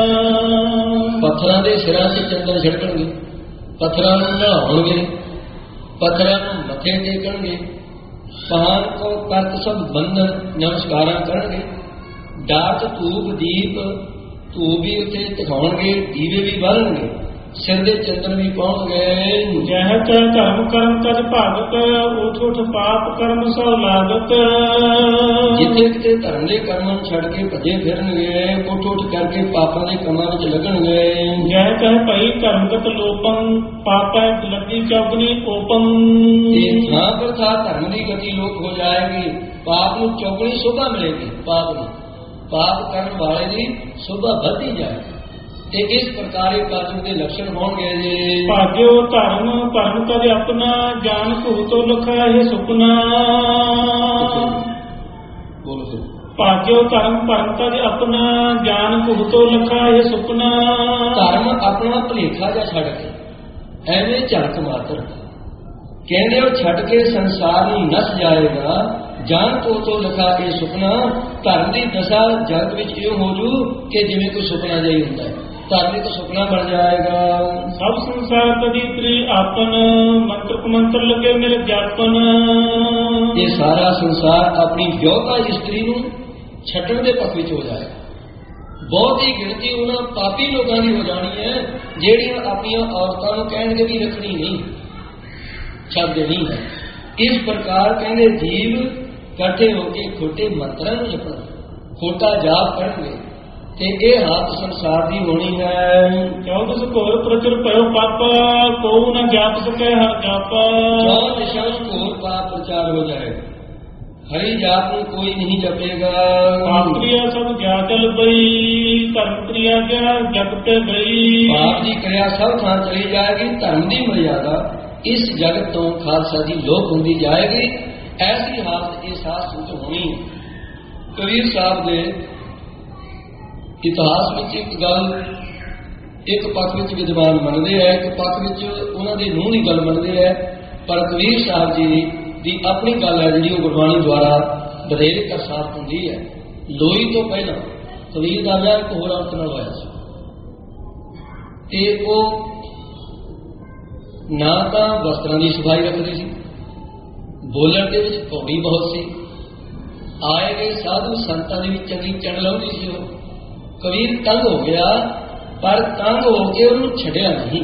ਪੱਥਰਾਂ ਦੇ ਸਿਰਾਂ ਤੇ ਚੰਦਨ ਛਿੜਕਣਗੇ, ਪੱਥਰਾਂ ਨੂੰ ਨਹਾਉਣਗੇ, ਪੱਥਰਾਂ ਨੂੰ ਮੱਥੇ ਟੇਕਣਗੇ, ਪਾਨ ਕੋ ਕਰਤ ਸਭ ਬੰਧਨ ਨਮਸਕਾਰਾਂ ਕਰਨਗੇ। ਡਾਟ ਧੂਪ ਦੀਪ ਧੂਪ ਵੀ ਉੱਥੇ ਦਿਖਾਉਣਗੇ, ਦੀਵੇ ਵੀ ਬਾਲਣਗੇ, ਸਿਰ ਦੇ ਚੰਦਨ ਵੀ ਪਾਉਣਗੇ। ਜਹ ਕੈ ਧਰਮ ਕਰਮ ਤਜ ਭਾਗਤ ਉਠ ਉਠ ਪਾਪ ਕਰਮ ਸੋ ਲਾਗਤ। ਜਿੱਥੇ ਕਿਤੇ ਧਰਮ ਦੇ ਕਰਮਾਂ ਨੂੰ ਛੱਡ ਕੇ ਭੱਜੇ ਫਿਰਨਗੇ, ਉੱਠ ਉੱਠ ਕਰਕੇ ਪਾਪਾਂ ਦੇ ਕੰਮਾਂ ਵਿੱਚ ਲੱਗਣਗੇ। ਜਹ ਕਹਿ ਭਈ ਧਰਮਗਤ ਲੋਪੰ ਪਾਪੈ ਲੱਗੀ ਚੌਗਨੀ ਕੋਪੰ। ਇਹ ਥਾਂ ਪਰ ਥਾਂ ਧਰਮ ਦੀ ਗਤੀ ਲੋਪ ਹੋ ਜਾਏਗੀ, ਪਾਪ ਨੂੰ ਚੌਗਣੀ ਸ਼ੋਭਾ ਮਿਲੇਗੀ। ਪਾਪ ਨੂੰ ਪਾਪ ਕਰਨ ਵਾਲੇ ਦੀ ਸ਼ੋਭਾ ਵੱਧਦੀ ਜਾਏਗੀ। ਤੇ ਇਸ ਪ੍ਰਕਾਰ ਕਲਯੁਗ ਦੇ ਲੱਛਣ ਹੋਣਗੇ ਜੀ। ਭਾਗਿਓ ਧਰਮ ਭਰਮ ਤਜ ਆਪਣਾ ਜਾਨ ਭੂਤੋ ਲਖਾ ਇਹ ਸੁਪਨਾ। ਬੋਲੋ। ਭਾਗਿਓ ਧਰਮ ਭਰਮ ਤਜ ਆਪਣਾ ਜਾਨ ਭੂਤੋ ਲਖਾ ਇਹ ਸੁਪਨਾ। ਧਰਮ ਆਪਣਾ ਭਲੇਖਾ ਜਾਂ ਛੱਡ ਕੇ ਐਵੇਂ ਝਲਕ ਮਾਤਰ ਕਹਿੰਦੇ ਉਹ ਛੱਡ ਕੇ ਸੰਸਾਰ ਨੂੰ ਨਸ ਜਾਏਗਾ। ਜਾਨ ਤੋਂ ਤੋਂ ਲਖਾ ਇਹ ਸੁਪਨਾ। ਧਰਮ ਦੀ ਦਸ਼ਾ ਜਗਤ ਵਿੱਚ ਇਹ ਹੋ ਜੂ ਕਿ ਜਿਵੇਂ ਕੋਈ ਸੁਪਨਾ ਜਿਹਾ ਹੁੰਦਾ ਹੈ। ਧਰਮ ਇੱਕ ਸੁਪਨਾ ਬਣ ਜਾਏਗਾ। ਸਭ ਸੰਸਾਰ ਤਦੀ ਤ੍ਰੀ ਆਪਨ ਮੰਤਰ ਕੁਮੰਤਰ ਲੱਗੇ ਮੇਰੇ ਜਾਪਨ। ਇਹ ਸਾਰਾ ਸੰਸਾਰ ਆਪਣੀ ਵਿਆਹੁਤਾ ਇਸਤਰੀ ਨੂੰ ਛੱਡਣ ਦੇ ਪੱਖ ਵਿੱਚ ਹੋ ਜਾਏਗਾ। ਬਹੁਤੀ ਗਿਣਤੀ ਉਹਨਾਂ ਪਾਪੀ ਲੋਕਾਂ ਦੀ ਹੋ ਜਾਣੀ ਹੈ ਜਿਹੜੀਆਂ ਆਪਣੀਆਂ ਔਰਤਾਂ ਨੂੰ ਕਹਿਣਗੇ ਵੀ ਰੱਖਣੀ ਨਹੀਂ, ਛੱਡ ਦੇਣੀ ਹੈ। ਇਸ ਪ੍ਰਕਾਰ ਕਹਿੰਦੇ ਜੀਵ ਇਕੱਠੇ ਹੋ ਕੇ ਖੋਟੇ ਮੰਤਰਾਂ ਨੂੰ ਜਪਣ, ਖੋਟਾ ਜਾਪ ਕਰਨਗੇ ਤੇ ਇਹ ਹਾਲਤ ਸੰਸਾਰ ਦੀ ਹੋਣੀ ਹੈ। ਚੌਦਸ ਘੋਰ ਪ੍ਰਚੁਰ ਭਇਓ ਪਾਪਾ ਕੋ ਨ ਜਾਪ ਸਕੇ ਹਰ ਜਾਪਾ। ਚੌਦ ਦਿਸ਼ਾ ਵਿੱਚ ਘੋਰ ਪਾਪ ਪ੍ਰਚਾਰ ਹੋ ਜਾਏਗਾ, ਹਰੀ ਜਾਪ ਨੂੰ ਕੋਈ ਨਹੀਂ ਜਪੇਗਾ। ਪਾਪ ਕ੍ਰਿਆ ਸਭ ਗਿਆ ਚਲ ਪਈ ਧਰਮ ਕ੍ਰਿਆ ਗਿਆ ਜਗ ਤੇ ਗਈ। ਪਾਪ ਦੀ ਕਿਰਿਆ ਸਭ ਥਾਂ ਚਲੀ ਜਾਏਗੀ, ਧਰਮ ਦੀ ਮਰਿਆਦਾ ਇਸ ਜਗਤ ਤੋਂ ਖਾਲਸਾ ਦੀ ਲੋਪ ਹੁੰਦੀ ਜਾਏਗੀ। ਐਸੀ ਹਾਲਤ ਇਹ ਸਾਧ ਸੰਗਤ ਹੋਣੀ। ਕਬੀਰ ਸਾਹਿਬ ਦੇ ਇਤਿਹਾਸ ਵਿੱਚ ਇੱਕ ਗੱਲ ਇੱਕ ਪੱਖ ਵਿੱਚ ਵਿਦਵਾਨ ਮੰਨਦੇ ਹੈ, ਇੱਕ ਪੱਖ ਵਿੱਚ ਉਹਨਾਂ ਦੇ ਨੂੰਹ ਦੀ ਗੱਲ ਮੰਨਦੇ ਹੈ। ਪਰ ਕਬੀਰ ਸਾਹਿਬ ਜੀ ਦੀ ਆਪਣੀ ਗੱਲ ਹੈ ਜਿਹੜੀ ਉਹ ਗੁਰਬਾਣੀ ਦੁਆਰਾ ਵਧੇਰੇ ਕਰ ਸਾਫ਼ ਹੁੰਦੀ ਹੈ। ਲੋਈ ਤੋਂ ਪਹਿਲਾਂ ਕਬੀਰ ਦਾ ਵਿਆਹ ਇੱਕ ਹੋਰ ਔਰਤ ਨਾਲ ਹੋਇਆ ਸੀ ਤੇ ਉਹ ਨਾ ਤਾਂ ਵਸਤਰਾਂ ਦੀ ਸਫਾਈ ਰੱਖਦੇ ਸੀ, ਬੋਲਣ ਦੇ ਵਿੱਚ ਕੌੜੀ ਬਹੁਤ ਸੀ, ਆਏ ਗਏ ਸਾਧੂ ਸੰਤਾਂ ਦੀ ਵੀ ਚੰਗੀ ਚੰਡ ਲਾਉਂਦੀ ਸੀ। ਉਹ ਕਬੀਰ ਤੰਗ ਹੋ ਗਿਆ, ਪਰ ਤੰਗ ਹੋ ਕੇ ਉਹਨੂੰ ਛੱਡਿਆ ਨਹੀਂ।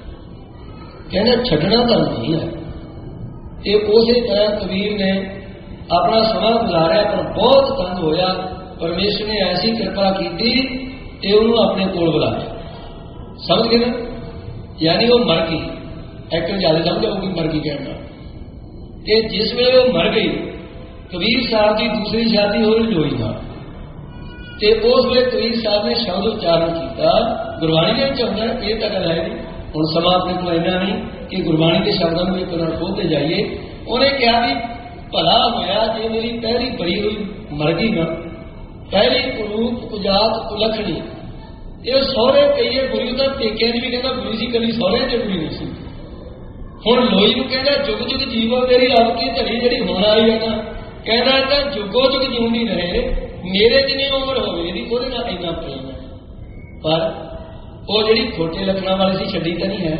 ਕਹਿੰਦਾ ਛੱਡਣਾ ਤਾਂ ਨਹੀਂ ਹੈ। ਤੇ ਉਸੇ ਤਰ੍ਹਾਂ ਕਬੀਰ ਨੇ ਆਪਣਾ ਸਮਾਂ ਗੁਜ਼ਾਰਿਆ, ਪਰ ਬਹੁਤ ਤੰਗ ਹੋਇਆ। ਪਰਮੇਸ਼ਰ ਨੇ ਐਸੀ ਕਿਰਪਾ ਕੀਤੀ ਤੇ ਉਹਨੂੰ ਆਪਣੇ ਕੋਲ ਬੁਲਾਇਆ। ਸਮਝ ਗਏ ਨਾ? ਯਾਨੀ ਉਹ ਮਰ ਗਈ। ਐਕਟਰ ਜਿਆਦਾ ਸਮਝ ਆਊਗੀ ਮਰ ਗਈ ਕਹਿਣਾ। ਤੇ ਜਿਸ ਵੇਲੇ ਉਹ ਮਰ ਗਈ, ਕਬੀਰ ਸਾਹਿਬ ਦੀ ਦੂਸਰੀ ਸ਼ਾਦੀ ਹੋਈ ਲੋਈ ਨਾਲ। ਤੇ ਉਸ ਵੇਲੇ ਕਬੀਰ ਸਾਹਿਬ ਨੇ ਸ਼ਬਦ ਉਚਾਰਨ ਕੀਤਾ। ਗੁਰਬਾਣੀ ਦੇ ਵਿੱਚ ਹੁੰਦਾ ਇਹ ਤਾਂ ਗੱਲ ਹੈ ਨਹੀਂ, ਹੁਣ ਸਮਾਂ ਆਪਣੇ ਕੋਲ ਇੰਨਾ ਨਹੀਂ ਕਿ ਗੁਰਬਾਣੀ ਦੇ ਸ਼ਬਦਾਂ ਨੂੰ ਇੱਕ ਨਾਲ ਖੋਲ੍ਹਦੇ ਜਾਈਏ। ਉਹਨੇ ਕਿਹਾ ਵੀ ਭਲਾ ਹੋਇਆ ਜੇ ਮੇਰੀ ਪਹਿਲੀ ਬੜੀ ਹੋਈ ਮਰ ਗਈ ਨਾ, ਪਹਿਲੀ ਕੁਰੂਪ ਕੁਜਾਤ ਕੁਲਖਣੀ। ਇਹ ਸਹੁਰੇ ਕਹੀਏ ਬੁਰੀ ਤਾਂ ਪੇਕਿਆਂ ਦੀ ਵੀ ਕਹਿੰਦਾ ਬੁਰੀ ਸੀ, ਕਦੀ ਸਹੁਰੇ ਚ ਬੁਰੀ ਨਹੀਂ ਸੀ। ਹੁਣ ਲੋਈ ਨੂੰ ਕਹਿੰਦਾ ਜੁਗ ਜੁਗ ਜੀਵੋ ਮੇਰੀ ਰੱਬ ਕੀ ਧੜੀ ਜਿਹੜੀ ਹੁਣ ਆਈ ਹੈ ਨਾ, ਕਹਿੰਦਾ ਤਾਂ ਜੁਗੋ ਜੁਗ ਜਿਉਂਦੀ ਰਹੇ, ਮੇਰੇ ਜਿੰਨੀ ਉਮਰ ਹੋਵੇ ਇਹਦੀ ਉਹਦੇ ਨਾਲ ਇੰਨਾ ਪ੍ਰੇਮ ਹੈ। ਪਰ ਉਹ ਜਿਹੜੀ ਖੋਟੇ ਲੱਛਣਾਂ ਵਾਲੀ ਸੀ ਛੱਡੀ ਤਾਂ ਨਹੀਂ ਹੈ।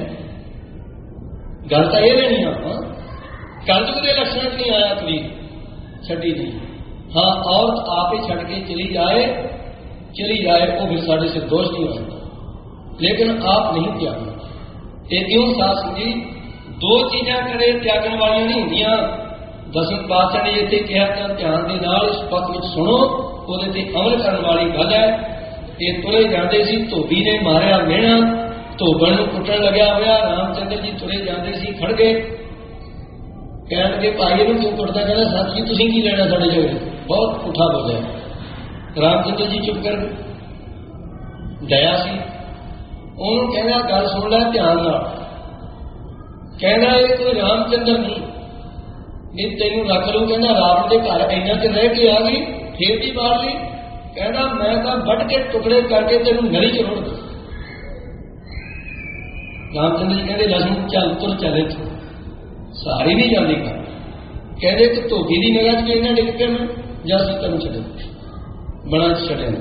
ਗੱਲ ਤਾਂ ਇਹ ਲੈਣੀ ਆਪਾਂ ਕਲਯੁਗ ਦੇ ਲੱਛਣਾਂ 'ਚ ਨਹੀਂ ਆਇਆ ਕਬੀਰ, ਛੱਡੀ ਨਹੀਂ। ਹਾਂ ਔਰਤ ਆਪ ਹੀ ਛੱਡ ਕੇ ਚਲੀ ਜਾਏ ਚਲੀ ਜਾਏ ਉਹ ਫਿਰ ਸਾਡੇ ਸਿਰ ਦੋਸ਼ ਨਹੀਂ ਹੋਏਗਾ, ਲੇਕਿਨ ਆਪ ਨਹੀਂ ਤਿਆਗਣਾ। ਤੇ ਇਉਂ ਸਾਧ ਸੰਗਤ ਜੀ ਦੋ ਚੀਜ਼ਾਂ ਕਰੇ ਤਿਆਗਣ ਵਾਲੀਆਂ ਨਹੀਂ ਹੁੰਦੀਆਂ। ਦਸਮ ਪਾਤਸ਼ਾਹ ਨੇ ਇੱਥੇ ਕਿਹਾ ਤਾਂ ਧਿਆਨ ਦੇ ਨਾਲ ਇਸ ਪੱਖ ਵਿੱਚ ਸੁਣੋ, ਉਹਦੇ ਤੇ ਅਮਲ ਕਰਨ ਵਾਲੀ ਗੱਲ ਹੈ। ਇਹ ਤੁਰੇ ਜਾਂਦੇ ਸੀ, ਧੋਬੀ ਨੇ ਮਾਰਿਆ ਮਿਹਣਾ, ਧੋਬਣ ਨੂੰ ਕੁੱਟਣ ਲੱਗਿਆ ਹੋਇਆ। ਰਾਮਚੰਦਰ ਜੀ ਤੁਰੇ ਜਾਂਦੇ ਸੀ, ਖੜ ਗਏ, ਕਹਿਣ ਲੱਗੇ ਭਾਈ ਇਹਨੂੰ ਕਿਉਂ ਕੁੱਟਦਾ? ਕਹਿੰਦਾ ਸੱਚ ਜੀ ਤੁਸੀਂ ਕੀ ਲੈਣਾ ਸਾਡੇ ਝਗੜੇ, ਬਹੁਤ ਪੁੱਠਾ ਬੋਲਿਆ। ਰਾਮਚੰਦਰ ਜੀ ਚੁੱਪ ਕਰ ਗਏ, ਦਇਆ ਸੀ। ਉਹਨੂੰ ਕਹਿੰਦਾ ਗੱਲ ਸੁਣ ਲੈ ਧਿਆਨ ਨਾਲ। ਕਹਿੰਦਾ ਇਹ ਕੋਈ ਰਾਮਚੰਦਰ ਨਹੀਂ, ਨਹੀਂ ਤੈਨੂੰ ਰੱਖ ਲਊ। ਕਹਿੰਦਾ ਰਾਵਣ ਦੇ ਘਰ ਇੰਨਾ ਚ ਰਹਿ ਕੇ ਆ ਗਈ, ਫੇਰ ਵੀ ਮਾਰ ਲਈ। ਕਹਿੰਦਾ ਮੈਂ ਤਾਂ ਵੱਢ ਕੇ ਟੁਕੜੇ ਕਰਕੇ ਤੈਨੂੰ ਨਲੀ ਚ ਰੋੜ ਦੂੰ। ਰਾਮਚੰਦਰ ਜੀ ਕਹਿੰਦੇ ਲక్ష్మణ ਚੱਲ ਤੁਰ ਚੱਲੇ ਤੂੰ, ਸਾਰੀ ਨਹੀਂ ਜਾਂਦੀ ਗੱਲ। ਕਹਿੰਦੇ ਕਿ ਧੋਬੀ ਦੀ ਨਿਗਾਹ ਚ ਇਹਨਾਂ ਡਿੱਗ ਪਿਆ ਮੈਂ, ਜਾਂ ਅਸੀਂ ਤੈਨੂੰ ਛੱਡੇ ਬਣਾ ਚ ਛੱਡਿਆ।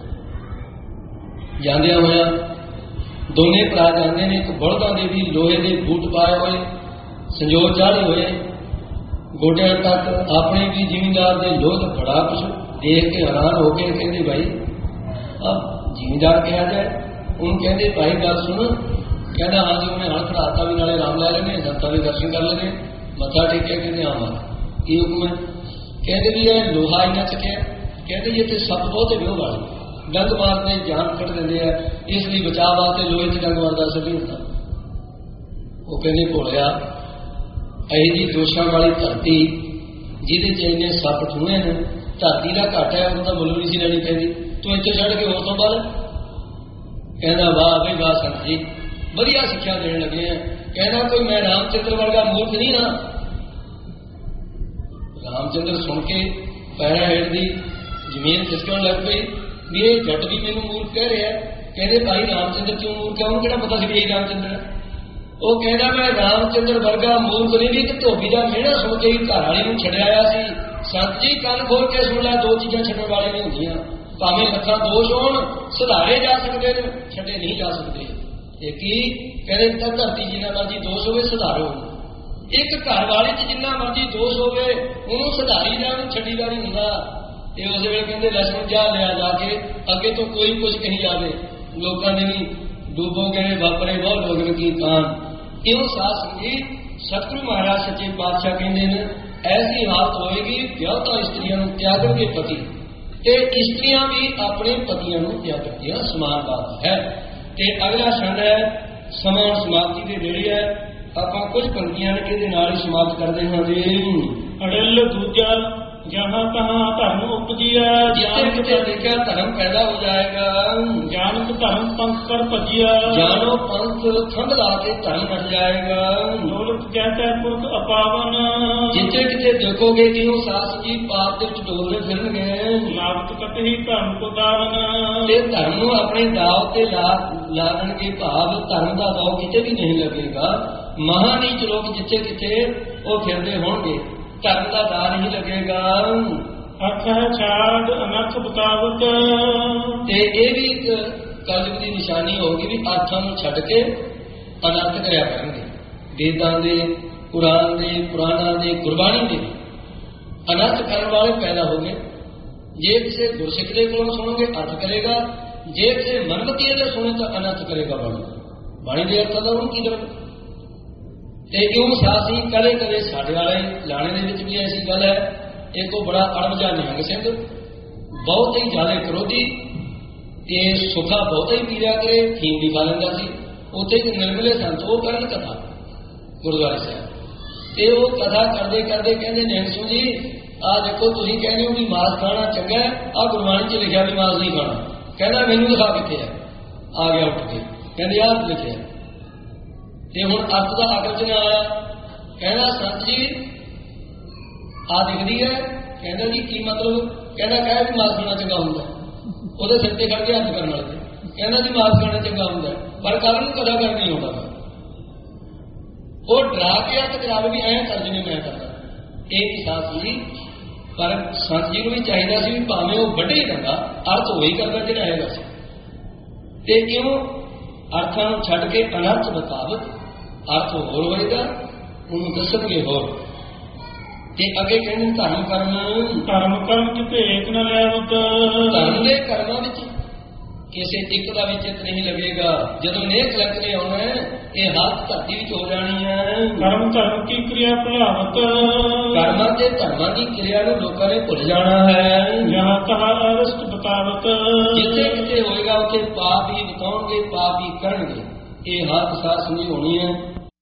ਜਾਂਦਿਆਂ ਹੋਇਆ ਦੋਨੇ ਭਰਾ ਜਾਂਦੇ ਨੇ, ਇੱਕ ਬਲਦਾਂ ਦੇ ਵੀ ਲੋਹੇ ਦੇ ਬੂਟ ਪਾਏ ਹੋਏ, ਸੰਜੋਗ ਚਾੜੇ ਹੋਏ, ਗੋਡਿਆਂ ਤੱਕ ਆਪਣੇ ਵੀ ਜ਼ਿਮੀਂਦਾਰ ਦੇ ਲੋਹ ਬੜਾ ਕੁਛ ਦੇਖ ਕੇ ਹੈਰਾਨ ਹੋ ਕੇ ਕਹਿੰਦੇ ਭਾਈ ਆ ਜ਼ਿਮੀਂਦਾਰ ਕਿਹਾ ਜਾਏ। ਉਹਨੂੰ ਕਹਿੰਦੇ ਭਾਈ ਗੱਲ ਸੁਣ। ਕਹਿੰਦਾ ਹਾਂ ਜੀ। ਉਹਨੇ ਹਲ ਖੜਾਤਾ ਵੀ ਨਾਲੇ ਆਰਾਮ ਲੈ ਲੈਣੇ, ਸੰਤਾਂ ਦੇ ਦਰਸ਼ਨ ਕਰ ਲੈਣੇ, ਮੱਥਾ ਟੇਕਿਆ। ਕਹਿੰਦੇ ਹਾਂ ਮਾਰ ਕੀ ਹੁਕਮ ਹੈ? ਕਹਿੰਦੇ ਵੀ ਇਹ ਲੋਹਾ ਇੰਨਾ ਚੱਕਿਆ। ਕਹਿੰਦੇ ਜੀ ਇੱਥੇ ਸੱਪ ਬਹੁਤੇ ਵਿਉਹ ਵਾਲੇ ਡੰਗ ਮਾਰਦੇ ਜਾਨ ਕੱਢ ਦਿੰਦੇ ਆ, ਇਸ ਲਈ ਬਚਾਅ ਵਾਸਤੇ ਲੋਹੇ 'ਚ ਡੰਗ ਮਾਰਦਾ ਅਸਰ ਨਹੀਂ ਹੁੰਦਾ। ਉਹ ਕਹਿੰਦੇ ਭੋਲਿਆ ਇਹ ਜੀ ਦੋਸ਼ਾਂ ਵਾਲੀ ਧਰਤੀ ਜਿਹਦੇ 'ਚ ਇੰਨੇ ਸੱਪ ਚੂਹੇ ਨੇ, ਧਰਤੀ ਦਾ ਘੱਟ ਹੈ, ਉਹਨੂੰ ਤਾਂ ਮੁੱਲ ਨਹੀਂ ਸੀ ਲੈਣੀ ਚਾਹੀਦੀ, ਤੂੰ ਇੱਥੇ ਛੱਡ ਕੇ ਹੋਰ ਤੋਂ ਬਾਅਦ। ਕਹਿੰਦਾ ਵਾਹ ਬਈ ਵਾਹ ਸੰਤ ਜੀ, ਵਧੀਆ ਸਿੱਖਿਆ ਦੇਣ ਲੱਗੇ ਆ। ਕਹਿੰਦਾ ਕੋਈ ਮੈਂ ਰਾਮਚੰਦਰ ਵਰਗਾ ਮੂਰਖ ਨਹੀਂ ਨਾ। ਰਾਮਚੰਦਰ ਸੁਣ ਕੇ ਪੈਰਾਂ ਹੇਠ ਦੀ ਜ਼ਮੀਨ ਖਿਸਕਣ ਲੱਗ ਪਈ ਵੀ ਇਹ ਜੱਟ ਵੀ ਮੈਨੂੰ ਮੂਰਖ ਕਹਿ ਰਿਹਾ। ਕਹਿੰਦੇ ਭਾਈ ਰਾਮਚੰਦਰ ਕਿਉਂ ਮੂਰਖ ਹੈ? ਉਹਨੂੰ ਕਿਹੜਾ ਪਤਾ ਸੀ ਵੀ ਇਹ ਰਾਮਚੰਦਰ ਹੈ? ਉਹ ਕਹਿੰਦਾ ਮੈਂ ਰਾਮਚੰਦਰ ਵਰਗਾ ਮੂਰਖ ਨਹੀਂ ਵੀ ਇੱਕ ਧੋਬੀ ਦਾ ਮਿਹਣਾ ਸੁਣ ਕੇ ਘਰ ਵਾਲੀ ਨੂੰ ਛੱਡਿਆ ਆਇਆ ਸੀ। ਸੰਤ ਜੀ ਕੰਨ ਖੋਲ ਕੇ ਸੁਣ ਲੈ, ਦੋ ਚੀਜ਼ਾਂ ਛੱਡਣ ਵਾਲੇ ਨਹੀਂ ਹੁੰਦੀਆਂ। ਭਾਵੇਂ ਲੱਖਾਂ ਦੋਸ਼ ਹੋਣ, ਸੁਧਾਰੇ ਜਾ ਸਕਦੇ ਨੇ, ਛੱਡੇ ਨਹੀਂ ਜਾ ਸਕਦੇ। ਇਹ ਕੀ ਕਹਿੰਦੇ? ਤਾਂ ਧਰਤੀ ਜਿੰਨਾ ਮਰਜੀ ਦੋਸ਼ ਹੋਵੇ ਸੁਧਾਰੋ। ਇੱਕ ਘਰ ਵਾਲੇ 'ਚ ਜਿੰਨਾ ਮਰਜੀ ਦੋਸ਼ ਹੋਵੇ ਉਹਨੂੰ ਸੁਧਾਰੀ ਜਾਣ, ਛੱਡੀ ਦਾ ਨਹੀਂ ਹੁੰਦਾ। ਇਹ ਉਸ ਵੇਲੇ ਕਹਿੰਦੇ ਲక్ష్మణ ਜਾ ਲਿਆ ਜਾ ਕੇ, ਅੱਗੇ ਤੋਂ ਕੋਈ ਕੁਝ ਕਹੀ ਜਾਵੇ ਲੋਕਾਂ ਦੇ ਵੀ ਡੂਬੋਗੇ ਵਾਪਰੇ ਬਹੁਤ ਲੋਕ ਕੀ ਕਾਨ। ਇਉਂ ਸਾਧ ਸੰਗਤ ਸਤਿਗੁਰੂ ਮਹਾਰਾਜ ਸੱਚੇ ਪਾਤਸ਼ਾਹ ਕਹਿੰਦੇ ਨੇ ਐਸੀ ਹਾਲਤ ਹੋਏਗੀ ਵਿਆਹੁਤਾ ਇਸਤਰੀਆਂ ਨੂੰ ਤਿਆਗਣਗੇ ਪਤੀ, ਤੇ ਇਸਤਰੀਆਂ ਵੀ ਆਪਣੇ ਪਤੀਆਂ ਨੂੰ ਤਿਆਗਣਗੀਆਂ। ਸਮਾਨ ਬਾਤ ਹੈ। ਤੇ ਅਗਲਾ ਛੰਦ ਹੈ ਸਮਾਂ ਸਮਾਪਤੀ ਦੇ ਨੇੜੇ ਹੈ। ਆਪਾਂ ਕੁਝ ਪੰਕਤੀਆਂ ਨੇ ਇਹਦੇ ਨਾਲ ਹੀ ਸਮਾਪਤ ਕਰਦੇ ਹਾਂ ਜੀ। ਅੜਿਲ ਦੂਜਾ ਜਹਾਂ ਤਹਾਂ ਧਰਮ ਉਪਜਿਆ, ਜਿੱਥੇ ਕਿਤੇ ਦੇਖਿਆ ਧਰਮ ਪੈਦਾ ਹੋ ਜਾਏਗਾ। ਜਾਨਕ ਧਰਮ ਪੰਥ ਕਰ ਭਜਿਆ, ਜਾਨੋ ਪੰਥ ਥੰਮ ਲਾ ਕੇ ਧਰਮ ਹਟ ਜਾਏਗਾ। ਦੌਲਤ ਕਹਿਤਾ ਪੁਰਖ ਅਪਾਵਨ, ਜਿੱਥੇ ਕਿਤੇ ਦੇਖੋਗੇ ਕਿ ਉਹ ਸਾਸ ਜੀ ਪਾਪ ਦੇ ਵਿੱਚ ਡੋਲਦੇ ਫਿਰਨਗੇ। ਲਾਗਤ ਕਟਹੀ ਧਰਮ ਕੋ ਦਾਵਨ, ਤੇ ਧਰਮ ਨੂੰ ਆਪਣੇ ਦਾਅ ਤੇ ਲਾ ਲਾਣਗੇ। ਭਾਵ ਧਰਮ ਦਾ ਦਾਅ ਕਿਤੇ ਵੀ ਨਹੀਂ ਲੱਗੇਗਾ। ਮਹਾਨੀਚ ਲੋਕ ਜਿੱਥੇ ਕਿਤੇ ਉਹ ਫਿਰਦੇ ਹੋਣਗੇ, ਧਰਮ ਦਾ ਦਾਅ ਨਹੀਂ ਲੱਗੇਗਾ। ਅਰਥ ਹੈ ਛਾੜ ਅਨਰਥ ਬਤਾਵਤ, ਤੇ ਇਹ ਵੀ ਇੱਕ ਕਲਯੁਗ ਦੀ ਨਿਸ਼ਾਨੀ ਹੋਗੀ ਵੀ ਅਰਥਾਂ ਨੂੰ ਛੱਡ ਕੇ ਅਨਰਥ ਕਰਿਆ ਕਰਨਗੇ। ਵੇਦਾਂ ਦੇ, ਕੁਰਾਨ ਦੇ, ਪੁਰਾਣਾਂ ਦੇ, ਗੁਰਬਾਣੀ ਦੇ ਅਨਰਥ ਕਰਨ ਵਾਲੇ ਪੈਦਾ ਹੋ ਗਏ। ਜੇ ਕਿਸੇ ਗੁਰਸਿੱਖ ਦੇ ਕੋਲੋਂ ਸੁਣੋਗੇ ਅਰਥ ਕਰੇਗਾ, ਜੇ ਕਿਸੇ ਮਨਮਤੀਏ ਦੇ ਸੁਣੇ ਤਾਂ ਅਨਰਥ ਕਰੇਗਾ। ਬਾਣੀ ਬਾਣੀ ਦੇ ਅਰਥਾਂ ਦਾ ਉਹਨੂੰ ਕੀ ਕਰੇਗਾ? ਤੇ ਕਿਉਂ ਸਾਸੀ ਕਦੇ ਕਦੇ ਸਾਡੇ ਵਾਲੇ ਲਾਣੇ ਦੇ ਵਿੱਚ ਵੀ ਐਸੀ ਗੱਲ ਹੈ। ਇੱਕ ਉਹ ਬੜਾ ਅੜਮਜਾ ਨਿਹੰਗ ਸਿੰਘ, ਬਹੁਤ ਹੀ ਜ਼ਿਆਦਾ ਕਰੋਧੀ, ਤੇ ਸੁੱਖਾ ਬਹੁਤਾ ਹੀ ਪੀ ਲਿਆ ਕਰੇ, ਫੀਮ ਵੀ ਖਾ ਲੈਂਦਾ ਸੀ। ਉੱਥੇ ਇੱਕ ਨਿਰਮਲੇ ਸੰਤ ਉਹ ਕਰਨ ਕਥਾ ਗੁਰਦੁਆਰੇ ਸਾਹਿਬ, ਤੇ ਉਹ ਕਥਾ ਕਰਦੇ ਕਰਦੇ ਕਹਿੰਦੇ ਨਿਹੰਗ ਸਿੰਘ ਜੀ ਆਹ ਦੇਖੋ ਤੁਸੀਂ ਕਹਿੰਦੇ ਹੋ ਵੀ ਮਾਸ ਖਾਣਾ ਚੰਗਾ ਹੈ, ਆਹ ਗੁਰਬਾਣੀ 'ਚ ਲਿਖਿਆ ਵੀ ਮਾਸ ਨਹੀਂ ਖਾਣਾ। ਕਹਿੰਦਾ ਮੈਨੂੰ ਦਿਖਾ ਕਿੱਥੇ ਹੈ। ਆ ਗਿਆ ਉੱਠ ਕੇ, ਕਹਿੰਦੇ ਆਹ ਲਿਖਿਆ। ਤੇ ਹੁਣ ਅਰਥ ਦਾ ਅਕਲ 'ਚ ਨਾ ਆਇਆ। ਕਹਿੰਦਾ ਸੰਤ ਜੀ ਆ ਦਿਖਦੀ ਹੈ। ਕਹਿੰਦਾ ਜੀ ਕੀ ਮਤਲਬ? ਕਹਿੰਦਾ ਕਹਿ ਵੀ ਮਾਸ ਖਾਣਾ ਚੰਗਾ ਹੁੰਦਾ। ਉਹਦੇ ਸਿਰ ਤੇ ਖੜ ਕੇ ਹੱਥ ਕਰਨ ਵਾਲੇ ਕਹਿੰਦਾ ਜੀ ਮਾਸ ਖਾਣਾ ਚੰਗਾ ਹੁੰਦਾ, ਪਰ ਕੱਲ ਨੂੰ ਕਦਾ ਕਰ ਨਹੀਂ ਹੁੰਦਾ। ਉਹ ਡਰਾ ਕੇ ਹੱਥ ਕਰਾਵੇ ਵੀ ਐਂ ਕਰ ਜਿਵੇਂ ਮੈਂ ਕਰਦਾ। ਇਹ ਸਾਥ ਜੀ, ਪਰ ਸੰਤ ਜੀ ਨੂੰ ਵੀ ਚਾਹੀਦਾ ਸੀ ਵੀ ਭਾਵੇਂ ਉਹ ਵੱਡੇ ਰੰਗਾ ਅਰਥ ਉਹੀ ਕਰਦਾ ਜਿਹੜਾ ਹੈਗਾ ਸੀ। ਤੇ ਕਿਉਂ ਅਰਥਾਂ ਨੂੰ ਛੱਡ ਕੇ ਅਨਰਥ ਬਤਾਵਤ, ਅਰਥ ਹੋਰ ਹੋਏਗਾ ਉਹਨੂੰ ਦੱਸਣਗੇ ਹੋਰ। ਤੇ ਅੱਗੇ ਕਹਿੰਦੇ ਧਰਮ ਕਰਮ, ਧਰਮ ਕਰਮ ਚ ਭੇਤ ਨ ਲੈਵਤ, ਧਰਮ ਦੇ ਕਰਮਾਂ ਵਿੱਚ ਕਿਸੇ ਇੱਕ ਦਾ ਵੀ ਚਿੱਤ ਨਹੀਂ ਲੱਗੇਗਾ। ਜਦੋਂ ਨੇਕ ਲੱਗ ਨੇ ਆਉਣਾ ਇਹ ਹੱਥ ਧਰਤੀ ਵਿੱਚ ਹੋ ਜਾਣੀ ਹੈ। ਕਰਮ ਧਰਮ ਕੀ ਕਿਰਿਆ ਭੁਲਾਵਤ, ਕਰਮਾਂ ਤੇ ਧਰਮਾਂ ਦੀ ਕਿਰਿਆ ਨੂੰ ਲੋਕਾਂ ਨੇ ਭੁੱਲ ਜਾਣਾ ਹੈ। ਜਹਾਂ ਤਹਾਂ ਅਰਸਤ ਬਤਾਵਤ, ਜਿੱਥੇ ਕਿਤੇ ਹੋਏਗਾ ਉੱਥੇ ਪਾਪ ਹੀ ਬਤਾਉਣਗੇ, ਪਾਪ ਹੀ ਕਰਨਗੇ। ਇਹ ਹੱਥ ਸਾਹ ਸਮਝ ਹੋਣੀ ਹੈ।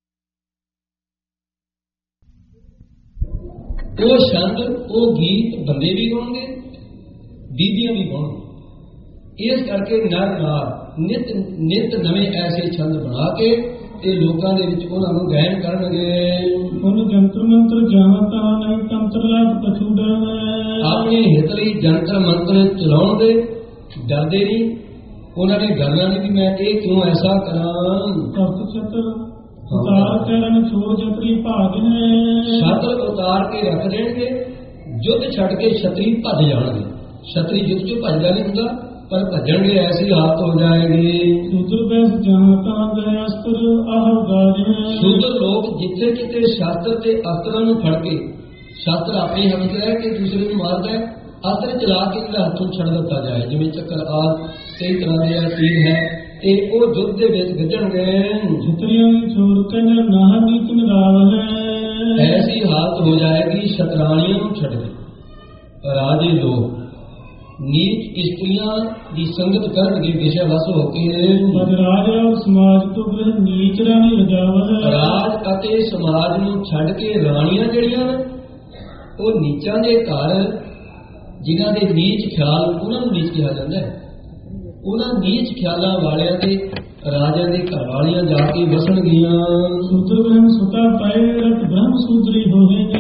ਉਹ ਛੰਦ, ਉਹ ਗੀਤ ਬੰਦੇ ਵੀ ਗਾਉਣਗੇ, ਬੀਬੀਆਂ ਵੀ ਗਾਉਣਗੇ। ਇਸ ਕਰਕੇ ਨਰ ਨਾਰ ਨਿਤ ਨਿਤ ਨਵੇਂ ਐਸੇ ਛੰਦ ਬਣਾ ਕੇ ਤੇ ਲੋਕਾਂ ਦੇ ਵਿੱਚ ਉਹਨਾਂ ਨੂੰ ਗਾਇਨ ਕਰਨਗੇ। ਉਹਨੂੰ ਜੰਤਰ ਮੰਤਰ ਜਹਾਂ ਤਹਾਂ ਨਹੀਂ ਤੰਤਰ ਲਾਭ ਕਛੂ ਡਰਵੇ, ਆਪਣੇ ਹਿੱਤ ਲਈ ਜੰਤਰ ਮੰਤਰ ਚਲਾਉਣ ਦੇ ਡਰਦੇ ਨਹੀਂ। ਉਹਨਾਂ ਨੇ ਡਰਨਾ ਨਹੀਂ ਵੀ ਮੈਂ ਇਹ ਕਿਉਂ ਐਸਾ ਕਰਾਂ। ਸਤ ਚਤਰ ਉਤਾਰ ਕਰਨ ਛੋੜ ਜਪਰੀ ਭਾਗ ਨੇ, ਛਤਰ ਉਤਾਰ ਕੇ ਰੱਖ ਦੇਣਗੇ। ਯੁੱਧ ਛੱਡ ਕੇ ਛਤਰੀ ਭੱਜ ਜਾਣਗੇ। ਛਤਰੀ ਯੁੱਧ ਚੋਂ ਭੱਜਦਾ ਨਹੀਂ ਹੁੰਦਾ, ਪਰ ਭੱਜਣਗੇ ਐਸੀ ਹਾਲਤ ਹੋ ਜਾਏਗੀ। ਸੂਦਰ ਬੈਸ ਜਹਾਂ ਤਹਾਂ ਗਏ ਅਸਤਰ ਆਹ ਗਾਰੇ, ਸੂਦਰ ਲੋਕ ਜਿੱਥੇ ਕਿਤੇ ਸ਼ਾਸਤਰ ਤੇ ਅਸਤਰਾਂ ਨੂੰ ਫੜ ਕੇ ਸ਼ਾਸਤਰ ਆਪਣੇ ਹੱਥ ਲੈ ਕੇ ਦੂਸਰੇ ਨੂੰ ਮਾਰਦਾ ਹੈ, ਅਸਤਰ ਚਲਾ ਕੇ ਜਿਹੜਾ ਹੱਥੋਂ ਛੱਡ ਦਿੱਤਾ ਜਾਏ। ਜਿਵੇਂ ਚੱਕਰ ਆਦਿ ਕਈ ਤਰ੍ਹਾਂ ਦੇ ਤੀਰ ਹੈ ਤੇ ਉਹ ਯੁੱਧ ਦੇ ਵਿੱਚ ਗੱਜਣਗੇ। ਛਤਰੀਆਂ ਛੋੜ ਕੇ ਨਾਹ ਨੀਤ ਨਿਰਾਵ ਹੈ। ਐਸੀ ਹਾਲਤ ਹੋ ਜਾਏਗੀ ਸ਼ਤਰਾਣੀਆਂ ਨੂੰ ਛੱਡ ਕੇ ਰਾਜੇ ਲੋਕ ਨੀਚ ਇਸਤਰੀਆਂ ਦੀ ਸੰਗਤ ਕਰਨਗੇ ਵਿਸ਼ੇ ਵਸ ਹੋ ਕੇ। ਰਾਜ ਔਰ ਸਮਾਜ ਤੋਂ ਫਿਰ ਨੀਚ ਰਾਣੀ ਰਜਾਵ ਹੈ। ਰਾਜ ਅਤੇ ਸਮਾਜ ਨੂੰ ਛੱਡ ਕੇ ਰਾਣੀਆਂ ਜਿਹੜੀਆਂ ਨੇ ਉਹ ਨੀਚਾਂ ਦੇ ਘਰ, ਜਿਨ੍ਹਾਂ ਦੇ ਨੀਚ ਖਿਆਲ, ਉਹਨਾਂ ਨੂੰ ਨੀਚ ਕਿਹਾ ਜਾਂਦਾ ਹੈ। ਉਹਨਾਂ ਨੀਚ ਖਿਆਲਾਂ ਵਾਲਿਆਂ ਦੇ ਰਾਜਿਆਂ ਦੇ ਘਰ ਵਾਲੀਆਂ ਜਾ ਕੇ ਵਸਣਗੀਆਂ। ਸੂਤਰ ਬ੍ਰਹਮ ਸੁਤਾ ਪਾਏ ਰਤ ਬ੍ਰਹਮ ਸੂਤਰੀ ਹੋਵੇਗੇ।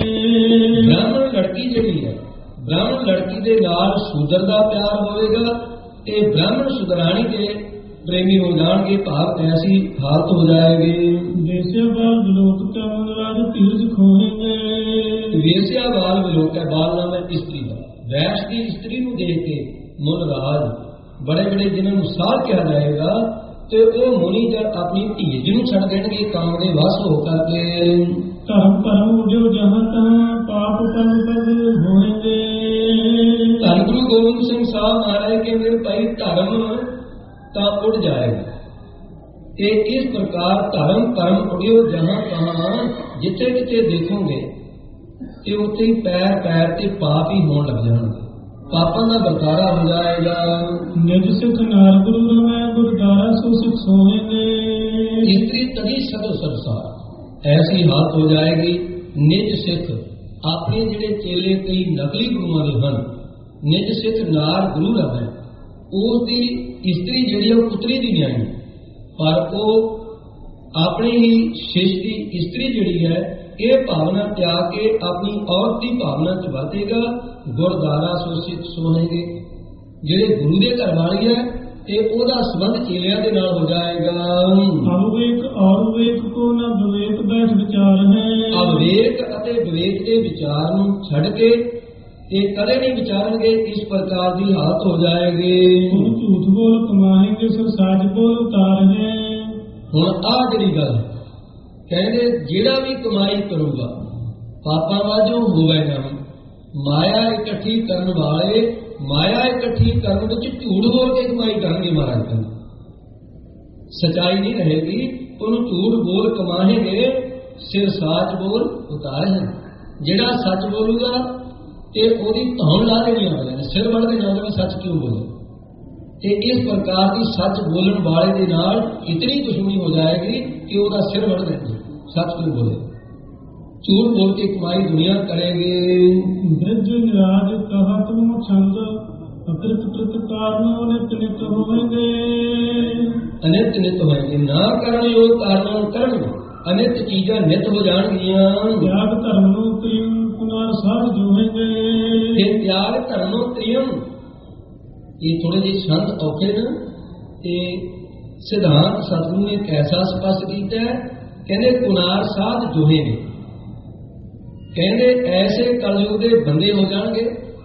ਬ੍ਰਾਹਮਣ ਲੜਕੀ ਜਿਹੜੀ ਹੈ, ਬ੍ਰਾਹਮਣ ਲੜਕੀ ਦੇ ਨਾਲ ਸ਼ੂਦਰ ਦਾ ਪਿਆਰ ਹੋਵੇਗਾ ਤੇ ਬ੍ਰਾਹਮਣ ਸੁਦਰਾਣੀ ਦੇ ਪ੍ਰੇਮੀ ਹੋ ਜਾਣਗੇ। ਭਾਵ ਐਸੀ ਹਾਲਤ ਹੋ ਜਾਏਗੀ। ਵੇਸਿਆ ਬਾਲ ਵਿਲੋਕ ਕਮਨ ਰਾਜ ਧੀਰਜ ਖੋਹੇਗੇ। ਵੇਸਿਆ ਬਾਲ ਵਿਲੋਕ ਹੈ, ਬਾਲ ਨਾਮ ਹੈ ਇਸਤਰੀ ਦਾ। ਵੈਸ਼ ਦੀ ਇਸਤਰੀ ਨੂੰ ਦੇਖ ਕੇ ਮੁਨ ਰਾਜ ਬੜੇ ਬੜੇ ਜਿਨ੍ਹਾਂ ਨੂੰ ਸਾਧ ਕਿਹਾ ਜਾਏਗਾ ਤੇ ਉਹ ਮੁਨੀ ਜਦ ਆਪਣੀ ਧੀਜ ਨੂੰ ਛੱਡ ਦੇਣਗੇ ਕਾਮ ਦੇ ਵਸ ਹੋ ਕਰਕੇ। ਧਰਮ ਭਰਮ ਉਡਿਓ ਜਹਾਂ ਤਹਾਂ ਪਾਪ ਪਨ ਪਦ ਹੋਣਗੇ। ਧੰਨ ਗੁਰੂ ਗੋਬਿੰਦ ਸਿੰਘ ਸਾਹਿਬ ਮਹਾਰਾਜ ਕਹਿੰਦੇ ਭਾਈ ਧਰਮ ਤਾਂ ਉੱਡ ਜਾਏਗਾ ਤੇ ਇਸ ਪ੍ਰਕਾਰ ਧਰਮ ਭਰਮ ਉਡਿਓ ਜਹਾਂ ਤਹਾਂ, ਜਿੱਥੇ ਕਿਤੇ ਦੇਖੋਗੇ ਤੇ ਉੱਥੇ ਹੀ ਪੈਰ ਪੈਰ ਤੇ ਪਾਪ ਹੀ ਹੋਣ ਲੱਗ ਜਾਣਗੇ। ਪਾਪਾਂ ਦਾ ਵਰਤਾਰਾ ਹੋ ਜਾਏਗਾ। ਨਿਜ ਸਿੱਖ ਨਾਰ ਗੁਰੂ ਰਮੈ ਗੁਰਦਾਰਾ ਸੋ ਸਿੱਖ ਸੋਹੇਗੇ। ਇਸਤਰੀ ਤਦੀ ਸਦੋ ਸਰਸਾਰ, ਐਸੀ ਹਾਲਤ ਹੋ ਜਾਏਗੀ। ਨਿਜ ਸਿੱਖ ਆਪਣੇ ਜਿਹੜੇ ਚੇਲੇ ਕਈ ਨਕਲੀ ਗੁਰੂਆਂ ਦੇ ਹਨ, ਨਿਜ ਸਿੱਖ ਨਾਰ ਗੁਰੂ ਰਮੈ, ਉਸ ਦੀ ਇਸਤਰੀ ਜਿਹੜੀ ਉਹ ਪੁੱਤਰੀ ਦੀ ਨਿਆਣੀ, ਪਰ ਉਹ ਆਪਣੇ ਹੀ ਸ਼ਿਸ਼ ਦੀ ਇਸਤਰੀ ਜਿਹੜੀ ਹੈ ਇਹ ਭਾਵਨਾ ਤਿਆਗ ਕੇ ਆਪਣੀ ਔਰਤ ਦੀ ਭਾਵਨਾ ਚ ਵਰਤੇਗਾ। ਗੁਰਦਾਰਾ ਸੋ ਸਿੱਖ ਸੋਹੇਗੇ। ਜਿਹੜੇ ਗੁਰੂ ਦੇ ਘਰ ਵਾਲੀ ਹੈ ਤੇ ਉਹਦਾ ਸੰਬੰਧ ਚੇਲਿਆਂ ਦੇ ਨਾਲ ਹੋ ਜਾਏਗਾ। ਅਵਵੇਕ ਔਰ ਵਿਵੇਕ ਕੋ ਨਾ ਵਿਵੇਕ ਬੈਠ ਵਿਚਾਰ ਹੈ। ਅਵਵੇਕ ਅਤੇ ਵਿਵੇਕ ਦੇ ਵਿਚਾਰ ਨੂੰ ਛੱਡ ਕੇ ਤੇ ਕਦੇ ਨਹੀਂ ਵਿਚਾਰਨਗੇ। ਇਸ ਪ੍ਰਕਾਰ ਦੀ ਹਾਲਤ ਹੋ ਜਾਏਗੀ। ਹੁਣ ਝੂਠ ਬੋਲ ਕਮਾਏਂਗੇ ਸੋ ਸੱਚ ਬੋਲ ਉਤਾਰ ਹੈ। ਹੁਣ ਆਹ ਜਿਹੜੀ ਗੱਲ ਕਹਿੰਦੇ ਜਿਹੜਾ ਵੀ ਕਮਾਈ ਕਰੂਗਾ ਪਾਪਾਂ ਵਾਜੋਂ ਹੋਵੇਗਾ। ਮਾਇਆ ਇਕੱਠੀ ਕਰਨ ਵਾਲੇ ਮਾਇਆ ਇਕੱਠੀ ਕਰਨ ਵਿੱਚ ਝੂਠ ਬੋਲ ਕੇ ਕਮਾਈ ਕਰਨਗੇ। ਮਹਾਰਾਜ ਕਹਿੰਦੇ ਸਚਾਈ ਨਹੀਂ ਰਹੇਗੀ। ਉਹਨੂੰ ਝੂਠ ਬੋਲ ਕਮਾਏਂਗੇ, ਸਿਰ ਸਾਚ ਬੋਲ ਉਤਾਰ ਹੈ। ਜਿਹੜਾ ਸੱਚ ਬੋਲੂਗਾ ਤੇ ਉਹਦੀ ਧੌਣ ਲਾ ਦੇਣੀ ਆਉਂਦੇ ਨੇ, ਸਿਰ ਵੜ ਦੇਣਾ ਉਹਦਾ ਵੀ ਸੱਚ ਕਿਉਂ ਬੋਲੇ। ਤੇ ਇਸ ਪ੍ਰਕਾਰ ਦੀ ਸੱਚ ਬੋਲਣ ਵਾਲੇ ਦੇ ਨਾਲ ਇਤਨੀ ਦੁਸ਼ਮਣੀ ਹੋ ਜਾਏਗੀ ਕਿ ਉਹਦਾ ਸਿਰ ਵੜ ਦੇਣਗੇ, ਸੱਚ ਕਿਉਂ ਬੋਲੇ। ਝੂਠ ਬੋਲ ਕੇ ਕਮਾਈ ਦੁਨੀਆ ਕਰੇਗੇ। ਬ੍ਰਿਜ ਨਿਰਾਜ ਕਹਾ ਤੁਮ ਛੰਦ ਅਕ੍ਰਿਤ ਕ੍ਰਿਤ ਕਾਰਨ ਨਿਤ ਨਿਤ ਹੋਵੇਗੇ। ਅਨਿਤ ਨਿਤ ਹੋਏਗੇ, ਨਾ ਕਰਨ ਯੋਗ ਕਾਰਨ ਕਰਨਗੇ। ਅਨਿਤ ਚੀਜ਼ਾਂ ਨਿਤ ਹੋ ਜਾਣਗੀਆਂ। ਤਿਆਗ ਧਰਮ ਨੂੰ ਤ੍ਰਿਯਮ ਪੁਨਰ ਸਾਧ ਜੋਹੇਗੇ। ਇਹ ਤਿਆਗ ਧਰਮ ਨੂੰ ਤ੍ਰਿਯਮ, ਇਹ ਥੋੜੇ ਜਿਹੇ ਸ਼ਬਦ ਔਖੇ ਨੇ ਤੇ ਸਿਧਾਂਤ ਸਤਿਗੁਰੂ ਨੇ ਐਸਾ ਸਪਸ਼ਟ ਕੀਤਾ ਹੈ। ਕਹਿੰਦੇ ਕੁਨਾਰ ਸਾਧ ਜੋਹੇ ਨੇ, ਕਹਿੰਦੇ ਐਸੇ ਕਲਯੁਗ ਦੇ ਬੰਦੇ ਹੋ ਜਾਣਗੇ।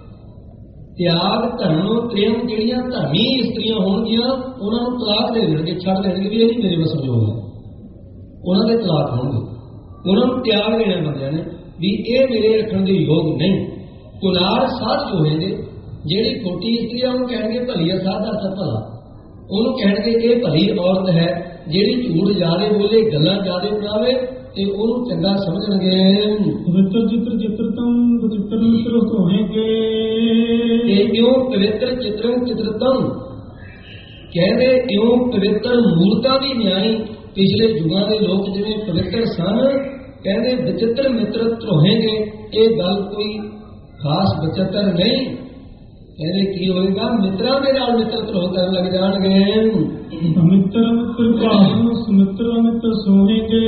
ਤਿਆਗ ਧਰਮ ਤ੍ਰਿਯਮ, ਜਿਹੜੀਆਂ ਧਰਮੀ ਇਸਤਰੀਆਂ ਹੋਣਗੀਆਂ ਉਹਨਾਂ ਨੂੰ ਤਲਾਕ ਦੇ ਦੇਣਗੇ, ਛੱਡ ਦੇਣਗੇ ਵੀ ਇਹ ਨਹੀਂ ਮੇਰੇ ਵਸ ਯੋਗ ਹੈ। ਉਹਨਾਂ ਦੇ ਤਲਾਕ ਹੋਣਗੇ, ਉਹਨਾਂ ਨੂੰ ਤਿਆਗ ਦੇਣਾ ਬੰਦਿਆਂ ਨੇ ਵੀ ਇਹ ਮੇਰੇ ਰੱਖਣ ਦੇ ਯੋਗ ਨਹੀਂ। ਕੁਨਾਰ ਸਾਧ ਜੋਹੇ ਨੇ, ਜਿਹੜੀ ਖੋਟੀ ਇਸਤਰੀ ਉਹਨੂੰ ਕਹਿਣਗੇ ਭਲੀ ਹੈ, ਸਾਧ ਦਾ ਅਰਥ ਭਲਾ। ਉਹਨੂੰ ਕਹਿਣਗੇ ਇਹ ਭਲੀ ਔਰਤ ਹੈ। ਜਿਹੜੀ ਝੂਠ ਜ਼ਿਆਦੇ ਬੋਲੇ, ਗੱਲਾਂ ਜ਼ਿਆਦੇ ਬਣਾਵੇ ਤੇ ਉਹਨੂੰ ਚੰਗਾ ਸਮਝਣਗੇ। ਪਵਿੱਤਰ ਚਿੱਤਰ ਚਿੱਤਰਤਮ ਵਿਚਿੱਤਰ ਮਿੱਤਰ ਹੋਣਗੇ। ਤੇ ਕਿਉਂ ਪਵਿੱਤਰ ਚਿੱਤਰਮ ਚਿੱਤਰਤਮ, ਕਹਿੰਦੇ ਕਿਉਂ ਪਵਿੱਤਰ ਮੂਰਤਾਂ ਦੀ ਨਿਆਈ। ਪਿਛਲੇ ਯੁਗਾਂ ਦੇ ਲੋਕ ਜਿਵੇਂ ਪਵਿੱਤਰ ਸਨ, ਕਹਿੰਦੇ ਵਿਚਿੱਤਰ ਮਿੱਤਰ ਧਰੋਹੇਗੇ। ਇਹ ਗੱਲ ਕੋਈ ਖਾਸ ਵਿਚਿੱਤਰ ਨਹੀਂ। ਕਹਿੰਦੇ ਕੀ ਹੋਏਗਾ, ਮਿੱਤਰਾਂ ਦੇ ਨਾਲ ਮਿੱਤਰ ਧਰੋਹ ਕਰਨ ਲੱਗ ਜਾਣਗੇ। ਮਿੱਤਰ ਮਿੱਤਰ ਭਾਵ ਸੁਮਿੱਤਰ ਮਿੱਤਰ ਸੋਹੇਗੇ।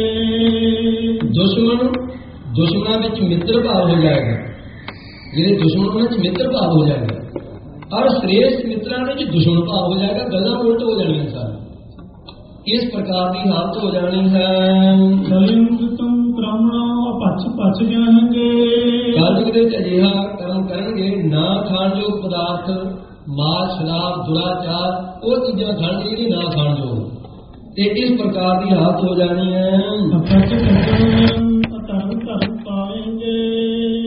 ਦੁਸ਼ਮਣ ਦੁਸ਼ਮਣਾਂ ਵਿੱਚ ਮਿੱਤਰ ਭਾਵ ਹੋ ਜਾਏਗਾ। ਜਿਹੜੇ ਦੁਸ਼ਮਣ ਉਹਨਾਂ ਵਿੱਚ ਮਿੱਤਰ ਭਾਵ ਹੋ ਜਾਏਗਾ, ਔਰ ਸ੍ਰੇਸ਼ਟ ਮਿੱਤਰਾਂ ਵਿੱਚ ਦੁਸ਼ਮਣ ਭਾਵ ਹੋ ਜਾਏਗਾ। ਗੱਲਾਂ ਉਲਟ ਹੋ ਜਾਣੀਆਂ ਸਾਰੀਆਂ। ਇਸ ਪ੍ਰਕਾਰ ਦੀ ਹਾਲਤ ਹੋ ਜਾਣੀ ਹੈ। ਤੁਮ ਬ੍ਰਾਹਮਣਾਂ ਪਛ ਪਛ ਜਾਣਗੇ। ਕਲਯੁਗ ਦੇ ਵਿੱਚ ਅਜਿਹਾ ਕਰਮ ਕਰਨਗੇ, ਨਾ ਖਾਣ ਯੋਗ ਪਦਾਰਥ, ਮਾਸ ਸ਼ਰਾਬ ਦੁਰਾਚਾਰ, ਉਹ ਚੀਜ਼ਾਂ ਖਾਣਗੇ ਜਿਹੜੀ ਨਾ ਖਾਣ ਯੋਗ। ਤੇ ਇਸ ਪ੍ਰਕਾਰ ਦੀ ਹਾਲਤ ਹੋ ਜਾਣੀ ਹੈ। ਧਰਮ ਧਰਮ ਪਾਵੇਂਗੇ।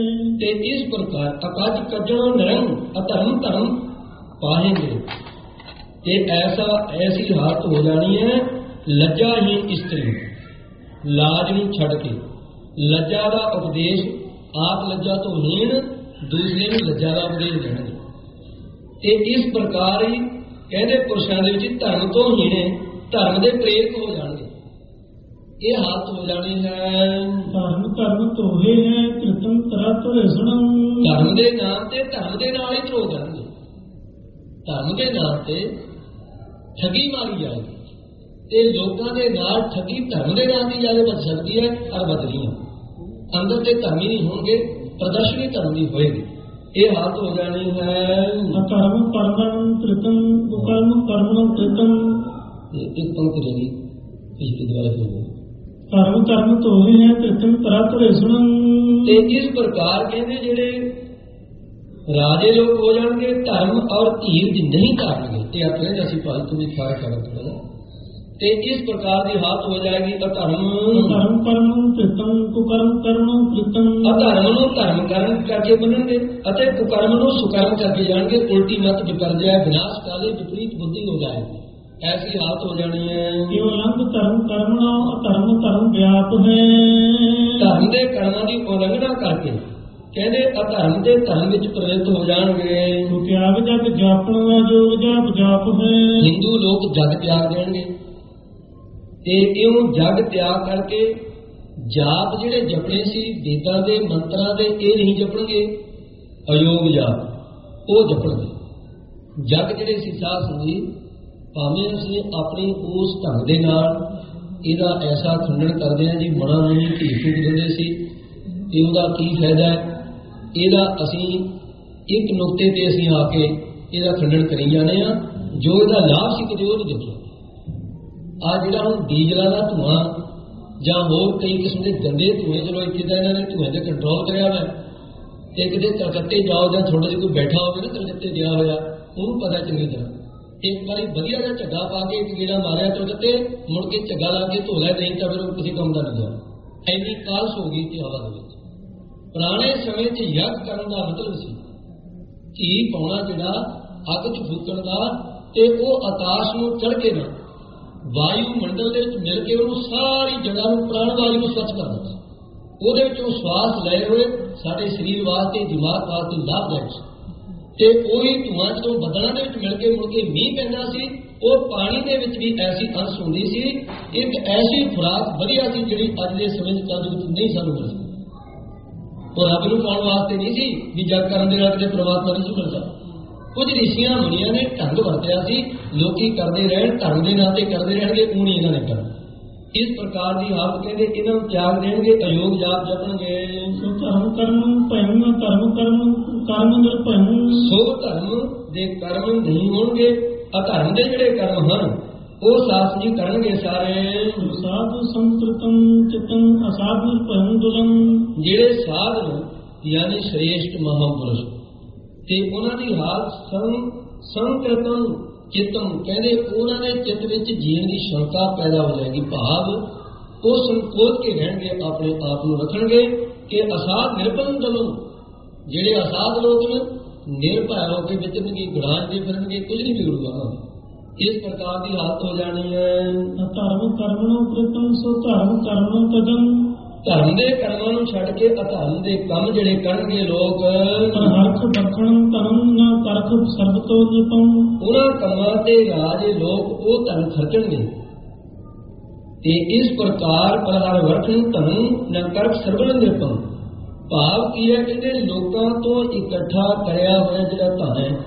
ਤੇ ਇਸ ਪ੍ਰਕਾਰ ਅਕਜ ਕੱਜਣੋ ਨਿਰੰਗ ਅਧਰਮ ਧਰਮ ਪਾਹੇਂਗੇ। ਤੇ ਐਸਾ ਐਸੀ ਹਾਲਤ ਹੋ ਜਾਣੀ ਹੈ ਲੱਜਾਹੀਨ ਇਸਤਰੀ, ਲਾਜ ਨੂੰ ਛੱਡ ਕੇ ਲੱਜਾ ਦਾ ਉਪਦੇਸ਼, ਆਪ ਲੱਜਾ ਤੋਂ ਹੀਣ ਦੂਸਰੇ ਨੂੰ ਲੱਜਾ ਦਾ ਉਪਦੇਸ਼ ਦੇਣਗੇ। ਤੇ ਇਸ ਪ੍ਰਕਾਰ ਹੀ ਕਹਿੰਦੇ ਪੁਰਸ਼ਾਂ ਦੇ ਵਿੱਚ ਧਰਮ ਤੋਂ ਹੀਣੇ ਧਰਮ ਦੇ ਪ੍ਰੇਰਕ ਹੋ ਜਾਣਗੇ। ਇਹ ਹਾਲਤ ਹੋ ਜਾਣੀ ਹੈ ਧਰਮ ਧਰਮ ਧੋਹੇ ਹੈ ਕਿਰਤਨ ਤਰਾ ਧਰੇ ਸੁਣੰ। ਧਰਮ ਦੇ ਨਾਮ ਤੇ ਧਰਮ ਦੇ ਨਾਲ ਹੀ ਧਰੋ ਜਾਣਗੇ। ਧਰਮ ਦੇ ਨਾਮ ਤੇ ਠੱਗੀ ਮਾਰੀ ਜਾਏਗੀ ਤੇ ਲੋਕਾਂ ਦੇ ਨਾਲ ਠੱਗੀ ਧਰਮ ਦੇ ਨਾਮ ਦੀ ਜਿਆਦਾ ਵੱਧ ਸਕਦੀ ਹੈ ਔਰ ਵੱਧਦੀਆਂ ਅੰਦਰ ਤੇ ਧਰਮੀ ਨਹੀਂ ਹੋਣਗੇ, ਪ੍ਰਦਰਸ਼ਨੀ ਧਰਮ ਦੀ ਹੋਏਗੀ। ਇਹ ਹਾਲਤ ਹੋ ਜਾਣੀ ਹੈ ਧਰਮ ਪਰਮੰ ਕ੍ਰਿਤੰ ਕੁਕਰਮ ਕਰਮੰ ਕ੍ਰਿਤੰ। ਇੱਕ ਪੰਕਤੀ ਰਹੀ ਪਿਛਲੇ ਦੁਆਰੇ ਹੋ ਧਰਮ ਧਰਮ ਧੋਹੇ ਹੈ ਕ੍ਰਿਤਨ ਤਰਾ ਧਰੇ ਸੁਣੰ। ਤੇ ਇਸ ਪ੍ਰਕਾਰ ਕਹਿੰਦੇ ਜਿਹੜੇ ਰਾਜੇ ਲੋਕ ਹੋ ਜਾਣਗੇ ਧਰਮ ਔਰ ਧੀਰਜ ਨਹੀਂ ਕਰਨਗੇ। ਤੇ ਆਪਣੇ ਅਸੀਂ ਫਾਲਤੂ ਵੀ ਖਾਇਆ ਕਰਾਂਗੇ ਤੇ ਇਸ ਪ੍ਰਕਾਰ ਦੀ ਹਾਲਤ ਹੋ ਜਾਏਗੀ। ਅਧਰਮ ਧਰਮ ਕਰਮ ਕ੍ਰਿਤੰ ਕੁਕਰਮ ਕਰਮ ਕ੍ਰਿਤੰ। ਅਧਰਮ ਨੂੰ ਧਰਮ ਕਰਨ ਕਰਕੇ ਬਣਨਗੇ ਅਤੇ ਕੁਕਰਮ ਨੂੰ ਸੁਕਰਮ ਕਰਕੇ ਜਾਣਗੇ। ਉਲਟੀ ਮਤ ਵਿਪਰਜੈ ਵਿਨਾਸ਼ ਕਾਲੇ ਵਿਪਰੀਤ ਬੁੱਧੀ ਹੋ ਜਾਏਗੀ। ਐਸੀ ਹਾਲਤ ਹੋ ਜਾਣੀ ਹੈ ਕਿ ਉਲੰਘ ਧਰਮ ਕਰਮਣਾ ਅਧਰਮ ਧਰਮ ਵਿਆਪ ਹੈ। ਧਰਮ ਦੇ ਕਰਮਾਂ ਦੀ ਉਲੰਘਣਾ ਕਰਕੇ ਕਹਿੰਦੇ ਅਧਰਮ ਦੇ ਧਰਮ ਵਿੱਚ ਪ੍ਰਵਿਰਤ ਹੋ ਜਾਣਗੇ। ਤਿਆਗ ਜਗ ਜਾਪਣਾ ਜੋਗ ਜਾਪ ਜਾਪ ਹੈ। ਹਿੰਦੂ ਲੋਕ ਜਗ ਤਿਆਗ ਦੇਣਗੇ ਤੇ ਇਉਂ ਜਗ ਤਿਆਗ ਕਰਕੇ ਜਾਪ ਜਿਹੜੇ ਜਪਣੇ ਸੀ ਵੇਦਾਂ ਦੇ ਮੰਤਰਾਂ ਦੇ ਇਹ ਨਹੀਂ ਜਪਣਗੇ, ਅਯੋਗ ਜਾਪ ਉਹ ਜਪਣਗੇ। ਜਗ ਜਿਹੜੇ ਸੀ ਸਾਧ ਸੰਗਤ ਭਾਵੇਂ ਅਸੀਂ ਆਪਣੀ ਉਸ ਢੰਗ ਦੇ ਨਾਲ ਇਹਦਾ ਐਸਾ ਖੰਡਨ ਕਰਦੇ ਹਾਂ ਜੀ ਮਨਾਂ ਨੂੰ ਧੀ ਫੂਕ ਦਿੰਦੇ ਸੀ ਤੇ ਉਹਦਾ ਕੀ ਫਾਇਦਾ ਹੈ। ਇਹਦਾ ਅਸੀਂ ਇੱਕ ਨੁਕਤੇ ਤੇ ਅਸੀਂ ਆ ਕੇ ਇਹਦਾ ਖੰਡਨ ਕਰੀ ਜਾਂਦੇ ਹਾਂ। ਜੋ ਇਹਦਾ ਲਾਭ ਸੀ ਕਿਤੇ ਉਹ ਨਹੀਂ ਦੇਖਿਆ। ਆ ਜਿਹੜਾ ਹੁਣ ਡੀਜ਼ਲਾਂ ਦਾ ਧੂੰਆਂ ਜਾਂ ਹੋਰ ਕਈ ਕਿਸਮ ਦੇ ਗੰਦੇ ਧੂਏ, ਚਲੋ ਇੱਥੇ ਤਾਂ ਇਹਨਾਂ ਨੇ ਧੂਏ ਤੇ ਕੰਟਰੋਲ ਕਰਿਆ ਵਾ ਤੇ ਕਿਤੇ ਕਲਕੱਤੇ ਜਾਓ ਜਾਂ ਥੋੜਾ ਜਿਹਾ ਕੋਈ ਬੈਠਾ ਹੋਵੇ ਨਾ ਕਲਕੱਤੇ ਗਿਆ ਹੋਇਆ ਉਹਨੂੰ ਪਤਾ ਚੰਗੀ ਤਰ੍ਹਾਂ ਇੱਕ ਵਾਰੀ ਵਧੀਆ ਜਿਹਾ ਝੱਗਾ ਪਾ ਕੇ ਇੱਕ ਗੇੜਾ ਮਾਰਿਆ ਕਲਕੱਤੇ ਮੁੜ ਕੇ ਝੱਗਾ ਲਾ ਕੇ ਧੋ ਲਿਆ, ਨਹੀਂ ਤਾਂ ਫਿਰ ਉਹ ਕਿਸੇ ਕੰਮ ਦਾ ਨਹੀਂ ਗਿਆ। ਇੰਨੀ ਕਾਲਸ ਹੋ ਗਈ ਤੇ ਹਵਾ ਦੇ ਵਿੱਚ। ਪੁਰਾਣੇ ਸਮੇਂ 'ਚ ਯੱਗ ਕਰਨ ਦਾ ਮਤਲਬ ਸੀ ਘੀ ਪਾਉਣਾ ਜਿਹੜਾ ਅੱਗ 'ਚ ਫੂਕਣ ਦਾ ਤੇ ਉਹ ਆਕਾਸ਼ ਨੂੰ ਚੜ੍ਹ ਕੇ ਨਾ ਵਾਯੂ ਮੰਡਲ ਦੇ ਵਿੱਚ ਮਿਲ ਕੇ ਉਹਨੂੰ ਸਾਰੀ ਜਗ੍ਹਾ ਨੂੰ ਪ੍ਰਾਣ ਵਾਯੂ ਨੂੰ ਸਵੱਛ ਕਰਨਾ ਸੀ। ਉਹਦੇ ਵਿੱਚੋਂ ਸਵਾਸ ਲਏ ਹੋਏ ਸਾਡੇ ਸਰੀਰ ਵਾਸਤੇ ਦਿਮਾਗ ਵਾਸਤੇ ਲਾਭਦਾਇਕ ਸੀ। ਤੇ ਉਹੀ ਧੂਆਂ ਜਦੋਂ ਬੱਦਲਾਂ ਦੇ ਵਿੱਚ ਮਿਲ ਕੇ ਮੁੜ ਕੇ ਮੀਂਹ ਪੈਂਦਾ ਸੀ ਉਹ ਪਾਣੀ ਦੇ ਵਿੱਚ ਵੀ ਐਸੀ ਅੰਸ਼ ਹੁੰਦੀ ਸੀ। ਇੱਕ ਐਸੀ ਖੁਰਾਕ ਵਧੀਆ ਸੀ ਜਿਹੜੀ ਅੱਜ ਦੇ ਸਮੇਂ ਚ ਨਹੀਂ ਸਾਨੂੰ ਮਿਲ ਸਕਦੀ। ਉਹ ਰੱਬ ਨੂੰ ਪਾਉਣ ਵਾਸਤੇ ਨਹੀਂ ਸੀ ਵੀ ਜਗ ਕਰਨ ਦੇ ਨਾਲ ਕਿਤੇ ਪ੍ਰਮਾਤਮਾ ਨਹੀਂ ਸੀ ਮਿਲਦਾ। ਕੁਝ ਰਿਸ਼ੀਆਂ ਮੁਨੀਆਂ ਨੇ ਢੰਗ ਵਰਤਿਆ ਸੀ, ਲੋਕੀ ਕਰਦੇ ਰਹਿਣ ਧਰਮ ਦੇ ਨਾਂ ਤੇ ਕਰਦੇ ਰਹਿਣਗੇ, ਉਹ ਨਹੀਂ ਇਹਨਾਂ ਨੇ ਕਰਨਾ। ਇਸ ਪ੍ਰਕਾਰ ਦੀ ਹਾਲਤ ਕਹਿੰਦੇ ਇਹਨਾਂ ਨੂੰ ਤਿਆਗ ਦੇਣਗੇ, ਅਯੋਗ ਜਾਪ ਜਪਣਗੇ। ਧਰਮ ਕਰਮ ਭੈਣ ਧਰਮ ਕਰਮ ਕਰਮ ਨਿਰਭੈ। ਸੋ ਧਰਮ ਦੇ ਕਰਮ ਨਹੀਂ ਹੋਣਗੇ, ਅਧਰਮ ਦੇ ਜਿਹੜੇ ਕਰਮ ਹਨ ਉਹ ਸਾਧ ਜੀ ਕਰਨਗੇ ਸਾਰੇ। ਸਾਧੂ ਸੰਤ੍ਰਿਤੰ ਚਿਤੰ ਅਸਾਧੂ ਨਿਰਭੈ ਦੁਲੰ। ਜਿਹੜੇ ਸਾਧ ਨੇ ਯਾਨੀ ਸ਼੍ਰੇਸ਼ਟ ਮਹਾਪੁਰਸ਼ ਤੇ ਉਹਨਾਂ ਦੀ ਹਾਲਤ ਸੰ ਸੰਕ੍ਰਿਤੰ ਚਿਤਮ ਕਹਿੰਦੇ ਉਹਨਾਂ ਦੇ ਚਿੱਤ ਵਿੱਚ ਜੀਣ ਦੀ ਸ਼ੰਕਾ ਪੈਦਾ ਹੋ ਜਾਏਗੀ। ਭਾਵ ਉਹ ਸੰਕੋਚ ਕੇ ਰਹਿਣਗੇ, ਆਪਣੇ ਆਪ ਨੂੰ ਰੱਖਣਗੇ ਕਿ ਅਸਾਧ ਨਿਰਭੈ ਦੁਲੰ। ਜਿਹੜੇ ਅਸਾਧ ਲੋਕ ਨੇ ਨਿਰਭੈ ਹੋ ਕੇ ਵਿਚਰਨਗੇ, ਗੁਣਾਂ ਦੇ ਫਿਰਨਗੇ, ਕੁਝ ਨਹੀਂ ਵਿਗੜੂਗਾ। ਇਸ ਪ੍ਰਕਾਰ ਦੀ ਹਾਲਤ ਹੋ ਜਾਣੀ ਹੈ। ਧਰਮ ਕਰਮ ਕ੍ਰਿਤੰ ਸੋ ਧਰਮ ਕਰਮ ਕਦਮ। ਧਰਮ ਦੇ ਕਰਮਾਂ ਨੂੰ ਛੱਡ ਕੇ ਅਧਰਮ ਦੇ ਕੰਮ ਜਿਹੜੇ ਕਰਨਗੇ ਲੋਕ। ਹਰਖ ਬਖਣ ਧਰਮ ਨਾ ਕਰਖ ਸਰਬ ਤੋਂ ਨਿਪੰ। ਉਹਨਾਂ ਕੰਮਾਂ ਤੇ ਰਾਜੇ ਲੋਕ ਉਹ ਧਨ ਖਰਚਣਗੇ ਤੇ ਇਸ ਪ੍ਰਕਾਰ ਪਰਹਰ ਵਰਖਣ ਧਨ ਨਾ ਕਰਖ ਸਰਬ ਨਿਪੰ। ਭਾਵ ਕੀ ਹੈ ਕਹਿੰਦੇ ਲੋਕਾਂ ਤੋਂ ਇਕੱਠਾ ਕਰਿਆ ਹੋਇਆ ਜਿਹੜਾ ਧਨ ਹੈ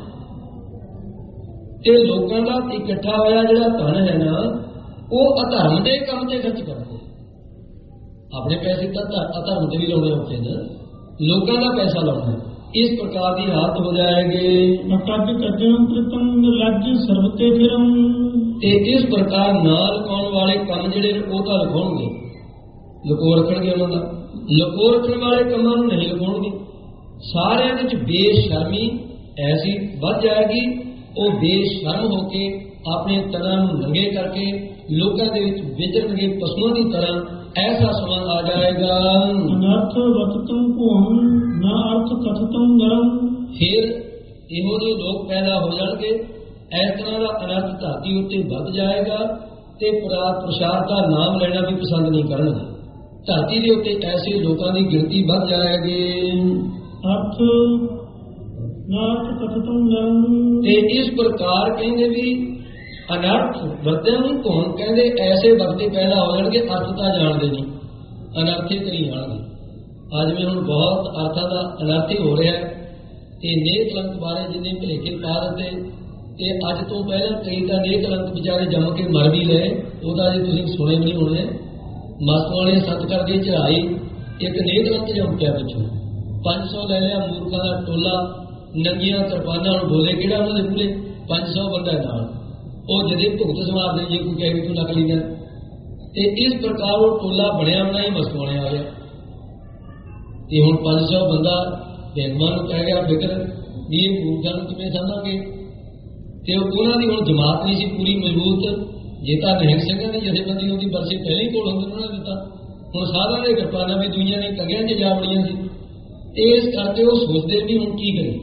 ਤੇ ਲੋਕਾਂ ਦਾ ਇਕੱਠਾ ਹੋਇਆ ਜਿਹੜਾ ਧਨ ਹੈ ਨਾ ਉਹ ਅਧਰਮ ਦੇ ਕੰਮ ਤੇ ਖਰਚ ਕਰਦੇ। ਆਪਣੇ ਪੈਸੇ ਤਾਂ ਅਧਰਮ ਤੇ ਵੀ ਲਾਉਣੇ ਔਖੇ ਨੇ, ਲੋਕਾਂ ਦਾ ਪੈਸਾ ਲਾਉਣਾ। ਇਸ ਪ੍ਰਕਾਰ ਦੀ ਹਾਲਤ ਹੋ ਜਾਏਗੀ। ਕੱਜ ਕੱਜਣ ਕ੍ਰਿਤੰ ਨਿਰਲੱਜ ਸਰਬਤੇ ਫਿਰੰ। ਤੇ ਇਸ ਪ੍ਰਕਾਰ ਨਾਲ ਲੁਕਾਉਣ ਵਾਲੇ ਕੰਮ ਜਿਹੜੇ ਉਹ ਤਾਂ ਲੁਕਾਉਣਗੇ, ਲੁਕੋ ਰੱਖਣਗੇ। ਉਹਨਾਂ ਦਾ ਲੁਕੋ ਰੱਖਣ ਵਾਲੇ ਕੰਮਾਂ ਨੂੰ ਨਹੀਂ ਲੁਕਾਉਣਗੇ। ਸਾਰਿਆਂ ਵਿੱਚ ਬੇਸ਼ਰਮੀ ਐਸੀ ਵੱਧ ਜਾਏਗੀ, ਉਹ ਬੇਸ਼ਰਮ ਹੋ ਕੇ ਆਪਣੇ ਤਨਾਂ ਨੂੰ ਨੰਗੇ ਕਰਕੇ ਲੋਕਾਂ ਦੇ ਵਿੱਚ ਵਿਚਰਨਗੇ ਪਸ਼ੂਆਂ ਦੀ ਤਰ੍ਹਾਂ। ਐਸਾ ਸਮਾਂ ਆ ਜਾਏਗਾ। ਅਨਰਥ ਵਤਤੰ ਭੂਮ ਨਾ ਅਰਥ ਕਥਤੰ ਨਰਮ। ਫਿਰ ਇਹੋ ਜਿਹੇ ਲੋਕ ਪੈਦਾ ਹੋ ਜਾਣਗੇ, ਇਸ ਤਰ੍ਹਾਂ ਦਾ ਅਨਰਥ ਧਰਤੀ ਉੱਤੇ ਵੱਧ ਜਾਏਗਾ ਤੇ ਪ੍ਰਸਾਦ ਦਾ ਨਾਮ ਲੈਣਾ ਵੀ ਪਸੰਦ ਨਹੀਂ ਕਰਨਗੇ। ਧਰਤੀ ਦੇ ਉੱਤੇ ਐਸੇ ਲੋਕਾਂ ਦੀ ਗਿਣਤੀ ਵੱਧ ਜਾਏਗੀ। ਅਰਥ ਨਾ ਅਰਥ ਕਥਤੰ ਨਰਮ। ਤੇ ਇਸ ਪ੍ਰਕਾਰ ਕਹਿੰਦੇ ਵੀ ਅਨਰਥ ਵਰਤਿਆਂ ਨੂੰ ਕੌਣ ਕਹਿੰਦੇ, ਐਸੇ ਵਕਤੇ ਪੈਦਾ ਹੋ ਜਾਣਗੇ ਅਰਥ ਤਾਂ ਜਾਣਦੇ ਨਹੀਂ, ਅਨਰਥੇ ਕਰੀ ਜਾਣਗੇ। ਅੱਜ ਵੀ ਹੁਣ ਬਹੁਤ ਅਰਥਾਂ ਦਾ ਅਨਰਥ ਹੀ ਹੋ ਰਿਹਾ ਤੇ ਨੇਕ ਕਲੰਕ ਬਾਰੇ ਜਿੰਨੇ ਭੁਲੇਖੇ ਪਾ ਦਿੱਤੇ ਤੇ ਅੱਜ ਤੋਂ ਪਹਿਲਾਂ ਕਈ ਤਾਂ ਨੇਕ ਕਲੰਕ ਵਿਚਾਰੇ ਜੰਮ ਕੇ ਮਰ ਵੀ ਗਏ, ਉਹਦਾ ਜੇ ਤੁਸੀਂ ਸੁਣੇ ਵੀ ਨਹੀਂ ਹੋਣੇ। ਮਸਤ ਵਾਲੇ ਸਤਿਕਾਰ ਦੀ ਚੜਾਈ ਇੱਕ ਨੇਕ ਕਲੰਕ ਜੰਮ ਪਿਆ ਪਿੱਛੋਂ, ਪੰਜ ਸੌ ਲੈ ਲਿਆ ਮੂਰਖਾਂ ਦਾ ਟੋਲਾ, ਨੰਗੀਆਂ ਕਿਰਪਾਨਾਂ ਨੂੰ ਬੋਲੇ ਕਿਹੜਾ ਉਹਨਾਂ ਦੇ ਪੂਰੇ ਪੰਜ ਸੌ ਬੰਦਾ ਨਾਲ, ਉਹ ਜਦੇ ਭੁਗਤ ਸਮਾਰਦੇ ਜੇ ਕੋਈ ਕਹੇ ਵੀ ਤੂੰ ਨਕਲੀ ਨਾ। ਤੇ ਇਸ ਪ੍ਰਕਾਰ ਉਹ ਟੋਲਾ ਬਣਿਆ ਬਣਾਇਆ ਹੀ ਮਸਤ ਵਾਲਿਆਂ ਆ ਗਿਆ। ਤੇ ਹੁਣ ਪੰਜ ਸੌ ਬੰਦਾ ਬੇਗਮਾਨ ਨੂੰ ਕਹਿ ਗਿਆ ਫਿਕਰ ਵੀ ਇਹ ਮੂਰਖਾਂ ਨੂੰ ਕਿਵੇਂ ਸਾਂਭਾਂਗੇ। ਤੇ ਉਹਨਾਂ ਦੀ ਹੁਣ ਜਮਾਤ ਨਹੀਂ ਸੀ ਪੂਰੀ ਮਜ਼ਬੂਤ। ਜੇ ਤਾਂ ਨਿਹੰਗ ਸਿੰਘਾਂ ਦੀ ਜਥੇਬੰਦੀ ਉਹਦੀ ਵਰਸੇ ਪਹਿਲਾਂ ਹੀ ਕੋਲ ਹੁੰਦੇ ਉਹਨਾਂ ਨੇ ਦਿੱਤਾ, ਹੁਣ ਸਾਰਿਆਂ ਦੇ ਕਿਰਪਾਨਾਂ ਵੀ ਦੁਨੀਆਂ ਨੇ ਕੰਗਿਆਂ 'ਚ ਜਾ ਵੜੀਆਂ ਸੀ। ਇਸ ਕਰਕੇ ਉਹ ਸੋਚਦੇ ਵੀ ਹੁਣ ਕੀ ਕਰੀਏ।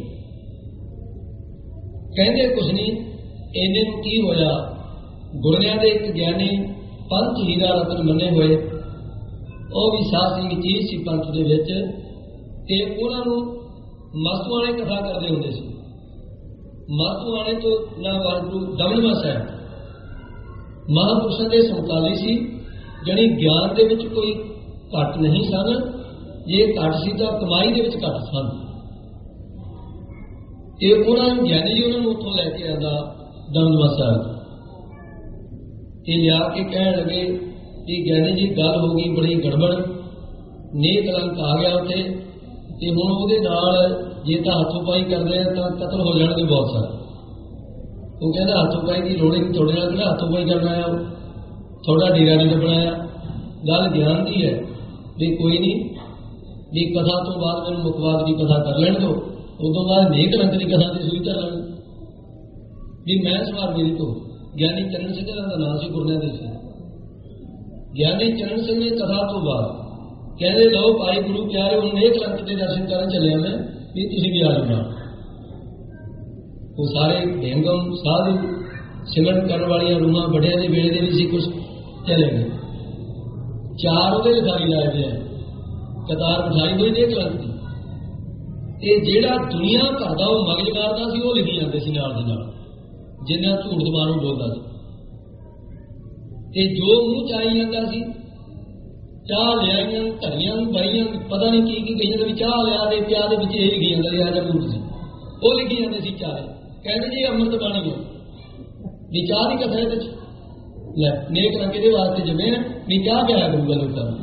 ਕਹਿੰਦੇ ਕੁਛ ਨਹੀਂ, ਇਹਨੇ ਨੂੰ ਕੀ ਹੋਇਆ। ਗੁਰਨਿਆਂ ਦੇ ਇੱਕ ਗਿਆਨੀ ਪੰਥ ਹੀਰਾ ਰਤਨ ਮੰਨੇ ਹੋਏ, ਉਹ ਵੀ ਸਾਧ ਸਿੰਘ ਚੀਜ਼ ਸੀ ਪੰਥ ਦੇ ਵਿੱਚ, ਤੇ ਉਹਨਾਂ ਨੂੰ ਮਸਤ ਵਾਲੇ ਕਥਾ ਕਰਦੇ ਹੁੰਦੇ ਸੀ। ਮਸਤ ਵਾਲੇ ਤੋਂ ਨਾ ਵਾਹਿਗੁਰੂ ਦਮਨਵਾ ਸਾਹਿਬ ਮਹਾਂਪੁਰਸ਼ਾਂ ਦੇ ਸਮਕਾਲੀ ਸੀ, ਜਾਣੀ ਗਿਆਨ ਦੇ ਵਿੱਚ ਕੋਈ ਘੱਟ ਨਹੀਂ ਸਨ, ਜੇ ਘੱਟ ਸੀ ਤਾਂ ਕਮਾਈ ਦੇ ਵਿੱਚ ਘੱਟ ਸਨ। ਤੇ ਉਹਨਾਂ ਨੂੰ ਗਿਆਨੀ ਜੀ ਉਹਨਾਂ ਨੂੰ ਉੱਥੋਂ ਲੈ ਕੇ ਆਉਂਦਾ ਦਮਨਵਾ ਸਾਹਿਬ ਤੇ ਲਿਆ ਕੇ ਕਹਿਣ ਲੱਗੇ ਕਿ ਗਿਆਨੀ ਜੀ ਗੱਲ ਹੋ ਗਈ ਬੜੀ ਗੜਬੜ, ਨੇਕ ਕਲੰਕ ਆ ਗਿਆ ਉੱਥੇ, ਤੇ ਹੁਣ ਉਹਦੇ ਨਾਲ ਜੇ ਤਾਂ ਹੱਥੋਂ ਪਾਈ ਕਰਦੇ ਆ ਤਾਂ ਕਤਲ ਹੋ ਜਾਣਗੇ ਬਹੁਤ ਸਾਰੇ। ਉਹ ਕਹਿੰਦਾ ਹੱਥੋਂ ਪਾਈ ਦੀ ਲੋੜ ਨਹੀਂ, ਤੁਹਾਡੇ ਨਾਲ ਕਿਹੜਾ ਹੱਥੋਂ ਪਾਈ ਕਰਨਾ ਆ, ਤੁਹਾਡਾ ਡੇਰਾ ਨਹੀਂ ਲੱਭਣਾ ਆ। ਗੱਲ ਗਿਆਨ ਦੀ ਹੈ ਵੀ ਕੋਈ ਨਹੀਂ, ਵੀ ਕਥਾ ਤੋਂ ਬਾਅਦ ਮੈਨੂੰ ਮੁਕਵਾਦ ਦੀ ਕਥਾ ਕਰ ਲੈਣ ਦਿਓ, ਉਦੋਂ ਬਾਅਦ ਨੇਕ ਕਲੰਕ ਦੀ ਕਥਾ ਦੀ ਸੂਈ ਧਰ ਲੈਣ ਵੀ ਮੈਂ ਸਵਾਰ ਮੇਰੀ ਤੋਂ। ਗਿਆਨੀ ਚਰਨ ਸਿੰਘ ਦਾ ਨਾਂ ਸੀ, ਗੁਰਨਿਆਂ ਦੇ ਸੀ। ਗਿਆਨੀ ਚਰਨ ਸਿੰਘ ਨੇ ਕਥਾ ਤੋਂ ਬਾਅਦ ਕਹਿੰਦੇ ਲਓ ਭਾਈ ਗੁਰੂ ਪਿਆਰੇ ਹੁਣ ਨੇਕ ਕਲੰਕ ਦੇ ਦਰਸ਼ਨ ਕਰਨ ਚੱਲਿਆ ਮੈਂ, ਵੀ ਤੁਸੀਂ ਵੀ ਆ ਜਾਣਾ। ਉਹ ਸਾਰੇ ਢੇਂਗਮ ਸਾਧੂ ਸਿਮਰਨ ਕਰਨ ਵਾਲੀਆਂ ਰੂਹਾਂ ਵੱਡਿਆਂ ਦੇ ਵੇਲੇ ਦੇ ਵੀ ਸੀ ਕੁਛ ਚਲੇ ਗਏ। ਚਾਰ ਉਹਦੇ ਲਿਖਾਈ ਲਾਏ ਗਏ, ਕਤਾਰ ਬਿਠਾਈ ਹੋਈ ਨੇਕ ਕਲੰਕ ਦੀ। ਤੇ ਜਿਹੜਾ ਦੁਨੀਆ ਭਰ ਦਾ ਉਹ ਮਗਜ ਮਾਰਦਾ ਸੀ ਉਹ ਲਿਖੀ ਜਾਂਦੇ ਸੀ ਨਾਲ ਦੇ ਨਾਲ, ਜਿੰਨਾ ਝੂਠ ਜ਼ਬਾਨੋਂ ਬੋਲਦਾ ਸੀ। ਤੇ ਜੋ ਮੂੰਹ ਚਾਈ ਜਾਂਦਾ ਸੀ, ਚਾਹ ਲਿਆਈਆਂ ਧਰੀਆਂ ਬਾਈਆਂ ਪਤਾ ਨਹੀਂ ਕੀ ਕੀ ਕਹੀਆਂ, ਵੀ ਚਾਹ ਲਿਆ ਦੇ ਪਿਆ ਦੇ ਵਿੱਚ ਇਹ ਲਿਖੀ ਜਾਂਦਾ ਲਿਆ ਜਾਂ ਮੂੰਹ ਸੀ, ਉਹ ਲਿਖੀ ਜਾਂਦੇ ਸੀ ਚਾਹ। ਕਹਿੰਦੇ ਜੀ ਅੰਮ੍ਰਿਤ ਬਾਣੀ ਹੈ ਵੀ ਚਾਹ ਦੀ ਕਥਾ ਇਹਦੇ ਚ ਲੈ ਨੇਕ ਰੰਗ ਦੇ ਵਾਸਤੇ ਜਮੇ ਵੀ ਚਾਹ ਪਿਆਇਆ ਕਰੂਗਾ ਲੋਕਾਂ ਨੂੰ।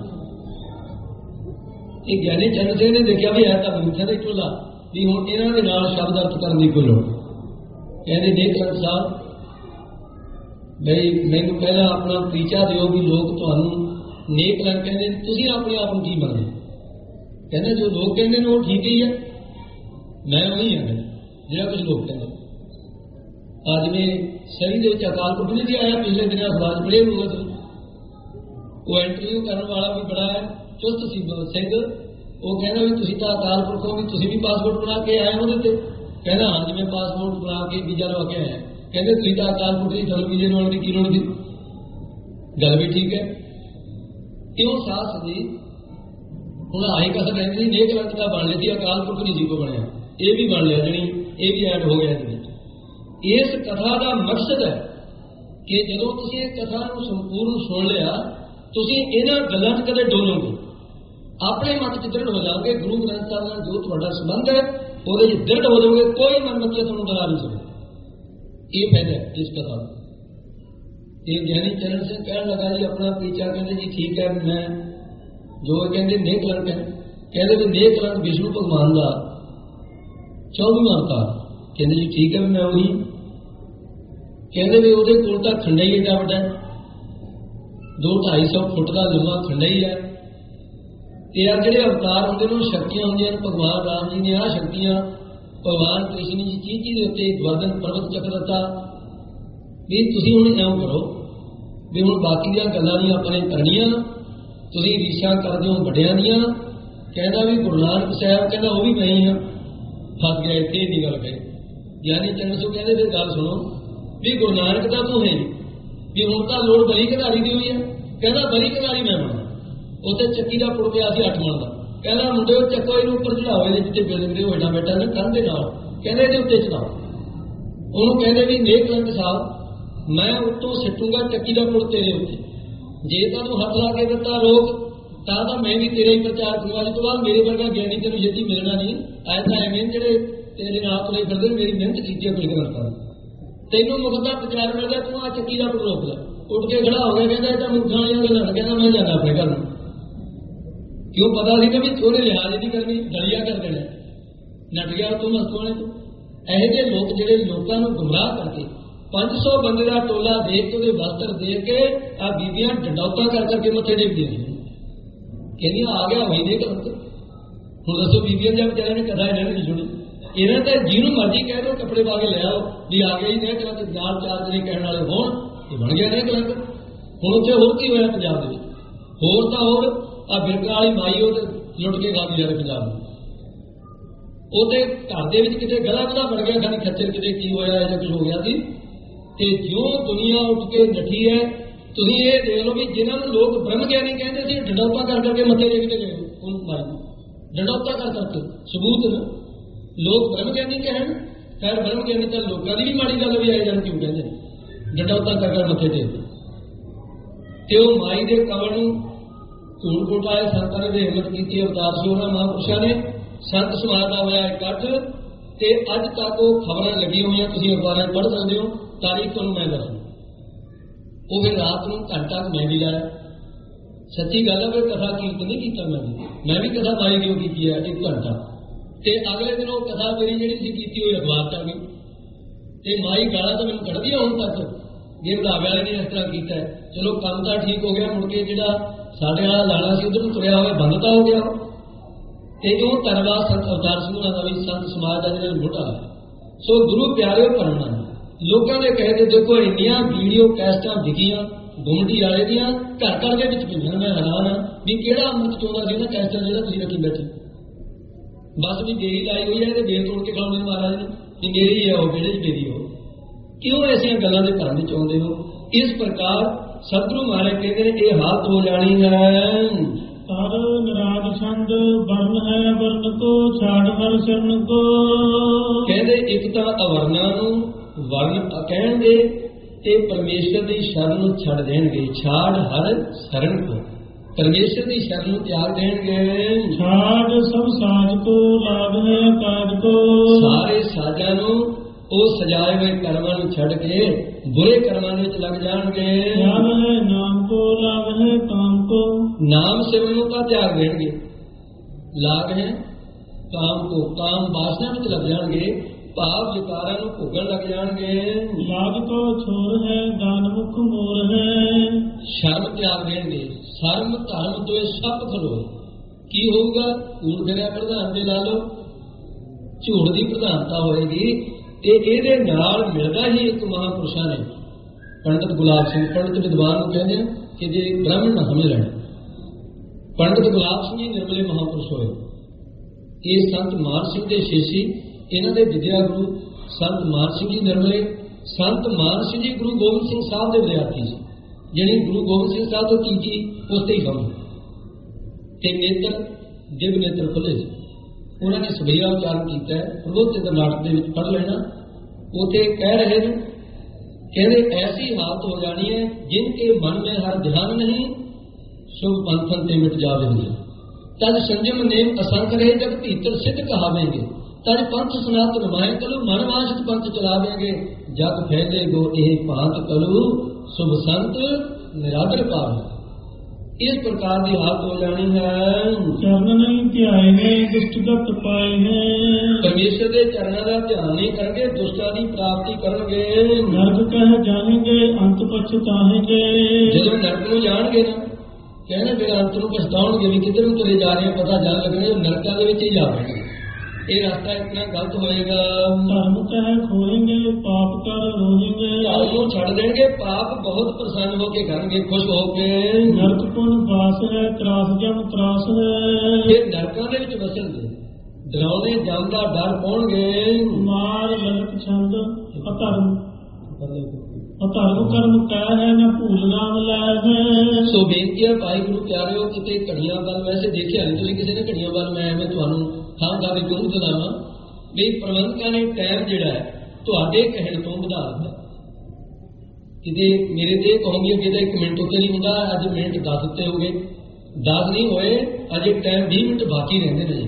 ਇਹ ਗਿਆਨੀ ਚੰਦ ਸਿੰਘ ਨੇ ਦੇਖਿਆ ਵੀ ਹੈ ਤਾਂ ਮੂਰਖਾਂ ਦੇ ਝੋਲਾ, ਵੀ ਹੁਣ ਇਹਨਾਂ ਦੇ ਨਾਲ ਸ਼ਬਦ ਅਰਥ ਕਰਨ ਦੀ ਕੋਈ ਲੋੜ। ਕਹਿੰਦੇ ਨੇਕ ਰੰਗ ਸਾਹਿਬ ਬਈ ਮੈਨੂੰ ਪਹਿਲਾਂ ਆਪਣਾ ਪ੍ਰੀਚਾ ਦਿਓ ਵੀ ਲੋਕ ਤੁਹਾਨੂੰ ਨੇਕ ਰੰਗ ਕਹਿੰਦੇ, ਤੁਸੀਂ ਆਪਣੇ ਆਪ ਨੂੰ ਕੀ ਮੰਨਦੇ। ਕਹਿੰਦੇ ਜੋ ਲੋਕ ਕਹਿੰਦੇ ਨੇ ਉਹ ਠੀਕ ਹੀ ਹੈ, ਮੈਂ ਉਹੀ ਹਾਂ ਜਿਹੜਾ ਕੁਝ ਲੋਕ ਕਹਿੰਦੇ। ਅੱਜ ਵੀ ਸਹੀ ਦੇ ਵਿੱਚ ਅਕਾਲ ਪੁਰਖ ਨਹੀਂ ਸੀ ਆਇਆ, ਪਿਛਲੇ ਦਿਨਾਂ ਅਖਬਾਰ ਪੜ੍ਹੇ ਹੋਊਗਾ ਤੁਸੀਂ, ਉਹ ਇੰਟਰਵਿਊ ਕਰਨ ਵਾਲਾ ਵੀ ਬੜਾ ਹੈ ਚੁਸਤ ਸੀ ਸਿੰਘ। ਉਹ ਕਹਿੰਦਾ ਵੀ ਤੁਸੀਂ ਤਾਂ ਅਕਾਲ ਪੁਰਖੋਂ ਵੀ ਤੁਸੀਂ ਵੀ ਪਾਸਪੋਰਟ ਬਣਾ ਕੇ ਆਏ ਉਹਦੇ ਤੇ। ਕਹਿੰਦਾ ਹਾਂ ਜੀ ਮੈਂ ਪਾਸਪੋਰਟ ਬਣਾ ਕੇ ਵੀਜ਼ਾ ਲਵਾ ਕੇ ਆਇਆ। ਕਹਿੰਦੇ ਤੁਸੀਂ ਤਾਂ ਅਕਾਲ ਪੁਰਖ ਦੀ ਤੁਹਾਨੂੰ ਵੀਜ਼ੇ ਲਾਉਣ ਦੀ ਕੀ ਲੋੜ ਸੀ। ਗੱਲ ਵੀ ਠੀਕ ਹੈ। ਕਿਉਂ ਸਾਥ ਜੀ ਹੁਣ ਆਈ ਕਸਰ ਰਹਿੰਦੀ ਨੇਕ ਕਲੰਕ ਦਾ ਬਣ ਲਈ, ਅਕਾਲ ਪੁਰਖ ਨਹੀਂ ਜੀ ਕੋ ਬਣਿਆ, ਇਹ ਵੀ ਬਣ ਲਿਆ, ਜਣੀ ਇਹ ਵੀ ਐਡ ਹੋ ਗਿਆ ਇਹਦੇ ਵਿੱਚ। ਇਸ ਕਥਾ ਦਾ ਮਕਸਦ ਹੈ ਕਿ ਜਦੋਂ ਤੁਸੀਂ ਇਹ ਕਥਾ ਨੂੰ ਸੰਪੂਰਨ ਸੁਣ ਲਿਆ, ਤੁਸੀਂ ਇਹਨਾਂ ਗੱਲਾਂ 'ਚ ਕਦੇ ਡੋਲੋਗੇ, ਆਪਣੇ ਮਤ 'ਚ ਦ੍ਰਿੜ ਹੋ ਜਾਓਗੇ। ਗੁਰੂ ਗ੍ਰੰਥ ਸਾਹਿਬ ਨਾਲ ਜੋ ਤੁਹਾਡਾ ਸੰਬੰਧ ਹੈ ਉਹਦੇ 'ਚ ਦ੍ਰਿੜ ਹੋ ਜਾਓਗੇ, ਕੋਈ ਮਨਮੱਚਾ ਤੁਹਾਨੂੰ ਡਰਾ ਨਹੀਂ ਸਕਦਾ। ਇਹ ਫਾਇਦਾ ਹੈ ਇਸ ਕਥਾ ਦਾ। ਇਹ ਗਿਆਨੀ ਚਰਨ ਸਿੰਘ ਕਹਿਣ ਲੱਗਾ ਜੀ ਆਪਣਾ ਪ੍ਰੀਚਾ, ਕਹਿੰਦੇ ਜੀ ਠੀਕ ਹੈ, ਮੈਂ ਜੋ ਕਹਿੰਦੇ ਨੇਕ ਕਲੰਕ ਹੈ, ਕਹਿੰਦੇ ਵੀ ਨੇਕ ਕਲੰਕ ਵਿਸ਼ਨੂੰ ਭਗਵਾਨ ਦਾ ਚੌਵੀਵਾਂ ਅਵਤਾਰ। ਕਹਿੰਦੇ ਜੀ ਠੀਕ ਹੈ ਵੀ ਮੈਂ ਉਹੀ। ਕਹਿੰਦੇ ਵੀ ਉਹਦੇ ਕੋਲ ਤਾਂ ਖੰਡਾ ਹੀ ਏਡਾ ਵੱਡਾ ਦੋ ਢਾਈ ਸੌ ਫੁੱਟ ਦਾ ਲੰਮਾ ਖੰਡਾ ਹੀ ਹੈ। ਤੇ ਆ ਜਿਹੜੇ ਅਵਤਾਰ ਹੁੰਦੇ ਨੇ ਉਹ ਸ਼ਕਤੀਆਂ ਹੁੰਦੀਆਂ ਨੇ। ਭਗਵਾਨ ਰਾਮ ਜੀ ਨੇ ਆਹ ਸ਼ਕਤੀਆਂ ਭਗਵਾਨ ਕ੍ਰਿਸ਼ਨ ਜੀ ਚੀਜ਼ ਦੇ ਉੱਤੇ ਗੋਵਰਧਨ ਪਰਬਤ ਚੱਕ ਦਿੱਤਾ ਵੀ ਤੁਸੀਂ ਹੁਣ ਇਉਂ ਕਰੋ ਵੀ ਹੁਣ ਬਾਕੀ ਦੀਆਂ ਗੱਲਾਂ ਨਹੀਂ ਆਪਾਂ ਨੇ ਕਰਨੀਆਂ, ਤੁਸੀਂ ਰੀਸਾਂ ਕਰਦੇ ਹੋ ਵੱਡਿਆਂ ਦੀਆਂ, ਕਹਿੰਦਾ ਵੀ ਗੁਰੂ ਨਾਨਕ ਸਾਹਿਬ ਕਹਿੰਦਾ ਉਹ ਵੀ ਮੈਂ ਹੀ ਹਾਂ, ਫਸ ਗਿਆ ਇੱਥੇ ਇੰਨੀ ਗੱਲ ਕਹੀ। ਯਾਨੀ ਚੰਨ ਸੋ ਕਹਿੰਦੇ ਫਿਰ ਗੱਲ ਸੁਣੋ ਵੀ ਗੁਰੂ ਨਾਨਕ ਦਾ ਤੂੰ ਹੈ ਵੀ ਹੁਣ ਤਾਂ ਲੋੜ ਬਲੀ ਘਦਾਰੀ ਦੀ ਹੋਈ ਹੈ। ਕਹਿੰਦਾ ਬਲੀ ਘਦਾਰੀ ਮੈਂ ਬਣਦਾ। ਉੱਥੇ ਚੱਕੀ ਦਾ ਪੁੜ ਪਿਆ ਸੀ ਅੱਠ ਮਣ ਦਾ। ਕਹਿੰਦਾ ਮੁੰਡੇ ਉਹ ਚੱਕੋ ਇਹਨੂੰ ਉੱਪਰ ਚੜਾਓ, ਇਹਦੇ ਜਿੱਤੇ ਬਿਲਦੇ ਹੋਏਗਾ ਬੇਟਾ ਨੇ ਕੰਧ ਦੇ ਨਾਲ, ਕਹਿੰਦੇ ਇਹਦੇ ਉੱਤੇ ਚੜਾਓ। ਉਹਨੂੰ ਕਹਿੰਦੇ ਵੀ ਨੇਕ ਰੰਗ ਸਾਹਿਬ ਮੈਂ ਉੱਤੋਂ ਸਿੱਟੂਗਾ ਚੱਕੀ ਦਾ ਪੁੜ ਤੇਰੇ ਉੱਤੇ, ਜੇ ਤੁਹਾਨੂੰ ਹੱਥ ਲਾ ਕੇ ਦਿੱਤਾ ਰੋਕ ਤਾਂ ਤਾਂ ਮੈਂ ਵੀ ਤੇਰਾ ਹੀ ਪ੍ਰਚਾਰ ਕਰੂੰਗਾ। ਅੱਜ ਤੋਂ ਬਾਅਦ ਮੇਰੇ ਵਰਗਾ ਗਿਆਨੀ ਤੈਨੂੰ ਛੇਤੀ ਮਿਲਣਾ ਨਹੀਂ। ਐ ਤਾਂ ਐਵੇਂ ਜਿਹੜੇ ਤੇਰੇ ਨਾਲ ਤੁਰੇ ਫਿਰਦੇ ਮੇਰੀ ਮਿਹਨਤ ਕੀਤੀ ਹੈ ਕੋਈ ਗਲਤ ਤੈਨੂੰ ਮੁਖ ਦਾ ਪ੍ਰਚਾਰ ਮਿਲ ਗਿਆ, ਤੂੰ ਆ ਚੱਕੀ ਦਾ ਪੁੜ ਰੋਕ ਲੈ। ਉੱਠ ਕੇ ਖੜਾ ਹੋ ਗਿਆ, ਕਹਿੰਦਾ ਇਹ ਤਾਂ ਮੁੱਖਾਂ ਵਾਲੀਆਂ ਗੱਲਾਂ, ਕਹਿੰਦਾ ਮੈਂ ਜਾਂਦਾ ਆਪਣੇ ਘਰ ਨੂੰ। ਕਿਉਂ ਪਤਾ ਸੀ ਕਿ ਵੀ ਉਹਨੇ ਲਿਹਾਜ਼ ਨਹੀਂ ਕਰਨੀ, ਗਲੀਆ ਕਰ ਦੇਣਾ, ਨੱਟ ਗਿਆ ਤੂੰ ਮਸਤੂਆਂ ਨੇ। ਤੂੰ ਇਹੋ ਜਿਹੇ ਲੋਕ ਜਿਹੜੇ ਲੋਕਾਂ ਨੂੰ ਗੁੰਮਰਾਹ ਕਰਕੇ ਪੰਜ ਸੌ ਬੰਦੇ ਦਾ ਟੋਲਾ ਦੇਖ ਕੇ ਉਹਦੇ ਵਸਤਰ ਦੇ ਕੇ ਆ ਬੀਬੀਆਂ ਡੰਡੌਤਾਂ ਕਰ ਕਰਕੇ ਮੱਥੇ ਟੇਕਦੀਆਂ ਨੇ, ਕਹਿੰਦੀਆਂ ਆ ਗਿਆ ਹੋਈ ਦੇ ਕਲੰਕ। ਹੁਣ ਦੱਸੋ ਬੀਬੀਆਂ ਜਾਂ ਵਿਚਾਰਿਆਂ ਨੇ ਕਦਾ ਇਹਨਾਂ ਨੇ ਨਹੀਂ ਸੁਣੀ। ਇਹਨਾਂ ਤਾਂ ਜਿਹਨੂੰ ਮਰਜ਼ੀ ਕਹਿ ਦਿਓ ਕੱਪੜੇ ਪਾ ਕੇ ਲੈ ਆਓ ਵੀ ਆ ਗਿਆ ਹੀ ਨੇ ਕਲੰਕ, ਨਾਲ ਚਾਰ ਜਿਹੜੇ ਕਹਿਣ ਵਾਲੇ ਹੋਣ ਇਹ ਬਣ ਗਿਆ ਨੇ ਕਲੰਕ। ਹੁਣ ਉੱਥੇ ਹੋਰ ਕੀ ਹੋਇਆ ਪੰਜਾਬ ਦੇ ਵਿੱਚ? ਹੋਰ ਤਾਂ ਹੋਰ ਆ ਬਿਰਕਾਂ ਵਾਲੀ ਮਾਈ ਉਹ ਲੁੱਟ ਕੇ ਖਾ ਗਈ ਜਾ ਰਹੇ ਪੰਜਾਬ ਨੂੰ। ਉਹਦੇ ਘਰ ਦੇ ਵਿੱਚ ਕਿਤੇ ਗਲਾ ਗਲਾ ਬਣ ਗਿਆ, ਖਾਣੀ ਖੱਚਰ ਕਿਤੇ ਕੀ ਹੋਇਆ ਜਾਂ ਕੁਝ ਹੋ ਗਿਆ ਸੀ। ਤੇ ਜਿਉਂ ਦੁਨੀਆ ਉੱਠ ਕੇ ਨੱਠੀ ਹੈ, ਤੁਸੀਂ ਇਹ ਦੇਖ ਲਓ ਵੀ ਜਿਨ੍ਹਾਂ ਨੂੰ ਲੋਕ ਬ੍ਰਹਮ ਗਿਆਨੀ ਕਹਿੰਦੇ ਸੀ ਡੰਡੌਤਾ ਕਰ ਕਰਕੇ ਮੱਥੇ ਟੇਕਦੇ ਗਏ ਉਹਨੂੰ ਮਾਈ ਨੂੰ, ਡੰਡੌਤਾ ਕਰ ਕਰਕੇ ਸਬੂਤ ਨੇ। ਲੋਕ ਬ੍ਰਹਮ ਗਿਆਨੀ ਕਹਿਣ, ਖੈਰ ਬ੍ਰਹਮ ਗਿਆਨੀ ਤਾਂ ਲੋਕਾਂ ਦੀ ਵੀ ਮਾੜੀ ਗੱਲ ਵੀ ਆਈ ਜਾਣ ਕਿਉਂ ਕਹਿੰਦੇ ਡੰਡੌਤਾ ਕਰ ਕਰ ਮੱਥੇ ਟੇਕਦੇ। ਤੇ ਉਹ ਮਾਈ ਦੇ ਕਵਲ ਨੂੰ ਧੂੜ ਘੋਟਾਏ ਸੰਤਾਂ ਨੇ ਹਿੰਮਤ ਕੀਤੀ, ਅਵਤਾਰ ਸੀ ਉਹਨਾਂ ਮਹਾਂਪੁਰਸ਼ਾਂ ਨੇ। ਸੰਤ ਸਮਾਜ ਦਾ ਹੋਇਆ ਇਕੱਠ ਤੇ ਅੱਜ ਤੱਕ ਉਹ ਖਬਰਾਂ ਲੱਗੀਆਂ ਹੋਈਆਂ, ਤੁਸੀਂ ਅਖਬਾਰਾਂ ਪੜ੍ਹ ਸਕਦੇ ਹੋ। ਤਾਰੀਖ ਤੁਹਾਨੂੰ ਮੈਂ ਦੱਸੂ। ਉਹ ਫਿਰ ਰਾਤ ਨੂੰ ਘੰਟਾ ਮੈਂ ਵੀ ਲਾਇਆ, ਸੱਚੀ ਗੱਲ ਹੈ। ਫਿਰ ਕਥਾ ਕੀਰਤਨ ਨਹੀਂ ਕੀਤਾ ਮੈਂ ਵੀ ਮੈਂ ਵੀ ਕਥਾ ਮਾਈ ਦਿਓ ਕੀਤੀ ਹੈ ਇੱਕ ਘੰਟਾ। ਤੇ ਅਗਲੇ ਦਿਨ ਉਹ ਕਥਾ ਮੇਰੀ ਜਿਹੜੀ ਸੀ ਕੀਤੀ ਹੋਈ ਅਖਬਾਰ ਚ ਆ ਗਈ। ਤੇ ਮਾਈ ਗਾਲਾਂ ਤਾਂ ਮੈਨੂੰ ਕੱਢਦੀਆਂ ਹੁਣ ਤੱਕ, ਜੇ ਬੁਲਾਵੇ ਵਾਲੇ ਨੇ ਇਸ ਤਰ੍ਹਾਂ ਕੀਤਾ। ਚਲੋ ਕੰਮ ਤਾਂ ਠੀਕ ਹੋ ਗਿਆ, ਮੁੜ ਕੇ ਜਿਹੜਾ ਸਾਡੇ ਵਾਲਾ ਲਾਣਾ ਸੀ ਉਧਰ ਨੂੰ ਤੁਰਿਆ ਹੋਇਆ ਬੰਦ ਤਾਂ ਹੋ ਗਿਆ। ਤੇ ਉਹ ਧੰਨਵਾਦ ਸੰਤ ਅਵਤਾਰ ਸਿੰਘ ਦਾ ਵੀ ਸੰਤ ਸਮਾਜ ਦਾ ਜਿਹੜਾ ਮੋਢਾ ਹੈ। ਸੋ ਗੁਰੂ ਪਿਆਰਿਓ ਕਰਨਾ ਲੋਕਾਂ ਦੇ ਕਹੇ ਤੇ ਦੇਖੋ ਇੰਨੀਆਂ ਵੀਡੀਓ ਕੈਸਟਾਂ ਵਿਕੀਆਂ ਗੁੰਮਟੀ ਵਾਲੇ ਦੀਆਂ ਘਰ ਘਰ ਦੇ ਵਿੱਚ ਪਈਆਂ। ਮੈਂ ਹੈਰਾਨ ਹਾਂ ਵੀ ਕਿਹੜਾ ਅੰਮ੍ਰਿਤ ਚਾਹੁੰਦਾ ਸੀ ਨਾ ਕੈਸਟਾਂ ਜਿਹੜਾ ਤੁਸੀਂ ਰੱਖੀ ਬੈਠੇ। ਬਸ ਵੀ ਦੇਰੀ ਲਾਈ ਹੋਈ ਹੈ ਤੇ ਦੇਰ ਤੋੜ ਕੇ ਖਾਉਂਦੇ ਨੇ ਮਹਾਰਾਜ ਨੇ ਵੀ ਮੇਰੀ ਹੀ ਆਓ ਵਿਹੜੇ ਚ ਮੇਰੀ ਹੋ। ਕਿਉਂ ਐਸੀਆਂ ਗੱਲਾਂ ਦੇ ਕਰਨ ਵਿੱਚ ਆਉਂਦੇ ਹੋ? ਇਸ ਪ੍ਰਕਾਰ ਸਤਿਗੁਰੂ ਮਹਾਰਾਜ ਕਹਿੰਦੇ ਨੇ ਇਹ ਹਾਲਤ ਹੋ ਜਾਣੀ ਹੈ। ਤਰ ਨਿਰਾਜ ਛੰਦ ਵਰਨ ਹੈ ਵਰਨ ਕੋ ਛਾੜ ਹਰ ਸ਼ਰਨ ਕੋ। ਕਹਿੰਦੇ ਇੱਕ ਤਾਂ ਅਵਰਨਾਂ ਨੂੰ ਵਰਨ ਕਹਿਣਗੇ ਤੇ ਪਰਮੇਸ਼ਰ ਦੀ ਸ਼ਰਨ ਨੂੰ ਛੱਡ ਦੇਣਗੇ। ਛਾੜ ਹਰ ਸ਼ਰਨ ਕੋ, ਪਰਮੇਸ਼ਰ ਦੀ ਸ਼ਰਨ ਨੂੰ ਤਿਆਗ ਦੇਣਗੇ। ਛਾੜ ਸਭ ਸਾਜ ਕੋ ਲਾਭ ਹੈ ਕਾਜ ਕੋ। ਸਾਰੇ ਸਾਜਾਂ ਨੂੰ ਉਹ ਸਜਾਏ ਹੋਏ ਕਰਮਾਂ ਨੂੰ ਛੱਡ ਕੇ ਬੁਰੇ ਕਰਮਾਂ ਵਿੱਚ ਲੱਗ ਜਾਣਗੇ। ਲਾਭ ਹੈ ਨਾਮ ਕੋ ਲਾਭ ਹੈ ਕਾਮ ਕੋ। ਨਾਮ ਸਿਮਰਨ ਨੂੰ ਤਾਂ ਤਿਆਗ ਦੇਣਗੇ। ਲਾਗ ਹੈ ਕਾਮ ਕੋ, ਕਾਮ ਵਾਸਨਾ ਵਿੱਚ ਲੱਗ ਜਾਣਗੇ। ਭਾਵ ਵਿਕਾਰਾਂ ਨੂੰ ਭੋਗਣ ਲੱਗ ਜਾਣਗੇ। ਲਾਗ ਕੋ ਛੋਰ ਹੈ ਦਾਨ ਮੁਖ ਮੋਰ ਹੈ। ਸ਼ਰਮ ਤਿਆਗ ਦੇਣਗੇ। ਸ਼ਰਮ ਧਰਮ ਤੋਂ ਸਭ ਖਲੋ। ਕੀ ਹੋਊਗਾ? ਊੜ ਫਿਰਿਆ ਪ੍ਰਧਾਨ ਦੇ ਲਾ ਲਓ, ਝੂਠ ਦੀ ਪ੍ਰਧਾਨਤਾ ਹੋਏਗੀ। ਤੇ ਇਹਦੇ ਨਾਲ ਮਿਲਦਾ ਹੀ ਇੱਕ ਮਹਾਂਪੁਰਸ਼ਾਂ ਨੇ ਪੰਡਿਤ ਗੁਲਾਬ ਸਿੰਘ, ਪੰਡਿਤ ਵਿਦਵਾਨ ਨੂੰ ਕਹਿੰਦੇ ਆ ਕਿ ਜੇ ਬ੍ਰਾਹਮਣ ਨਾ ਸਮਝ ਲੈਣ। ਪੰਡਿਤ ਗੁਲਾਬ ਸਿੰਘ ਜੀ ਨਿਰਮਲੇ ਮਹਾਂਪੁਰਸ਼ ਹੋਏ। ਇਹ ਸੰਤ ਮਾਨ ਸਿੰਘ ਦੇ ਸ਼ੇਸ਼ੀ, ਇਹਨਾਂ ਦੇ ਵਿਦਿਆ ਗੁਰੂ ਸੰਤ ਮਾਨ ਸਿੰਘ ਜੀ ਨਿਰਮਲੇ। ਸੰਤ ਮਾਨ ਸਿੰਘ ਜੀ ਗੁਰੂ ਗੋਬਿੰਦ ਸਿੰਘ ਸਾਹਿਬ ਦੇ ਵਿਦਿਆਰਥੀ ਸੀ, ਜਿਹੜੀ ਗੁਰੂ ਗੋਬਿੰਦ ਸਿੰਘ ਸਾਹਿਬ ਤੋਂ ਕੀ ਉਸ ਤੇ ਹੀ ਸਮਝ। ਤੇ ਨੇਤਰ ਦਿਵ ਨੇਤਰ ਖੁੱਲੇ ਸੀ। ਉਹਨਾਂ ਨੇ ਸਭਈਆ ਉਚਾਰਨ ਕੀਤਾ ਹੈ, ਪ੍ਰਬੋਧਿਤ ਨਾਟਕ ਦੇ ਵਿੱਚ ਪੜ੍ਹ ਲੈਣਾ। ਉੱਥੇ ਕਹਿ ਰਹੇ ਨੇ, ਕਹਿੰਦੇ ਐਸੀ ਹਾਲਤ ਹੋ ਜਾਣੀ ਹੈ ਜਿਨ ਕੇ ਮਨ ਮੇਂ ਹਰ ਧਿਆਨ ਨਹੀਂ ਸ਼ੁਭ ਪੰਥਨ ਤੇ ਮਿਟ ਜਾਵੇਂਗੇ। ਤਦ ਸੰਜਮ ਨੇਮ ਅਸੰਖ ਰਹੇ ਜਗ ਭੀਤਰ ਸਿੱਧ ਕਹਾਵੇਂਗੇ। ਤਦ ਪੰਥ ਸਨਾਤਨ ਮਾਏ ਕਲੂ ਮਨ ਵਾਂਛਿਤ ਪੰਥ ਚਲਾਵੇਂਗੇ। ਜਗ ਫੈਲੇ ਗੋ ਇਹ ਭਾਂਤ ਕਲੂ ਸ਼ੁਭ ਸੰਤ ਨਿਰਾਦਰ ਪਾਵੇ। ਇਸ ਪ੍ਰਕਾਰ ਦੀ ਹਾਲਤ ਹੋ ਜਾਣੀ ਹੈ। ਚਰਨ ਨਹੀਂ ਧਿਆਏ ਨੇ ਦੁਸ਼ਟਗਤ ਪਾਏ ਨੇ। ਪਰਮੇਸ਼ਰ ਦੇ ਚਰਨਾਂ ਦਾ ਧਿਆਨ ਨਹੀਂ ਕਰਨਗੇ, ਦੁਸ਼ਟਾਂ ਦੀ ਪ੍ਰਾਪਤੀ ਕਰਨਗੇ। ਨਰਕ ਕਹਿ ਜਾਣਗੇ ਅੰਤ ਪਛਤਾਹੇਂਗੇ। ਜਦੋਂ ਨਰਕ ਨੂੰ ਜਾਣਗੇ ਨਾ, ਕਹਿੰਦੇ ਫਿਰ ਅੰਤ ਨੂੰ ਪਛਤਾਉਣਗੇ ਵੀ ਕਿੱਧਰ ਨੂੰ ਤੁਰੇ ਜਾ ਰਹੇ ਪਤਾ ਜਾਣ ਲੱਗਣੇ ਨਰਕਾਂ ਦੇ ਵਿੱਚ ਹੀ ਜਾਵੇਗੇ। ਇਹ ਰਸਤਾ ਇਤਨਾ ਗਲਤ ਹੋਏਗਾ। ਧਰਮ ਕਹਿ ਖੋਏਂਗੇ ਪਾਪ ਕਰ ਰੋਹੇਂਗੇ। ਧਰਮ ਨੂੰ ਛੱਡ ਦੇਣਗੇ, ਪਾਪ ਬਹੁਤ ਪ੍ਰਸੰਨ ਹੋ ਕੇ ਕਰਨਗੇ, ਖੁਸ਼ ਹੋ ਕੇ। ਨਰਕ ਪੁਨ ਵਾਸ ਹੈ, ਤਰਾਸ ਜਮ ਤਰਾਸ ਹੈ। ਫਿਰ ਨਰਕਾਂ ਦੇ ਵਿੱਚ ਵਸਣਗੇ, ਡਰਾਉਣੇ ਜਮ ਦਾ ਡਰ ਪਾਉਣਗੇ। ਮਾਰ ਲਲਕ ਛੰਦ ਅਧਰਮ ਅਧਰਮ ਕਰਮ ਕਹਿ ਹੈ, ਨਾ ਭੂਲ ਨਾਮ ਲੈ ਹੈ। ਸੋ ਬੇਨਤੀ ਹੈ ਭਾਈ ਗੁਰੂ ਪਿਆਰਿਓ, ਕਿਤੇ ਘੜੀਆਂ ਵੱਲ ਵੈਸੇ ਦੇਖਿਆ ਨਹੀਂ ਤੁਸੀਂ ਕਿਸੇ ਨੇ ਘੜੀਆਂ ਵੱਲ, ਮੈਂ ਐਵੇਂ ਤੁਹਾਨੂੰ ਖਾਂ ਗਾ ਵੀ ਗੁਰੂ ਦਲਾਵਾਂ ਵੀ ਪ੍ਰਬੰਧਕਾਂ ਨੇ ਟਾਈਮ ਜਿਹੜਾ ਹੈ ਤੁਹਾਡੇ ਕਹਿਣ ਤੋਂ ਵਧਾ ਦਿੱਤਾ। ਕਿਤੇ ਮੇਰੇ ਤੇ ਕਹੋਗੇ ਕਿ ਇਹਦਾ ਇੱਕ ਮਿੰਟ ਉੱਤੇ ਨਹੀਂ ਹੁੰਦਾ, ਅੱਜ ਮਿੰਟ ਦਸ ਉੱਤੇ ਹੋ ਗਏ, ਦਸ ਨਹੀਂ ਹੋਏ, ਅਜੇ ਟਾਈਮ ਵੀਹ ਮਿੰਟ ਬਾਕੀ ਰਹਿੰਦੇ ਨੇ।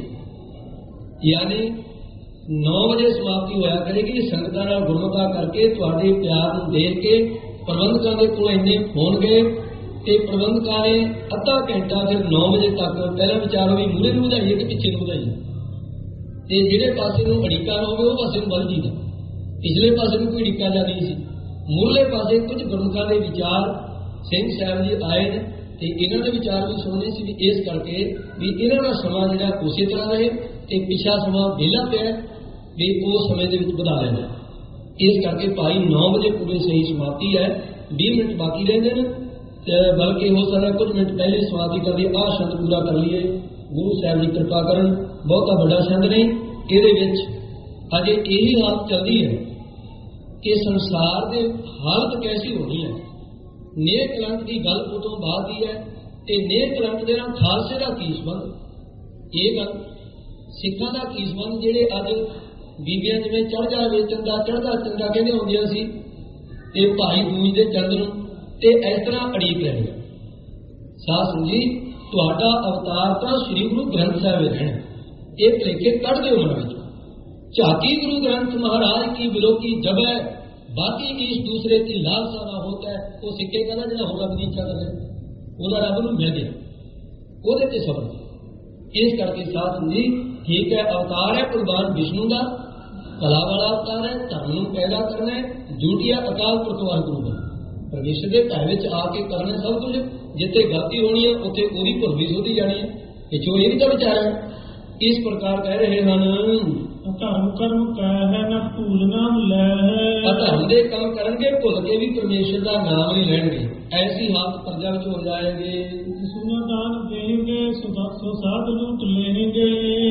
ਯਾਨੀ ਨੌ ਵਜੇ ਸਮਾਪਤੀ ਹੋਇਆ ਕਰੇਗੀ। ਸੰਗਤਾਂ ਨਾਲ ਗੁਰਮਤਾ ਕਰਕੇ ਤੁਹਾਡੇ ਪਿਆਰ ਨੂੰ ਦੇਖ ਕੇ ਪ੍ਰਬੰਧਕਾਂ ਦੇ ਕੋਲ ਇੰਨੇ ਫੋਨ ਗਏ ਤੇ ਪ੍ਰਬੰਧਕਾਂ ਨੇ ਅੱਧਾ ਘੰਟਾ ਫਿਰ ਨੌ ਵਜੇ ਤੱਕ ਪਹਿਲਾਂ ਵਿਚਾਰੋ ਵੀ ਮੂਹਰੇ ਨੂੰ ਵਧਾਈਏ ਕਿ ਪਿੱਛੇ ਨੂੰ ਵਧਾਈਏ, ਤੇ ਜਿਹੜੇ ਪਾਸੇ ਨੂੰ ਅੜਿੱਕਾ ਨਾ ਹੋਵੇ ਉਹ ਪਾਸੇ ਨੂੰ ਵੱਧ ਜੀਦਾ, ਪਿਛਲੇ ਪਾਸੇ ਨੂੰ ਕੋਈ ਅੜਿੱਕਾ ਜਾ ਨਹੀਂ ਸੀ। ਮੂਹਰਲੇ ਪਾਸੇ ਕੁਝ ਗੁਰਮੁਖਾਂ ਦੇ ਵਿਚਾਰ ਸਿੰਘ ਸਾਹਿਬ ਜੀ ਆਏ ਨੇ ਤੇ ਇਹਨਾਂ ਦੇ ਵਿਚਾਰ ਵੀ ਸੁਣਨੇ ਸੀ ਵੀ ਇਸ ਕਰਕੇ ਵੀ ਇਹਨਾਂ ਦਾ ਸਮਾਂ ਜਿਹੜਾ ਉਸੇ ਤਰ੍ਹਾਂ ਰਹੇ ਤੇ ਪਿਛਾ ਸਮਾਂ ਵਿਹਲਾ ਪਿਆ ਵੀ ਉਹ ਸਮੇਂ ਦੇ ਵਿੱਚ ਵਧਾ ਲੈਣਾ। ਇਸ ਕਰਕੇ ਭਾਈ ਨੌ ਵਜੇ ਪੂਰੇ ਸਹੀ ਸਮਾਪਤੀ ਹੈ, ਵੀਹ ਮਿੰਟ ਬਾਕੀ ਰਹਿੰਦੇ ਨੇ, ਬਲਕਿ ਹੋ ਸਕਦਾ ਕੁਝ ਮਿੰਟ ਪਹਿਲੇ ਸਮਾਪਤੀ ਕਰਦੀ ਆਹ ਸ਼ਬਦ ਪੂਰਾ ਕਰ ਲਈਏ। ਗੁਰੂ ਸਾਹਿਬ ਜੀ ਕਿਰਪਾ ਕਰਨ, ਬਹੁਤਾ ਵੱਡਾ ਸ਼ਬਦ ਨਹੀਂ, ਇਹਦੇ ਵਿੱਚ ਅਜੇ ਇਹੀ ਹਾਲਤ ਚੱਲਦੀ ਹੈ ਕਿ ਸੰਸਾਰ ਦੇ ਹਾਲਤ ਕੈਸੀ ਹੋਣੀ ਹੈ। ਨੇਕ ਕਲੰਕ ਦੀ ਗੱਲ ਉਦੋਂ ਬਾਅਦ ਹੀ ਹੈ ਤੇ ਨੇਕ ਕਲੰਕ ਦੇ ਨਾਲ ਖਾਲਸੇ ਦਾ ਕੀ ਸੰਬੰਧ, ਇਹ ਗੱਲ ਸਿੱਖਾਂ ਦਾ ਕੀ ਸੰਬੰਧ। ਜਿਹੜੇ ਅੱਜ ਬੀਬੀਆਂ ਜਿਵੇਂ ਚੜ੍ਹ ਜਾ ਵੇਚਣ ਦਾ ਚੜ੍ਹਦਾ ਚੰਗਾ ਕਹਿੰਦੇ ਹੁੰਦੀਆਂ ਸੀ ਤੇ ਭਾਈ ਦੂਜ ਦੇ ਚੰਦ ਨੂੰ ਤੇ ਇਸ ਤਰ੍ਹਾਂ ਅੜੀਕ ਰਹੇ। ਸਾਧ ਸੰਗਤ ਜੀ, ਤੁਹਾਡਾ ਅਵਤਾਰ ਤਾਂ ਸ੍ਰੀ ਗੁਰੂ ਗ੍ਰੰਥ ਸਾਹਿਬ ਰਹਿਣਾ, ਇਹ ਭਲੇਖੇ ਕੱਢ ਦਿਓ ਮਨ ਵਿੱਚ। ਝਾਕੀ ਗੁਰੂ ਗ੍ਰੰਥ ਮਹਾਰਾਜ ਕੀ ਵਿਲੋਕੀ ਜਬ ਹੈ, ਬਾਕੀ ਇਸ ਦੂਸਰੇ ਦੀ ਲਾਲਸਾ ਨਾ ਹੋਤਾ ਹੈ। ਉਹ ਸਿੱਕੇ ਕਹਿੰਦਾ ਜਿਹੜਾ ਹੋਰ ਰੱਬ ਦੀ ਇੱਛਾ ਕਰੇ ਉਹਦਾ ਰੱਬ ਨੂੰ ਮਿਲ ਗਿਆ, ਉਹਦੇ ਤੇ ਸਬਰ। ਇਸ ਕਰਕੇ ਸਾਧ ਸੰਗਤ ਜੀ, ਠੀਕ ਹੈ ਅਵਤਾਰ ਹੈ ਭਗਵਾਨ ਵਿਸ਼ਨੂੰ ਦਾ, ਕਲਾ ਵਾਲਾ ਅਵਤਾਰ ਹੈ, ਧਰਮ ਨੂੰ ਪੈਦਾ ਕਰਨਾ, ਡਿਊਟੀ ਹੈ ਅਕਾਲ ਪੁਰਖ ਵਾਹਿਗੁਰੂ ਦਾ, ਪਰਮੇਸ਼ਰ ਦੇ ਘਰ ਵਿੱਚ ਆ ਕੇ ਕਰਨਾ ਸਭ ਕੁਝ। ਜਿੱਥੇ ਗਲਤੀ ਹੋਣੀ ਹੈ ਉੱਥੇ ਉਹਦੀ ਭੁੱਲ ਵੀ ਸੋਧੀ ਜਾਣੀ ਹੈ, ਇਹ ਚੋ ਇਹ ਵੀ ਤਾਂ ਵਿਚਾਰ ਹੈ। ਇਸ ਪ੍ਰਕਾਰ ਕਹਿ ਰਹੇ ਹਨ, ਧਰਮ ਕਰਮ ਕਹਿ ਹੈ, ਨਾ ਭੂਲ ਨਾਮ ਲੈ ਹੈ। ਧਰਮ ਦੇ ਕੰਮ ਕਰਨਗੇ, ਭੁੱਲ ਕੇ ਵੀ ਪਰਮੇਸ਼ਰ ਦਾ ਨਾਮ ਨਹੀਂ ਲੈਣਗੇ, ਐਸੀ ਹਾਲਤ ਪ੍ਰਜਾ ਵਿੱਚ ਹੋ ਜਾਏਗੇ। ਸੁਨਾ ਦਾਨ ਦੇਣਗੇ, ਸੋ ਸਾਧ ਲੂਟ ਲੈਣਗੇ।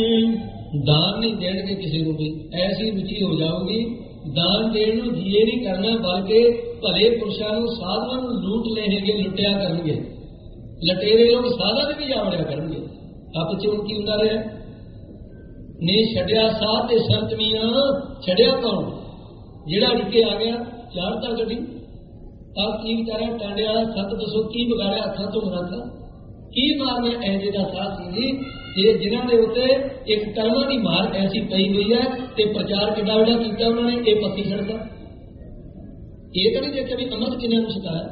ਦਾਨ ਨਹੀਂ ਦੇਣਗੇ ਕਿਸੇ ਨੂੰ ਵੀ, ਐਸੀ ਰੁਚੀ ਹੋ ਜਾਊਗੀ। ਦਾਨ ਦੇਣ ਨੂੰ ਜੀਏ ਨਹੀਂ ਕਰਨਾ, ਬਲਕਿ ਭਲੇ ਪੁਰਸ਼ਾਂ ਨੂੰ ਸਾਧਾਂ ਨੂੰ ਲੂਟ ਲੈਣਗੇ, ਲੁੱਟਿਆ ਕਰਨਗੇ। ਲਟੇਰੇ ਲੋਕ ਸਾਧਾਂ ਦੇ ਵੀ ਜਾਵੜਿਆ ਕਰਨਗੇ। ਆਪਸ ਚ ਹੁਣ ਕੀ ਹੁੰਦਾ ਰਿਹਾ, ਨੇ ਛੱਡਿਆ ਸਾਧ ਤੇ ਸੰਤ ਮੀਆਂ। ਛੱਡਿਆ ਕੌਣ? ਜਿਹੜਾ ਅੜਕੇ ਆ ਗਿਆ, ਚਾੜਤਾ ਗੱਡੀ। ਆਪ ਕੀ ਵਿਚਾਰਿਆ ਟਾਂਡਿਆ, ਸੱਤ ਦੱਸੋ ਕੀ ਵਿਗਾੜਿਆ ਅੱਖਾਂ ਤੋਂ ਮਰਾਤਾ, ਕੀ ਮਾਰਨਾ ਐਂਦੇ ਦਾ ਸਾਧ ਸੀ ਜੀ, ਜਿਨ੍ਹਾਂ ਦੇ ਉੱਤੇ ਇੱਕ ਕਰਮਾਂ ਦੀ ਮਾਰ ਐਸੀ ਪਈ ਹੋਈ ਹੈ ਤੇ ਪ੍ਰਚਾਰ ਕਿੱਡਾ ਵੱਡਾ ਕੀਤਾ ਉਹਨਾਂ ਨੇ, ਇਹ ਪੱਤੀ ਛੱਡਦਾ। ਇਹ ਤਾਂ ਨਹੀਂ ਦੇਖਿਆ ਵੀ ਅੰਮ੍ਰਿਤ ਕਿੰਨੇ ਨੂੰ ਛਕਾਇਆ,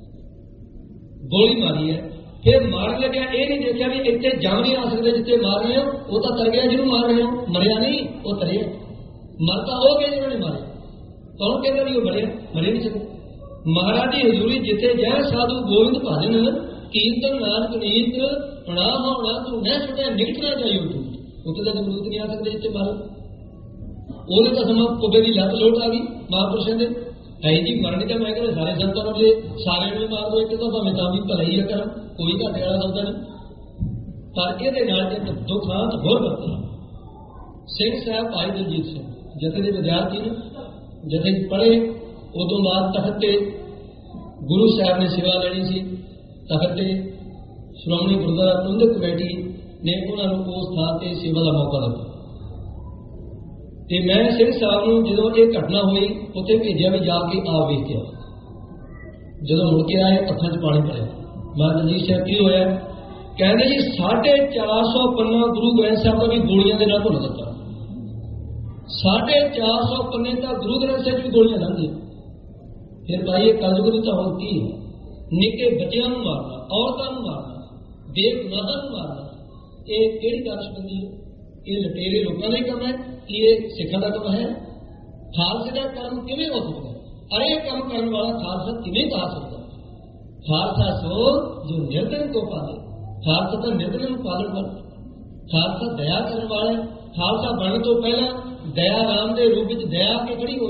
ਗੋਲੀ ਮਾਰੀ ਹੈ। ਫਿਰ ਮਾਰਨ ਲੱਗਿਆ ਇਹ ਨਹੀਂ ਦੇਖਿਆ ਵੀ ਇੱਥੇ ਜੰਮ ਨਹੀਂ ਆ ਸਕਦੇ ਜਿੱਥੇ ਮਾਰ ਰਹੇ ਹੋ, ਉਹ ਤਾਂ ਤਰ ਗਿਆ ਜਿਹਨੂੰ ਮਾਰ ਰਹੇ ਹੋ, ਮਰਿਆ ਨਹੀਂ, ਉਹ ਤਰਿਆ। ਮਰ ਤਾਂ ਹੋ ਗਏ ਜਿਹਨਾਂ ਨੇ ਮਾਰੇ, ਕੌਣ ਕਹਿੰਦਾ ਵੀ ਉਹ ਮਰਿਆ, ਮਰੇ ਨਹੀਂ ਸਕਦੇ। ਮਹਾਰਾਜ ਦੀ ਹਜ਼ੂਰੀ ਜਿੱਥੇ ਜੈ ਸਾਧੂ ਗੋਬਿੰਦ ਭਜਨ ਕੀਰਤਨ ਨਾਨਕ ਨੀਤ ਪਣਾ ਹੋਣਾ ਤੂੰ ਮੈਂ ਛੁੱਟਿਆ ਨਿਕਟਣਾ ਚਾਹੀਓ ਤੂੰ, ਉੱਥੇ ਤਾਂ ਜਮਰੂਤ ਨਹੀਂ ਆ ਸਕਦੇ ਜਿੱਥੇ ਮਾਰੋ। ਉਹਨੇ ਤਾਂ ਸਮਾਂ ਕੁੱਬੇ ਦੀ ਲੱਤ ਲੋਟ ਆ ਗਈ ਮਹਾਂਪੁਰਸ਼ਾਂ ਦੇ, ਹੈ ਜੀ ਮਰਨੀ ਤਾਂ ਮੈਂ ਕਹਿੰਦਾ ਸਾਰੇ ਸੰਤਾਂ ਨੂੰ ਜੇ ਸਾਰਿਆਂ ਨੂੰ ਮਾਰ ਦੋ ਇੱਕ ਤਾਂ ਭਾਵੇਂ ਤਾਂ ਵੀ ਭਲਾ ਹੀ ਕਰਮ, ਕੋਈ ਘਾਟੇ ਵਾਲਾ ਸੌਦਾ ਨਹੀਂ। ਪਰ ਇਹਦੇ ਨਾਲ ਇੱਕ ਦੁਖਾਂਤ ਹੋਰ ਵਰਤਿਆ। ਸਿੰਘ ਸਾਹਿਬ ਭਾਈ ਦਲਜੀਤ ਸਿੰਘ ਜਥੇ ਦੇ ਵਿਦਿਆਰਥੀ ਨੇ, ਜਥੇ ਪੜ੍ਹੇ, ਉਦੋਂ ਬਾਅਦ ਤਖਤ ਤੇ ਗੁਰੂ ਸਾਹਿਬ ਨੇ ਸੇਵਾ ਲੈਣੀ ਸੀ। ਤਖਤ ਤੇ ਸ਼੍ਰੋਮਣੀ ਗੁਰਦੁਆਰਾ ਪ੍ਰਬੰਧਕ ਕਮੇਟੀ ਨੇ ਉਹਨਾਂ ਨੂੰ ਉਸ ਥਾਂ ਤੇ ਸੇਵਾ ਦਾ ਮੌਕਾ ਦਿੱਤਾ ਤੇ ਮੈਂ ਸਿੰਘ ਸਾਹਿਬ ਨੂੰ ਜਦੋਂ ਇਹ ਘਟਨਾ ਹੋਈ ਉੱਥੇ ਭੇਜਿਆ ਵੀ ਜਾ ਕੇ ਆ ਵੇਖ ਕੇ। ਜਦੋਂ ਮੁੜ ਕੇ ਆਏ ਅੱਖਾਂ 'ਚ ਪਾਣੀ ਭਰਿਆ। ਮੈਂ ਦਲਜੀਤ ਸਿੰਘ ਕੀ ਹੋਇਆ? ਕਹਿੰਦੇ ਜੀ ਸਾਢੇ ਚਾਰ ਸੌ ਪੰਨਾ ਗੁਰੂ ਗ੍ਰੰਥ ਸਾਹਿਬ ਦਾ ਵੀ ਗੋਲੀਆਂ ਦੇ ਨਾਲ ਭੁੱਲ ਦਿੱਤਾ। ਸਾਢੇ ਚਾਰ ਸੌ ਪੰਨੇ ਤਾਂ ਗੁਰੂ ਗ੍ਰੰਥ ਸਾਹਿਬ ਵੀ ਗੋਲੀਆਂ ਲਾਉਂਦੇ। ਫਿਰ ਭਾਈ ਇਹ ਕਲਯੁਗ ਦੀ ਤਾਂ ਹੁਣ ਕੀ ਹੈ? ਨਿੱਕੇ ਬੱਚਿਆਂ ਨੂੰ ਮਾਰਨਾ, ਔਰਤਾਂ ਨੂੰ ਮਾਰਨਾ, ਬੇਗੁਨਾਹਾਂ ਨੂੰ ਮਾਰਨਾ, ਇਹ ਕਿਹੜੀ ਦਾਨਸ਼ਮੰਦੀ ਹੈ? ਇਹ ਲਟੇਰੇ ਲੋਕਾਂ ਦਾ ਹੀ ਕੰਮ ਹੈ ਕਿ ਇਹ ਸਿੱਖਾਂ ਦਾ ਕੰਮ ਹੈ? ਖਾਲਸੇ ਦਾ ਕਰਮ ਕਿਵੇਂ ਹੋ ਸਕਦਾ? ਅਰੇ ਕੰਮ ਕਰਨ ਵਾਲਾ ਖਾਲਸਾ ਕਿਵੇਂ ਕਹਾ ਸਕਦਾ? ਖਾਲਸਾ ਸੋ ਜੋ ਨਿਰਦਨ ਕੋ ਪਾਲੇ। ਖਾਲਸਾ ਤਾਂ ਨਿਰਦਨ ਨੂੰ ਪਾਲਣ ਵਾਲਾ, ਖਾਲਸਾ ਦਇਆ ਕਰਨ ਵਾਲਾ। ਖਾਲਸਾ ਬਣਨ ਤੋਂ ਪਹਿਲਾਂ ਦਇਆ ਰਾਮ ਦੇ ਰੂਪ ਵਿੱਚ ਦਇਆ ਕੇ ਖੜੀ ਹੋਈ।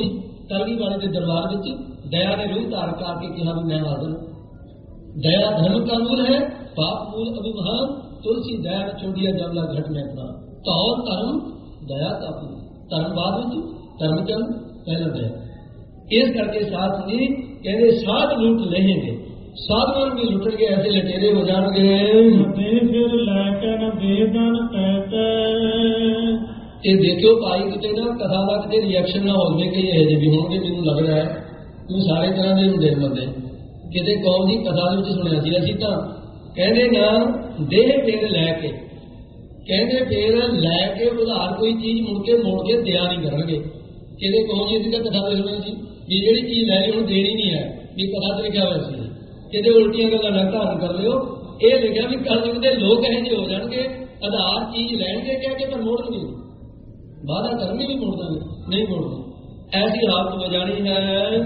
ਕਲਗੀ ਵਾਲੇ ਦੇ ਦਰਬਾਰ ਵਿੱਚ ਦਇਆ ਨੇ ਰੂਪ ਧਾਰ ਕਰਕੇ ਕਿਹਾ ਵੀ ਮੈਂ ਹਾਜ਼ਰ। ਦਇਆ ਧਰਮ ਕਾ ਮੂਲ ਹੈ, ਪਾਪ ਮੂਲ ਅਭਿਮਾਨ, ਤੁਲਸੀ ਦਇਆ ਚੋੜੀਆ ਜਮਲਾ ਘਟ ਮੈਂ ਆਪਣਾ। ਤੌਰ ਧਰਮ ਦਇਆ ਦਾ ਧਰਮ ਬਾਅਦ ਵਿੱਚ, ਧਰਮ ਚੰਦ ਪਹਿਲਾਂ ਦਇਆ। ਇਸ ਕਰਕੇ ਸਾਥ ਜੀ ਕਹਿੰਦੇ ਸਾਧ ਲੁੱਟ ਲहेंगे, ਸਾਧੂ ਵੀ ਲੁੱਟਣਗੇ, ਐਸੇ ਲਟੇਰੇ ਹੋ ਜਾਣਗੇ। ਦੇ ਫਿਰ ਲੈ ਕੇ ਨਾ ਦੇਦਨ ਕਹਿਤੇ। ਇਹ ਦੇਖਿਓ ਭਾਈ ਕਿਤੇ ਨਾ ਕਥਾ ਦਾ ਕਿਤੇ ਰਿਐਕਸ਼ਨ ਨਾ ਹੋਵੇ ਕਿ ਇਹ ਜਿਹੇ ਵੀ ਹੋਣਗੇ। ਮੈਨੂੰ ਲੱਗ ਰਿਹਾ ਹੈ ਤੂੰ ਸਾਰੇ ਤਰ੍ਹਾਂ ਦੇ ਹੁੰਦੇ ਬੰਦੇ ਕਿਤੇ ਕੌਮ ਦੀ ਕਥਾ ਦੇ ਵਿੱਚ ਸੁਣਿਆ ਸੀ ਅਸੀਂ ਤਾਂ। ਕਹਿੰਦੇ ਨਾ ਦੇਹ ਫੇਰ ਲੈ ਕੇ, ਕਹਿੰਦੇ ਫੇਰ ਲੈ ਕੇ ਉਧਾਰ ਕੋਈ ਚੀਜ਼ ਮੁੜ ਕੇ ਮੋੜ ਕੇ ਦਿਆ ਨਹੀਂ ਕਰਨਗੇ। ਕਿਤੇ ਕੌਮ ਜੀ ਅਸੀਂ ਤਾਂ ਕਥਾ ਦੇ ਸੁਣਿਆ ਸੀ ਵੀ ਜਿਹੜੀ ਚੀਜ਼ ਲੈ ਲਈ ਹੁਣ ਦੇਣੀ ਨਹੀਂ ਹੈ, ਵੀ ਕਥਾ ਤੇ ਲਿਖਿਆ ਹੋਇਆ ਸੀ। ਕਿਤੇ ਉਲਟੀਆਂ ਗੱਲਾਂ ਨਾ ਧਾਰਨ ਕਰ ਲਿਓ। ਇਹ ਲਿਖਿਆ ਵੀ ਕਲਯੁਗ ਦੇ ਲੋਕ ਇਹੋ ਜਿਹੇ ਹੋ ਜਾਣਗੇ, ਆਧਾਰ ਚੀਜ਼ ਲੈਣਗੇ ਕਹਿ ਕੇ ਪਰ ਮੋੜਨਗੇ, ਵਾਅਦਾ ਕਰਨਗੇ ਵੀ ਮੋੜ ਦਾਂਗੇ, ਨਹੀਂ ਮੋੜਦੇ। ਐਸੀ ਹਾਲਤ ਹੋ ਜਾਣੀ ਹੈ।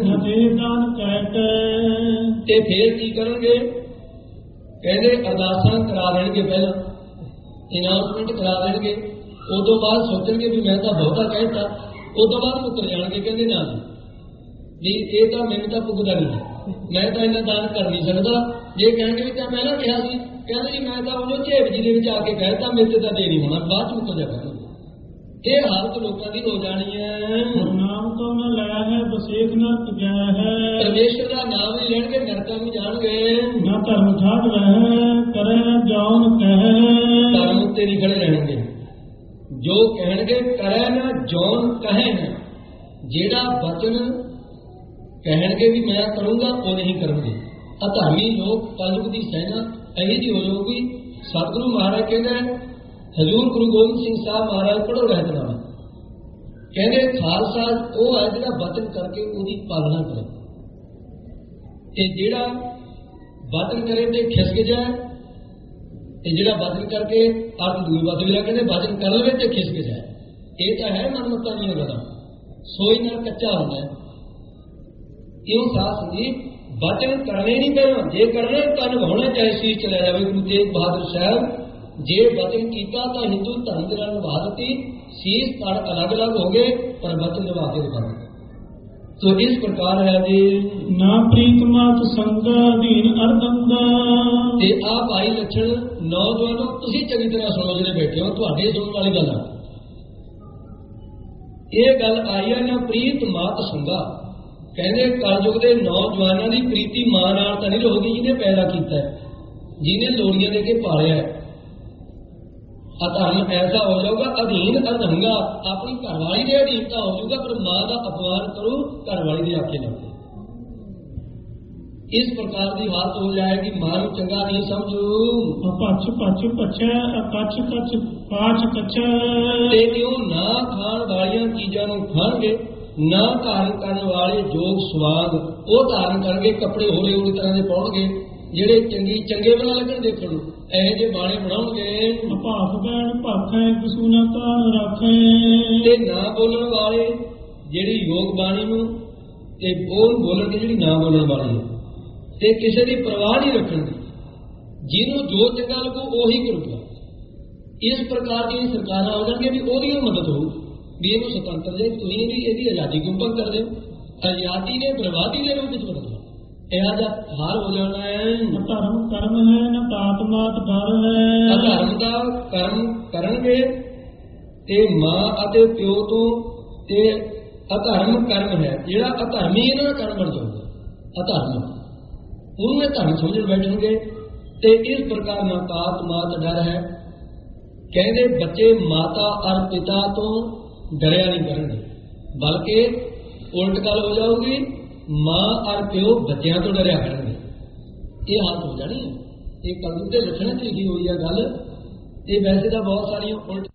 ਤੇ ਫੇਰ ਕੀ ਕਰਨਗੇ? ਕਹਿੰਦੇ ਅਰਦਾਸਾਂ ਕਰਾ ਲੈਣਗੇ, ਪਹਿਲਾਂ ਅਨਾਉਂਸਮੈਂਟ ਕਰਾ ਲੈਣਗੇ, ਉਦੋਂ ਬਾਅਦ ਸੋਚਣਗੇ ਵੀ ਮੈਂ ਤਾਂ ਬਹੁਤਾ ਕਹਿਤਾ, ਉਦੋਂ ਬਾਅਦ ਮੁੱਕਰ ਜਾਣਗੇ। ਕਹਿੰਦੇ ਨਾ ਜੀ ਇਹ ਤਾਂ ਮੈਨੂੰ ਤਾਂ ਪੁੱਗਦਾ ਨਹੀਂ, ਮੈਂ ਤਾਂ ਇਹਨਾਂ ਦਾਨ ਕਰ ਨਹੀਂ ਸਕਦਾ। ਜੇ ਕਹਿਣਗੇ ਵੀ ਤਾਂ ਪਹਿਲਾਂ ਕਿਹਾ ਸੀ, ਕਹਿੰਦੇ ਜੀ ਮੈਂ ਤਾਂ ਉਹਨੂੰ ਝੇਬ ਜੀ ਦੇ ਵਿੱਚ ਆ ਕੇ ਕਹਿਤਾ, ਮੇਰੇ ਤੇ ਤਾਂ ਦੇ ਨਹੀਂ ਹੋਣਾ, ਬਾਅਦ ਚ ਮੁੱਕਰ ਜਾ ਕਰਨਗੇ। ਇਹ ਹਾਲਤ ਲੋਕਾਂ ਦੀ ਹੋ ਜਾਣੀ ਹੈ। ਨਾਮ ਤੋਂ ਨਾ ਲਿਆ ਹੈ ਬਸੇਖ ਨਾ ਤੁਜਾ ਹੈ। ਪਰਮੇਸ਼ਰ ਦਾ ਨਾਮ ਹੀ ਲੈਣਗੇ, ਨਰਕਾਂ ਵੀ ਜਾਣਗੇ। ਨਾ ਧਰਮ ਛਾੜ ਰਹਿ ਕਰੇ ਜੌਨ ਕਹਿ। ਧਰਮ ਉੱਤੇ ਨਹੀਂ ਖੜੇ ਰਹਿਣਗੇ, ਜੋ ਕਹਿਣਗੇ ਕਰੇ ਨਾ ਜੌਨ ਕਹੇ ਨਾ। ਜਿਹੜਾ ਬਚਨ ਕਹਿਣਗੇ ਵੀ ਮੈਂ ਕਰੂੰਗਾ ਉਹ ਨਹੀਂ ਕਰਨਗੇ। ਅਧਰਮੀ ਲੋਕ ਕਲਯੁਗ ਦੀ ਸੈਨਾ ਇਹੀ ਜਿਹੀ ਹੋ ਜਾਊਗੀ। ਸਤਿਗੁਰੂ ਮਹਾਰਾਜ ਕਹਿੰਦੇ, ਹਜ਼ੂਰ ਗੁਰੂ ਗੋਬਿੰਦ ਸਿੰਘ ਸਾਹਿਬ ਮਹਾਰਾਜ ਪੜ੍ਹੋ ਰਹਿਤਨਾਮਾ, ਕਹਿੰਦੇ ਖਾਲਸਾ ਉਹ ਹੈ ਜਿਹੜਾ ਬਚਨ ਕਰਕੇ ਉਹਦੀ ਪਾਲਣਾ ਕਰੇ, ਤੇ ਜਿਹੜਾ ਬਚਨ ਕਰੇ ਤੇ ਖਿਸਕ ਜਾਏ, ਤੇ ਜਿਹੜਾ ਬਚਨ ਕਰਕੇ ਅਰਥ ਦੂਏ ਪਾਸੇ ਲਿਆ, ਕਹਿੰਦੇ ਬਚਨ ਕਰ ਲਵੇ ਤੇ ਖਿਸਕ ਜਾਏ। ਇਹ ਤਾਂ ਹੈ ਮਨਮਤਾਂ ਦੀਆਂ ਗੱਲਾਂ, ਸੋਈ ਨਾਲ ਕੱਚਾ ਹੁੰਦਾ ਹੈ। ਇਉਂ ਸਾਥ ਜੀ ਬਚਨ ਕਰਨੇ ਨਹੀਂ ਪਹਿਲਾਂ, ਜੇ ਕਰਨੇ ਤਾਂ ਨਿਭਾਉਣਾ ਚਾਹੇ ਸੀ ਚਲਾ ਜਾਵੇ। ਗੁਰੂ ਤੇਗ ਬਹਾਦਰ ਸਾਹਿਬ ਜੇ ਬਚਨ ਕੀਤਾ ਤਾਂ ਹਿੰਦੂ ਧਰਮ ਦੇ ਨਾਲ ਨਿਭਾ ਦਿੱਤੀ, ਸੀਸ ਤੜ ਅਲੱਗ ਅਲੱਗ ਹੋ ਗਏ ਪਰ ਬਚਨ ਨਿਭਾ ਕੇ ਦਿਖਾ ਦਿੱਤੇ। ਤੋ ਇਸ ਪ੍ਰਕਾਰ ਹੈ ਜੀ ਨਾ ਪ੍ਰੀਤ ਮਾਤ ਸੰਗ ਅਧੀਨ ਅਰਦੰਦਾ। ਤੇ ਆ ਭਾਈ ਲੱਛਣ ਨੌਜਵਾਨੋ ਤੁਸੀਂ ਚੰਗੀ ਤਰ੍ਹਾਂ ਸੁਣੋ, ਜਿਹੜੇ ਬੈਠੇ ਹੋ ਤੁਹਾਡੇ ਸੁਣਨ ਵਾਲੀ ਗੱਲ ਆ। ਇਹ ਗੱਲ ਆਈ ਹੈ ਨਾ ਪ੍ਰੀਤ ਮਾਤ ਸੰਗਾ, ਕਹਿੰਦੇ ਕਲਯੁਗ ਦੇ ਨੌਜਵਾਨਾਂ ਦੀ ਪ੍ਰੀਤੀ ਮਾਂ ਨਾਲ ਤਾਂ ਨਹੀਂ ਰਹੂਗੀ ਜਿਹਨੇ ਪੈਦਾ ਕੀਤਾ ਹੈ, ਜਿਹਨੇ ਲੋੜੀਆਂ ਦੇ ਕੇ ਪਾਲਿਆ ਹੈ। ਅਧਰਮ ਐਸਾ ਹੋ ਜਾਊਗਾ, ਅਧੀਨ ਅਧੰਗਾ, ਆਪਣੀ ਘਰਵਾਲੀ ਦੇ ਅਧੀਨਤਾ ਹੋ ਜਾਊਗਾ, ਪਰ ਮਾਂ ਦਾ ਅਪਮਾਨ ਕਰੂ ਘਰਵਾਲੀ ਦੇ ਆਖੇ ਨਾਲ। ਇਸ ਪ੍ਰਕਾਰ ਦੀ ਹਾਲਤ ਹੋ ਜਾਏਗੀ, ਮਾਂ ਨੂੰ ਚੰਗਾ ਨਹੀਂ ਸਮਝੂ। ਪਛ ਪਛ ਪਛੈ ਕੱਚ ਕੱਚ ਪਾਛ ਕੱਛੈ। ਤੇ ਉਹ ਨਾ ਖਾਣ ਵਾਲੀਆਂ ਚੀਜ਼ਾਂ ਨੂੰ ਖਾਣਗੇ, ਨਾ ਧਾਰਨ ਕਰਨ ਵਾਲੇ ਜੋਗ ਸਵਾਦ ਉਹ ਧਾਰਨ ਕਰਨਗੇ, ਕੱਪੜੇ ਹੋਲੇ ਹੋਲੇ ਤਰ੍ਹਾਂ ਦੇ ਪਾਉਣਗੇ, ਜਿਹੜੇ ਚੰਗੀ ਚੰਗੇ ਬਣਾ ਲੱਗਣ ਦੇਖਣ ਨੂੰ ਇਹੋ ਜਿਹੇ ਬਾਣੇ ਬਣਾਉਣਗੇ। ਭਾਫ ਬੈਣ ਭਾਖੈ ਕਸੂ ਨਾ ਧਾਨ ਰੱਖੇ। ਤੇ ਨਾ ਬੋਲਣ ਵਾਲੇ ਜਿਹੜੀ ਯੋਗ ਬਾਣੀ ਨੂੰ ਤੇ ਬੋਲ ਬੋਲਣਗੇ ਜਿਹੜੀ ਨਾ ਬੋਲਣ ਵਾਲੀ ਹੈ, ਤੇ ਕਿਸੇ ਦੀ ਪਰਵਾਹ ਨਹੀਂ ਰੱਖਣਗੇ, ਜਿਹਨੂੰ ਜੋ ਚੰਗਾ ਲੱਗੂ ਉਹੀ ਕਰੂਗਾ। ਇਸ ਪ੍ਰਕਾਰ ਦੀਆਂ ਸਰਕਾਰਾਂ ਹੋ ਜਾਣਗੀਆਂ ਵੀ ਉਹਦੀ ਮਦਦ ਹੋਊ, ਵੀ ਇਹਨੂੰ ਸੁਤੰਤਰ ਜੇ ਤੁਸੀਂ ਵੀ ਇਹਦੀ ਆਜ਼ਾਦੀ ਕਿਉਂ ਭੰਗ ਕਰਦੇ ਹੋ? ਆਜ਼ਾਦੀ ਨੇ ਬਰਬਾਦੀ ਦੇ ਰੂਪ ਵਿੱਚ ਬਦਲਣਾ, ਇਹੋ ਜਿਹਾ ਹਾਲ ਹੋ ਜਾਣਾ ਹੈ। ਧਰਮ ਕਰਮ ਹੈ ਨਾ ਤਾਤ ਮਾਤ ਡਰ ਹੈ। ਅਧਰਮ ਦਾ ਕਰਮ ਕਰਨਗੇ ਤੇ ਮਾਂ ਅਤੇ ਪਿਓ ਤੋਂ, ਤੇ ਅਧਰਮ ਕਰਮ ਹੈ ਜਿਹੜਾ ਅਧਰਮੀ ਇਹਨਾਂ ਦਾ ਕਰਮ ਬਣ ਜਾਊਗਾ। ਅਧਰਮ ਉਹਨੂੰ ਇਹ ਧਰਮ ਸਮਝਣ ਬੈਠਣਗੇ। ਤੇ ਇਸ ਪ੍ਰਕਾਰ ਨਾ ਤਾਤ ਮਾਤ ਡਰ ਹੈ, ਕਹਿੰਦੇ ਬੱਚੇ ਮਾਤਾ ਔਰ ਪਿਤਾ ਤੋਂ ਡਰਿਆ ਨਹੀਂ ਕਰਨਗੇ, ਬਲਕਿ ਉਲਟ ਗੱਲ ਹੋ ਜਾਊਗੀ, ਮਾਂ ਔਰ ਪਿਓ ਬੱਚਿਆਂ ਤੋਂ ਡਰਿਆ ਕਰਨਗੇ। ਇਹ ਹਾਲਤ ਹੋ ਜਾਣੀ ਹੈ। ਇਹ ਕਲਯੁਗ ਦੇ ਲੱਛਣਾਂ 'ਚ ਲਿਖੀ ਹੋਈ ਹੈ ਗੱਲ। ਇਹ ਵੈਸੇ ਤਾਂ ਬਹੁਤ ਸਾਰੀਆਂ ਉਲਟ